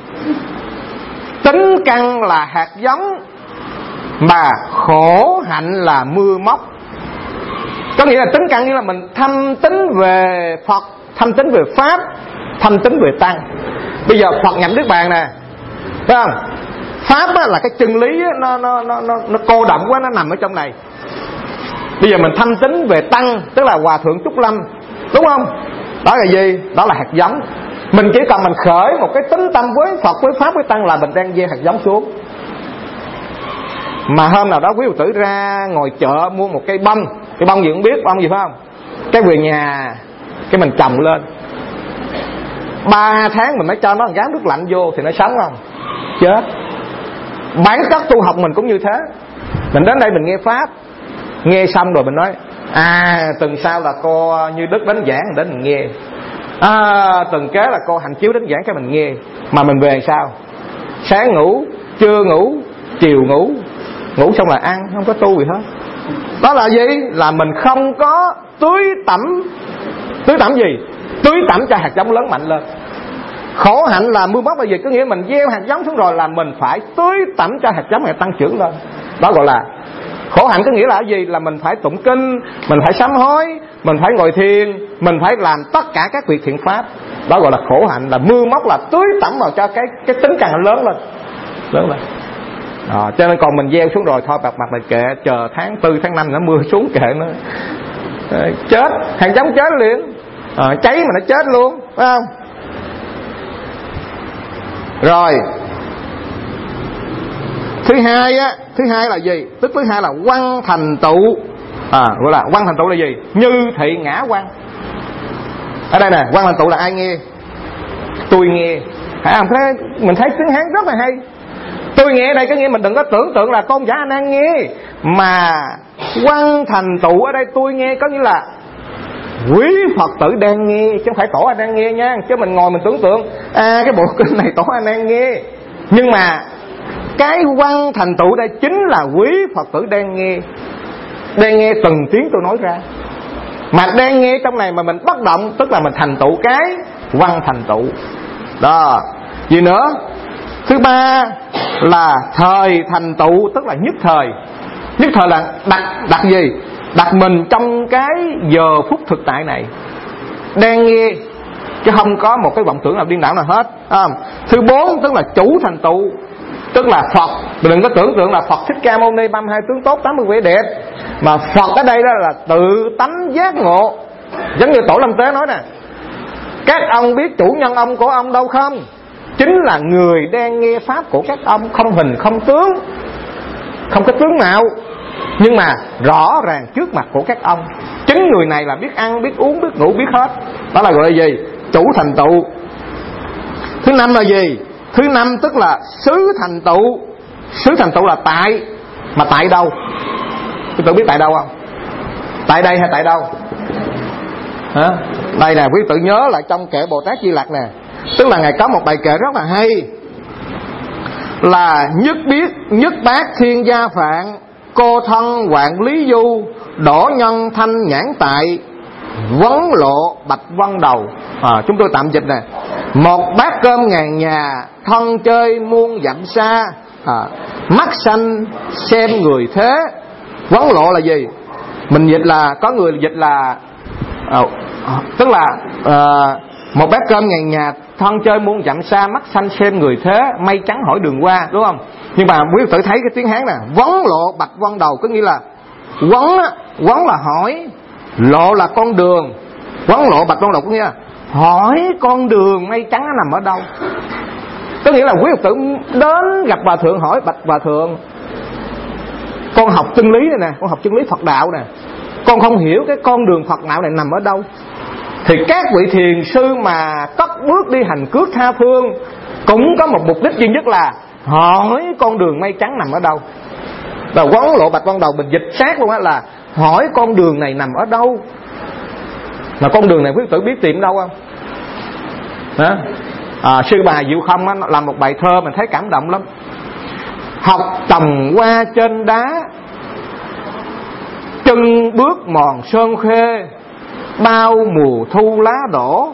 tính căn là hạt giống, mà khổ hạnh là mưa móc. Có nghĩa là tính căn như là mình thâm tín về Phật, thâm tín về pháp, thâm tín về tăng. Bây giờ Phật nhập Niết Bàn nè, phải không? Pháp á, là cái chân lý á, nó cô đọng quá, nó nằm ở trong này. Bây giờ mình thâm tín về tăng, tức là Hòa Thượng Trúc Lâm, đúng không? Đó là gì? Đó là hạt giống. Mình chỉ cần mình khởi một cái tính tâm với Phật, với pháp, với tăng là mình đang gieo hạt giống xuống. Mà hôm nào đó quý Phật tử ra ngồi chợ mua một cây bông, cây bông gì cũng biết, bông gì phải không? Cái về nhà cái mình trồng lên, 3 tháng mình mới cho nó một gáo nước lạnh vô thì nó sống không? Chết. Bản chất tu học mình cũng như thế. Mình đến đây mình nghe pháp, nghe xong rồi mình nói tuần sau là cô Như Đức đến giảng, đến mình nghe. Tuần kế là cô Hành Chiếu đến giảng, cái mình nghe. Mà mình về sao? Sáng ngủ, trưa ngủ, chiều ngủ, ngủ xong là ăn, không có tu gì hết. Đó là gì? Là mình không có tưới tẩm gì? Tưới tẩm cho hạt giống lớn mạnh lên. Khổ hạnh là mưa móc là gì? Có nghĩa mình gieo hạt giống xuống rồi là mình phải tưới tẩm cho hạt giống này tăng trưởng lên. Đó gọi là khổ hạnh. Có nghĩa là gì? Là mình phải tụng kinh, mình phải sám hối, mình phải ngồi thiền, mình phải làm tất cả các việc thiện pháp. Đó gọi là khổ hạnh, là mưa móc, là tưới tẩm vào cho cái tính càng lớn lên. Cho nên còn mình gieo xuống rồi thôi, bạc mặt là kệ, chờ tháng 4, tháng 5 nó mưa xuống kệ nó chết, hạt giống chết liền, cháy mà nó chết luôn, phải không? Rồi thứ hai là gì? Tức thứ hai là quăng thành tựu. Gọi là quăng thành tựu là gì? Như thị ngã quăng. Ở đây nè, quăng thành tựu là ai nghe? Tôi nghe. Mình thấy tiếng Hán rất là hay. Tôi nghe ở đây có nghĩa mình đừng có tưởng tượng là con giả A Nan nghe, mà quăng thành tựu ở đây tôi nghe có nghĩa là quý Phật tử đang nghe, chứ không phải tổ A Nan nghe nha. Chứ mình ngồi mình tưởng tượng cái bộ kinh này tổ A Nan nghe, nhưng mà cái quăng thành tựu đây chính là quý Phật tử đang nghe từng tiếng tôi nói ra. Mà đang nghe trong này mà mình bất động, tức là mình thành tựu cái quăng thành tựu đó. Gì nữa? Thứ ba là thời thành tựu, tức là nhất thời. Nhất thời là đặt gì? Đặt mình trong cái giờ phút thực tại này, đang nghe, chứ không có một cái vọng tưởng nào điên đảo nào hết. Thứ bốn tức là chủ thành tựu, tức là Phật. Mình đừng có tưởng tượng là Phật Thích Ca Mâu Ni 32 tướng tốt 80 vẻ đẹp, mà Phật ở đây đó là tự tánh giác ngộ. Giống như Tổ Lâm Tế nói nè, các ông biết chủ nhân ông của ông đâu không? Chính là người đang nghe pháp của các ông, không hình không tướng, không có tướng nào, nhưng mà rõ ràng trước mặt của các ông. Chính người này là biết ăn, biết uống, biết ngủ, biết hết. Đó là gọi là gì? Chủ thành tựu. Thứ năm là gì? Thứ năm tức là xứ thành tựu. Xứ thành tựu là tại. Mà tại đâu? Quý tự biết tại đâu không? Tại đây hay tại đâu? Đây nè, quý tự nhớ lại trong kệ Bồ Tát Di Lặc nè. Tức là Ngài có một bài kệ rất là hay, là nhất biết nhất bát thiên gia phạn, cô thân hoạn lý du, đổ nhân thanh nhãn tại, vấn lộ bạch văn đầu. Chúng tôi tạm dịch nè. Một bát cơm ngàn nhà, thân chơi muôn dặm xa, mắt xanh xem người thế. Vấn lộ là gì? Mình dịch là, có người dịch là tức là một bát cơm ngàn nhà, thân chơi muôn dặm xa, mắt xanh xem người thế, mây trắng hỏi đường qua, đúng không? Nhưng mà quý tử thấy cái tiếng Hán nè, vấn lộ bạch văn đầu, có nghĩa là vấn là hỏi, lộ là con đường. Vấn lộ bạch văn đầu có nghĩa là hỏi con đường mây trắng nó nằm ở đâu. Có nghĩa là quý Phật tử đến gặp Hòa Thượng hỏi: bạch Hòa Thượng, con học chân lý này nè, con học chân lý Phật đạo nè, con không hiểu cái con đường Phật đạo này nằm ở đâu. Thì các vị thiền sư mà cất bước đi hành cước tha phương cũng có một mục đích duy nhất là hỏi con đường mây trắng nằm ở đâu. Và vấn lộ bạch văn đầu mình dịch sát luôn á, là hỏi con đường này nằm ở đâu. Mà con đường này quý tử biết tìm đâu không? Sư bà Diệu Không á, làm một bài thơ mình thấy cảm động lắm. Học trồng hoa trên đá, chân bước mòn sơn khê, bao mùa thu lá đổ,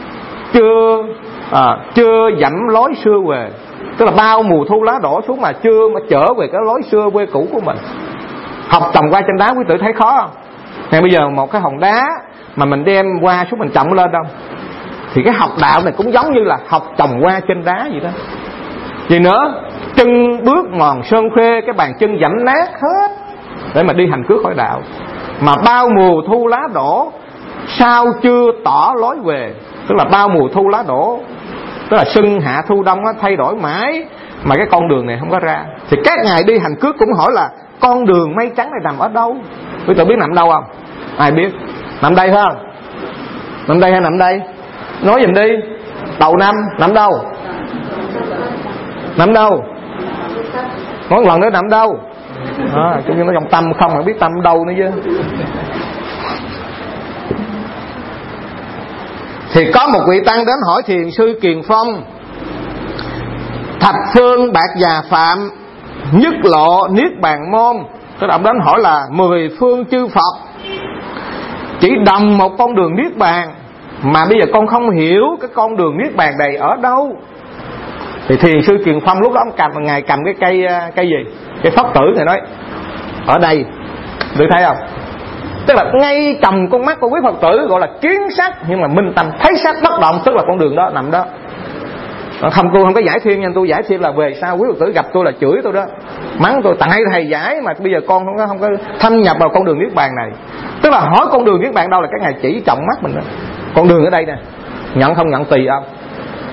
chưa dẫm lối xưa về. Tức là bao mùa thu lá đổ xuống mà chưa mà trở về cái lối xưa quê cũ của mình. Học trồng hoa trên đá quý tử thấy khó không? Ngày bây giờ một cái hòn đá mà mình đem hoa xuống mình trồng lên đâu. Thì cái học đạo này cũng giống như là học trồng hoa trên đá vậy đó. Gì nữa? Chân bước mòn sơn khê, cái bàn chân dẫm nát hết để mà đi hành cước khỏi đạo. Mà bao mùa thu lá đổ, sao chưa tỏ lối về. Tức là bao mùa thu lá đổ, tức là xuân hạ thu đông nó thay đổi mãi mà cái con đường này không có ra. Thì các ngài đi hành cước cũng hỏi là con đường mây trắng này nằm ở đâu. Quý vị biết nằm đâu không? Ai biết? Nằm đây phải không? Nằm đây hay nằm đây? Nói giùm đi. Đầu năm nằm đâu? Nằm đâu? Nói một lần nữa nằm đâu? Chứ nó trong tâm không, mà biết tâm đâu nữa chứ. Thì có một vị tăng đến hỏi thiền sư Kiền Phong: thập phương bạc già phạm, nhất lộ niết bàn môn. Tức là ông đến hỏi là 10 phương chư Phật chỉ đồng một con đường niết bàn, mà bây giờ con không hiểu cái con đường niết bàn này ở đâu. Thì thiền sư Kiền Phong lúc đó ông ngài cầm cái cây gì? Cái Phất Tử. Ngài nói: ở đây. Được thấy không? Tức là ngay cầm con mắt của quý Phật tử, gọi là kiến sắc, nhưng mà minh tâm thấy sắc bất động, tức là con đường đó nằm đó. Không, tôi không có giải thêm nha. Tôi giải thêm là về sau quý Phật tử gặp tôi là chửi tôi đó, mắng tôi: tại thầy giải mà bây giờ con không có thâm nhập vào con đường niết bàn này. Tức là hỏi con đường niết bàn đâu là các ngài chỉ trọng mắt mình đó. Con đường ở đây nè, nhận không nhận tùy ông.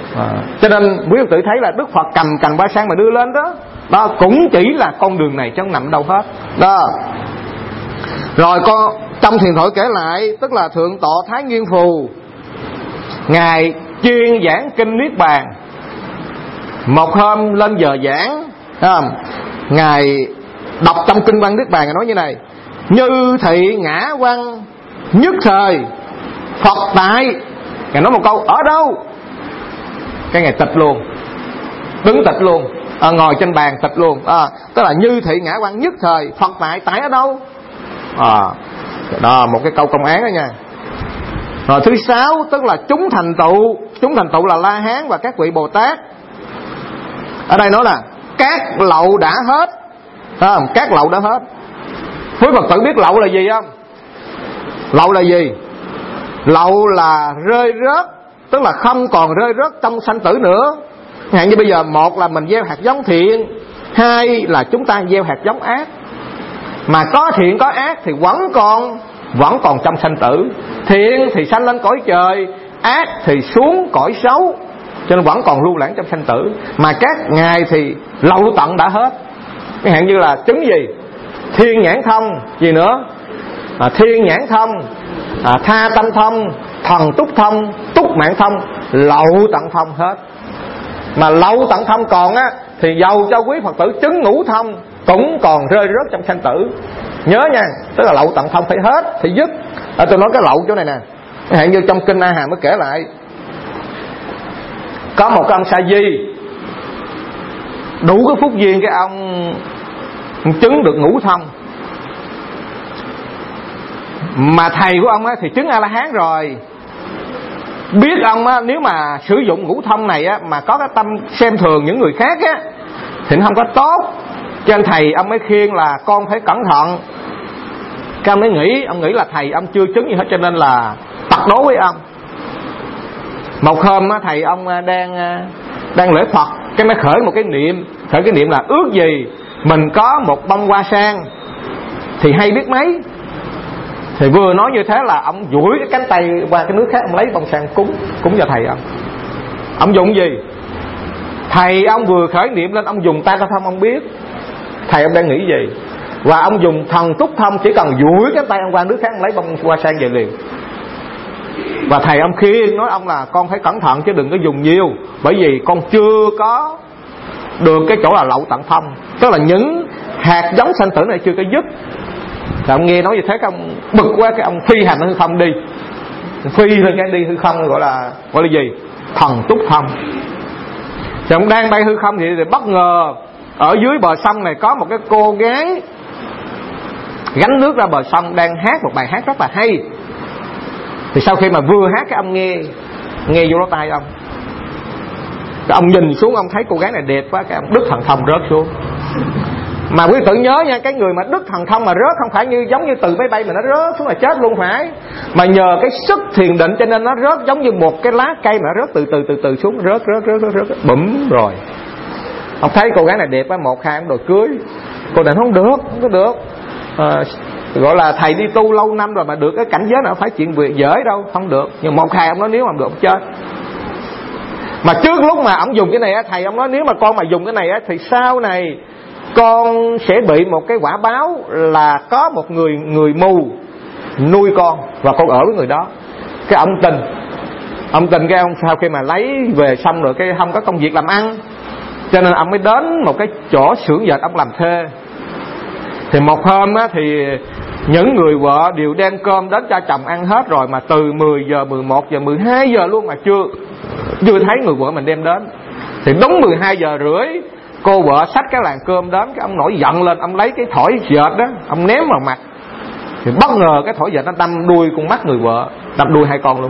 Cho nên quý Phật tử thấy là Đức Phật cầm cành ba sang mà đưa lên đó, đó cũng chỉ là con đường này chứ không nằm đâu hết đó. Rồi trong thiền thoại kể lại, tức là Thượng tọa Thái Nguyên Phù, ngài chuyên giảng kinh Niết Bàn. Một hôm lên giờ giảng, ngài đọc trong kinh văn Niết Bàn, ngài nói như này: như thị ngã văn nhất thời Phật tại. Ngài nói một câu ở đâu, cái ngài tịch luôn, đứng tịch luôn, ngồi trên bàn tịch luôn. Tức là như thị ngã văn nhất thời Phật tại, tại ở đâu? Đó, một cái câu công án đó nha. Rồi thứ 6, tức là chúng thành tựu là La Hán và các vị Bồ Tát. Ở đây nói là các lậu đã hết, các lậu đã hết. Quý Phật tử biết lậu là gì không? Lậu là gì? Lậu là rơi rớt, tức là không còn rơi rớt trong sanh tử nữa. Hạn như bây giờ, một là mình gieo hạt giống thiện, hai là chúng ta gieo hạt giống ác. Mà có thiện có ác thì vẫn còn trong sanh tử. Thiện thì sanh lên cõi trời, ác thì xuống cõi xấu, cho nên vẫn còn lưu lãng trong sanh tử. Mà các ngài thì lậu tận đã hết. Cái hạn như là chứng gì? Thiên nhãn thông, gì nữa? Thiên nhãn thông, tha tâm thông, thần túc thông, túc mạng thông, lậu tận thông hết. Mà lậu tận thông còn á, thì dầu cho quý Phật tử chứng ngũ thông cũng còn rơi rớt trong sanh tử. Nhớ nha, tức là lậu tận thông phải hết, thì dứt. Tôi nói cái lậu chỗ này nè, hạn như trong kinh A Hàm mới kể lại, có một cái ông sa di đủ cái phúc duyên, cái ông chứng được ngũ thông. Mà thầy của ông á thì chứng A-la-hán rồi. Biết ông á, nếu mà sử dụng ngũ thông này á, mà có cái tâm xem thường những người khác á, thì nó không có tốt. Cho nên thầy ông mới khuyên là con phải cẩn thận. Cái ông mới ông nghĩ là thầy ông chưa chứng gì hết, cho nên là tặc đố với ông. Một hôm á, thầy ông đang lễ Phật, cái mới khởi một cái niệm là ước gì mình có một bông hoa sen thì hay biết mấy. Thì vừa nói như thế là ông duỗi cái cánh tay qua cái nước khác, ông lấy bông sen cúng cho thầy ông. Ông dùng gì? Thầy ông vừa khởi niệm lên, ông dùng tay thông, ông biết thầy ông đang nghĩ gì. Và ông dùng thần túc thông, chỉ cần duỗi cái tay ông qua nước khác, ông lấy bông hoa sen về liền. Và thầy ông khuyên nói ông là con phải cẩn thận chứ đừng có dùng nhiều, bởi vì con chưa có được cái chỗ là lậu tận thông, tức là những hạt giống sanh tử này chưa có dứt. Thì ông nghe nói như thế, cái ông bực quá, cái ông phi hành hư không đi, phi lên cái đi hư không, gọi là gì? Thần túc thông. Thì ông đang bay hư không thì bất ngờ ở dưới bờ sông này có một cái cô gái gánh nước ra bờ sông, đang hát một bài hát rất là hay. Thì sau khi mà vừa hát, cái ông nghe vô lỗ tai ông, cái ông nhìn xuống, ông thấy cô gái này đẹp quá, cái ông đứt thần thông rớt xuống. Mà quý tử nhớ nha, cái người mà đứt thần thông mà rớt không phải như giống như từ máy bay mà nó rớt xuống là chết luôn, phải. Mà nhờ cái sức thiền định cho nên nó rớt giống như một cái lá cây mà rớt từ xuống, rớt bụm rồi. Ông thấy cô gái này đẹp quá, 1-2 ông đòi cưới. Cô này không có được. Gọi là thầy đi tu lâu năm rồi mà được cái cảnh giới nào phải chuyện việc dễ đâu, không được. Nhưng 1-2 ông nói nếu mà được ông chết. Mà trước lúc mà ông dùng cái này á, thầy ông nói nếu mà con mà dùng cái này á, thì sau này con sẽ bị một cái quả báo là có một người mù nuôi con và con ở với người đó. Cái ông tin cái ông sau khi mà lấy về xong rồi cái không có công việc làm ăn, cho nên ông mới đến một cái chỗ xưởng dệt ông làm thuê. Thì một hôm á, thì những người vợ đều đem cơm đến cho chồng ăn hết rồi, mà từ 10 giờ, 11 giờ, 12 giờ luôn mà chưa thấy người vợ mình đem đến. Thì đúng 12 giờ rưỡi, cô vợ xách cái làn cơm đến, cái ông nổi giận lên, ông lấy cái thỏi dệt đó, ông ném vào mặt. Thì bất ngờ cái thỏi dệt nó đâm đuôi con mắt người vợ, đâm đuôi 2 con luôn.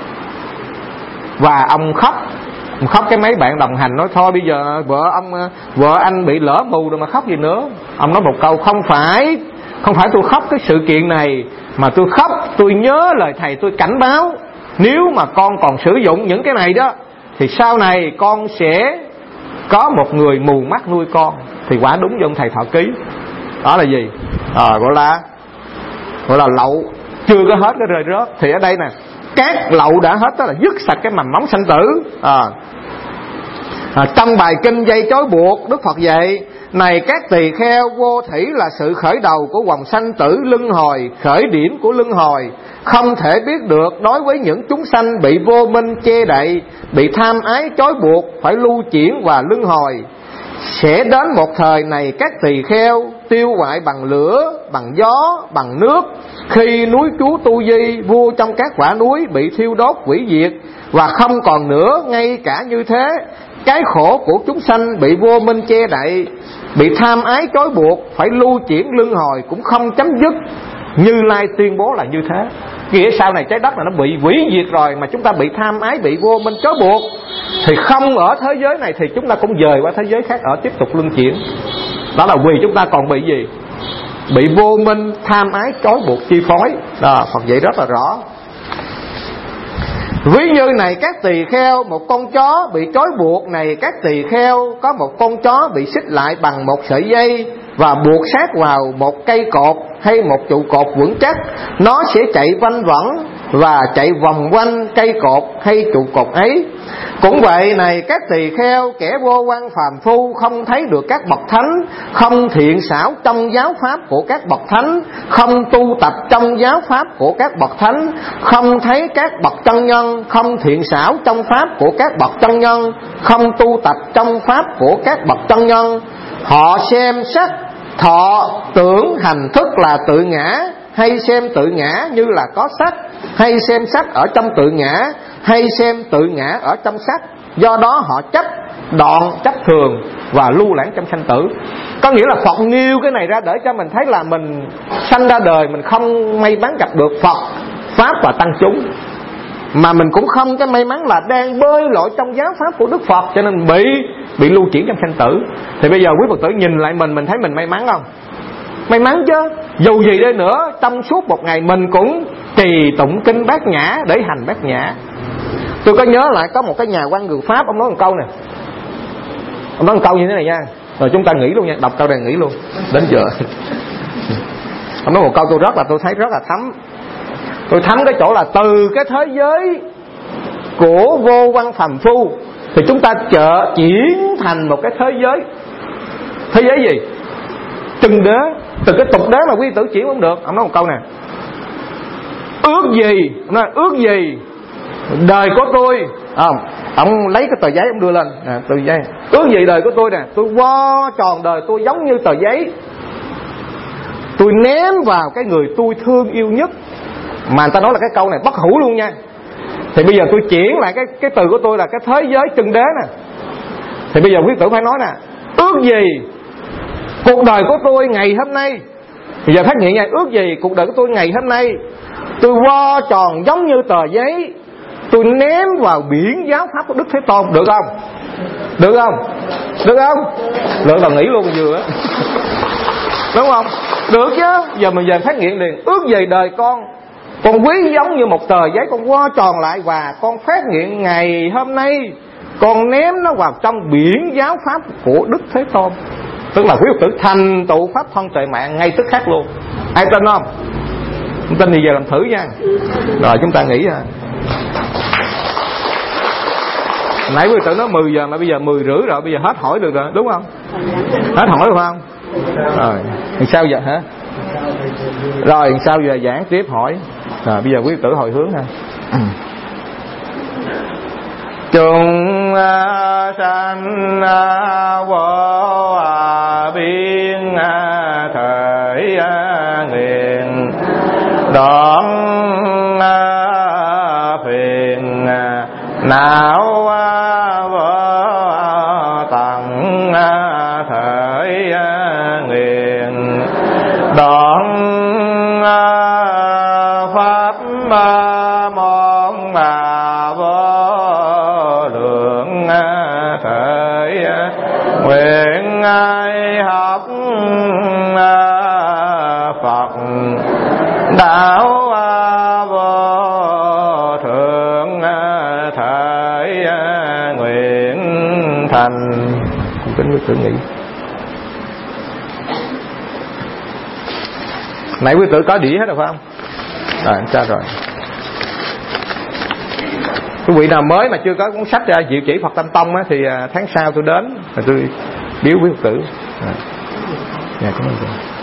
Và ông khóc, cái mấy bạn đồng hành nói thôi bây giờ vợ anh bị lỡ mù rồi mà khóc gì nữa. Ông nói một câu, không phải tôi khóc cái sự kiện này, mà tôi khóc tôi nhớ lời thầy tôi cảnh báo, nếu mà con còn sử dụng những cái này đó thì sau này con sẽ có một người mù mắt nuôi con. Thì quả đúng như ông thầy Thọ Ký. Đó là gì? Gọi là lậu chưa có hết cái rơi rớt. Thì ở đây nè, các lậu đã hết, đó là dứt sạch cái mầm móng sanh tử. Trong bài kinh dây chói buộc, Đức Phật dạy: này các tỳ kheo, vô thủy là sự khởi đầu của vòng sanh tử luân hồi, khởi điểm của luân hồi, không thể biết được đối với những chúng sanh bị vô minh che đậy, bị tham ái trói buộc, phải lưu chuyển và luân hồi. Sẽ đến một thời này các tỳ kheo tiêu hoại bằng lửa, bằng gió, bằng nước, khi núi chú Tu Di, vua trong các quả núi, bị thiêu đốt hủy diệt và không còn nữa. Ngay cả như thế, cái khổ của chúng sanh bị vô minh che đậy, bị tham ái trói buộc, phải lưu chuyển luân hồi cũng không chấm dứt. Như Lai tuyên bố là như thế. Nghĩa sau này trái đất là nó bị hủy diệt rồi, mà chúng ta bị tham ái, bị vô minh trói buộc, thì không ở thế giới này thì chúng ta cũng dời qua thế giới khác ở tiếp tục luân chuyển. Đó là vì chúng ta còn bị gì? Bị vô minh tham ái trói buộc chi phối. Đó, Phật dạy rất là rõ. Ví như này các tỳ kheo, một con chó bị trói buộc. Này các tỳ kheo, có một con chó bị xích lại bằng một sợi dây và buộc sát vào một cây cột hay một trụ cột vững chắc, nó sẽ chạy vanh vẩn và chạy vòng quanh cây cột hay trụ cột ấy. Cũng vậy, này các tỳ kheo, kẻ vô quan phàm phu không thấy được các bậc thánh, không thiện xảo trong giáo pháp của các bậc thánh, không tu tập trong giáo pháp của các bậc thánh, không thấy các bậc chân nhân, không thiện xảo trong pháp của các bậc chân nhân, không tu tập trong pháp của các bậc chân nhân. Họ xem sắc, thọ, tưởng, hành thức là tự ngã, hay xem tự ngã như là có sắc, hay xem sắc ở trong tự ngã, hay xem tự ngã ở trong sắc. Do đó họ chấp đoạn, chấp thường và lưu lãng trong sanh tử. Có nghĩa là Phật nêu cái này ra để cho mình thấy là mình sanh ra đời, mình không may mắn gặp được Phật, Pháp và Tăng chúng, mà mình cũng không cái may mắn là đang bơi lội trong giáo pháp của Đức Phật, cho nên bị lưu chuyển trong sanh tử. Thì bây giờ quý Phật tử nhìn lại mình thấy mình may mắn không? May mắn chứ. Dù gì đi nữa, trong suốt một ngày mình cũng trì tụng kinh Bát Nhã để hành Bát Nhã. Tôi có nhớ lại có một cái nhà văn người Pháp, ông nói một câu nè. Ông nói một câu như thế này nha, rồi chúng ta nghĩ luôn nha, đọc câu này nghĩ luôn đến giờ. Ông nói một câu tôi thấy rất là thấm. Tôi thấm cái chỗ là từ cái thế giới của vô văn phàm phu thì chúng ta chuyển thành một cái thế giới gì? Trừng đế. Từ cái tục đế mà quý tử chuyển không được. Ông nói một câu nè: ước gì đời của tôi. Ông lấy cái tờ giấy ông đưa lên, tờ giấy. Ước gì đời của tôi nè, tôi vo tròn đời tôi giống như tờ giấy, tôi ném vào cái người tôi thương yêu nhất. Mà người ta nói là cái câu này bất hủ luôn nha. Thì bây giờ tôi chuyển lại cái từ của tôi là cái thế giới chân đế nè. Thì bây giờ quý tử phải nói nè: ước gì cuộc đời của tôi ngày hôm nay. Bây giờ phát hiện nha, ước gì cuộc đời của tôi ngày hôm nay tôi vo tròn giống như tờ giấy, tôi ném vào biển giáo pháp của Đức Thế Tôn. Được không? Được không? Được không? Được là nghĩ luôn vừa. Đúng không? Được chứ. Giờ mình về phát hiện liền. Ước gì đời con quý giống như một tờ giấy, con vo tròn lại và con phát hiện ngày hôm nay con ném nó vào trong biển giáo pháp của Đức Thế Tôn. Tức là quý Phật tử thành tựu pháp thân tuệ mạng ngay tức khắc luôn. Ai tin không? Không tin thì về làm thử nha. Rồi chúng ta nghĩ nãy quý Phật tử nói 10 giờ mà bây giờ 10 rưỡi rồi, bây giờ hết hỏi được rồi, đúng không? Hết hỏi được không? Rồi, thì sao giờ hả? Rồi sao giờ giảng tiếp hỏi. Rồi bây giờ quý tử hồi hướng ha. Chúng sanh vô biên thời nguyện đoạn phiền não vô tận thời nguyện đoạn pháp môn vô lượng thời nguyện ai học Phật đạo vô thượng thời nguyện thành. Kính quý tử nghĩ nãy quý tử có đĩa hết rồi phải không? Rồi sao rồi? Cái vị nào mới mà chưa có cuốn sách Diệu Chỉ Phật Tâm Tông á, thì tháng sau tôi đến rồi tôi biếu quý Phật tử. Dạ, cảm ơn.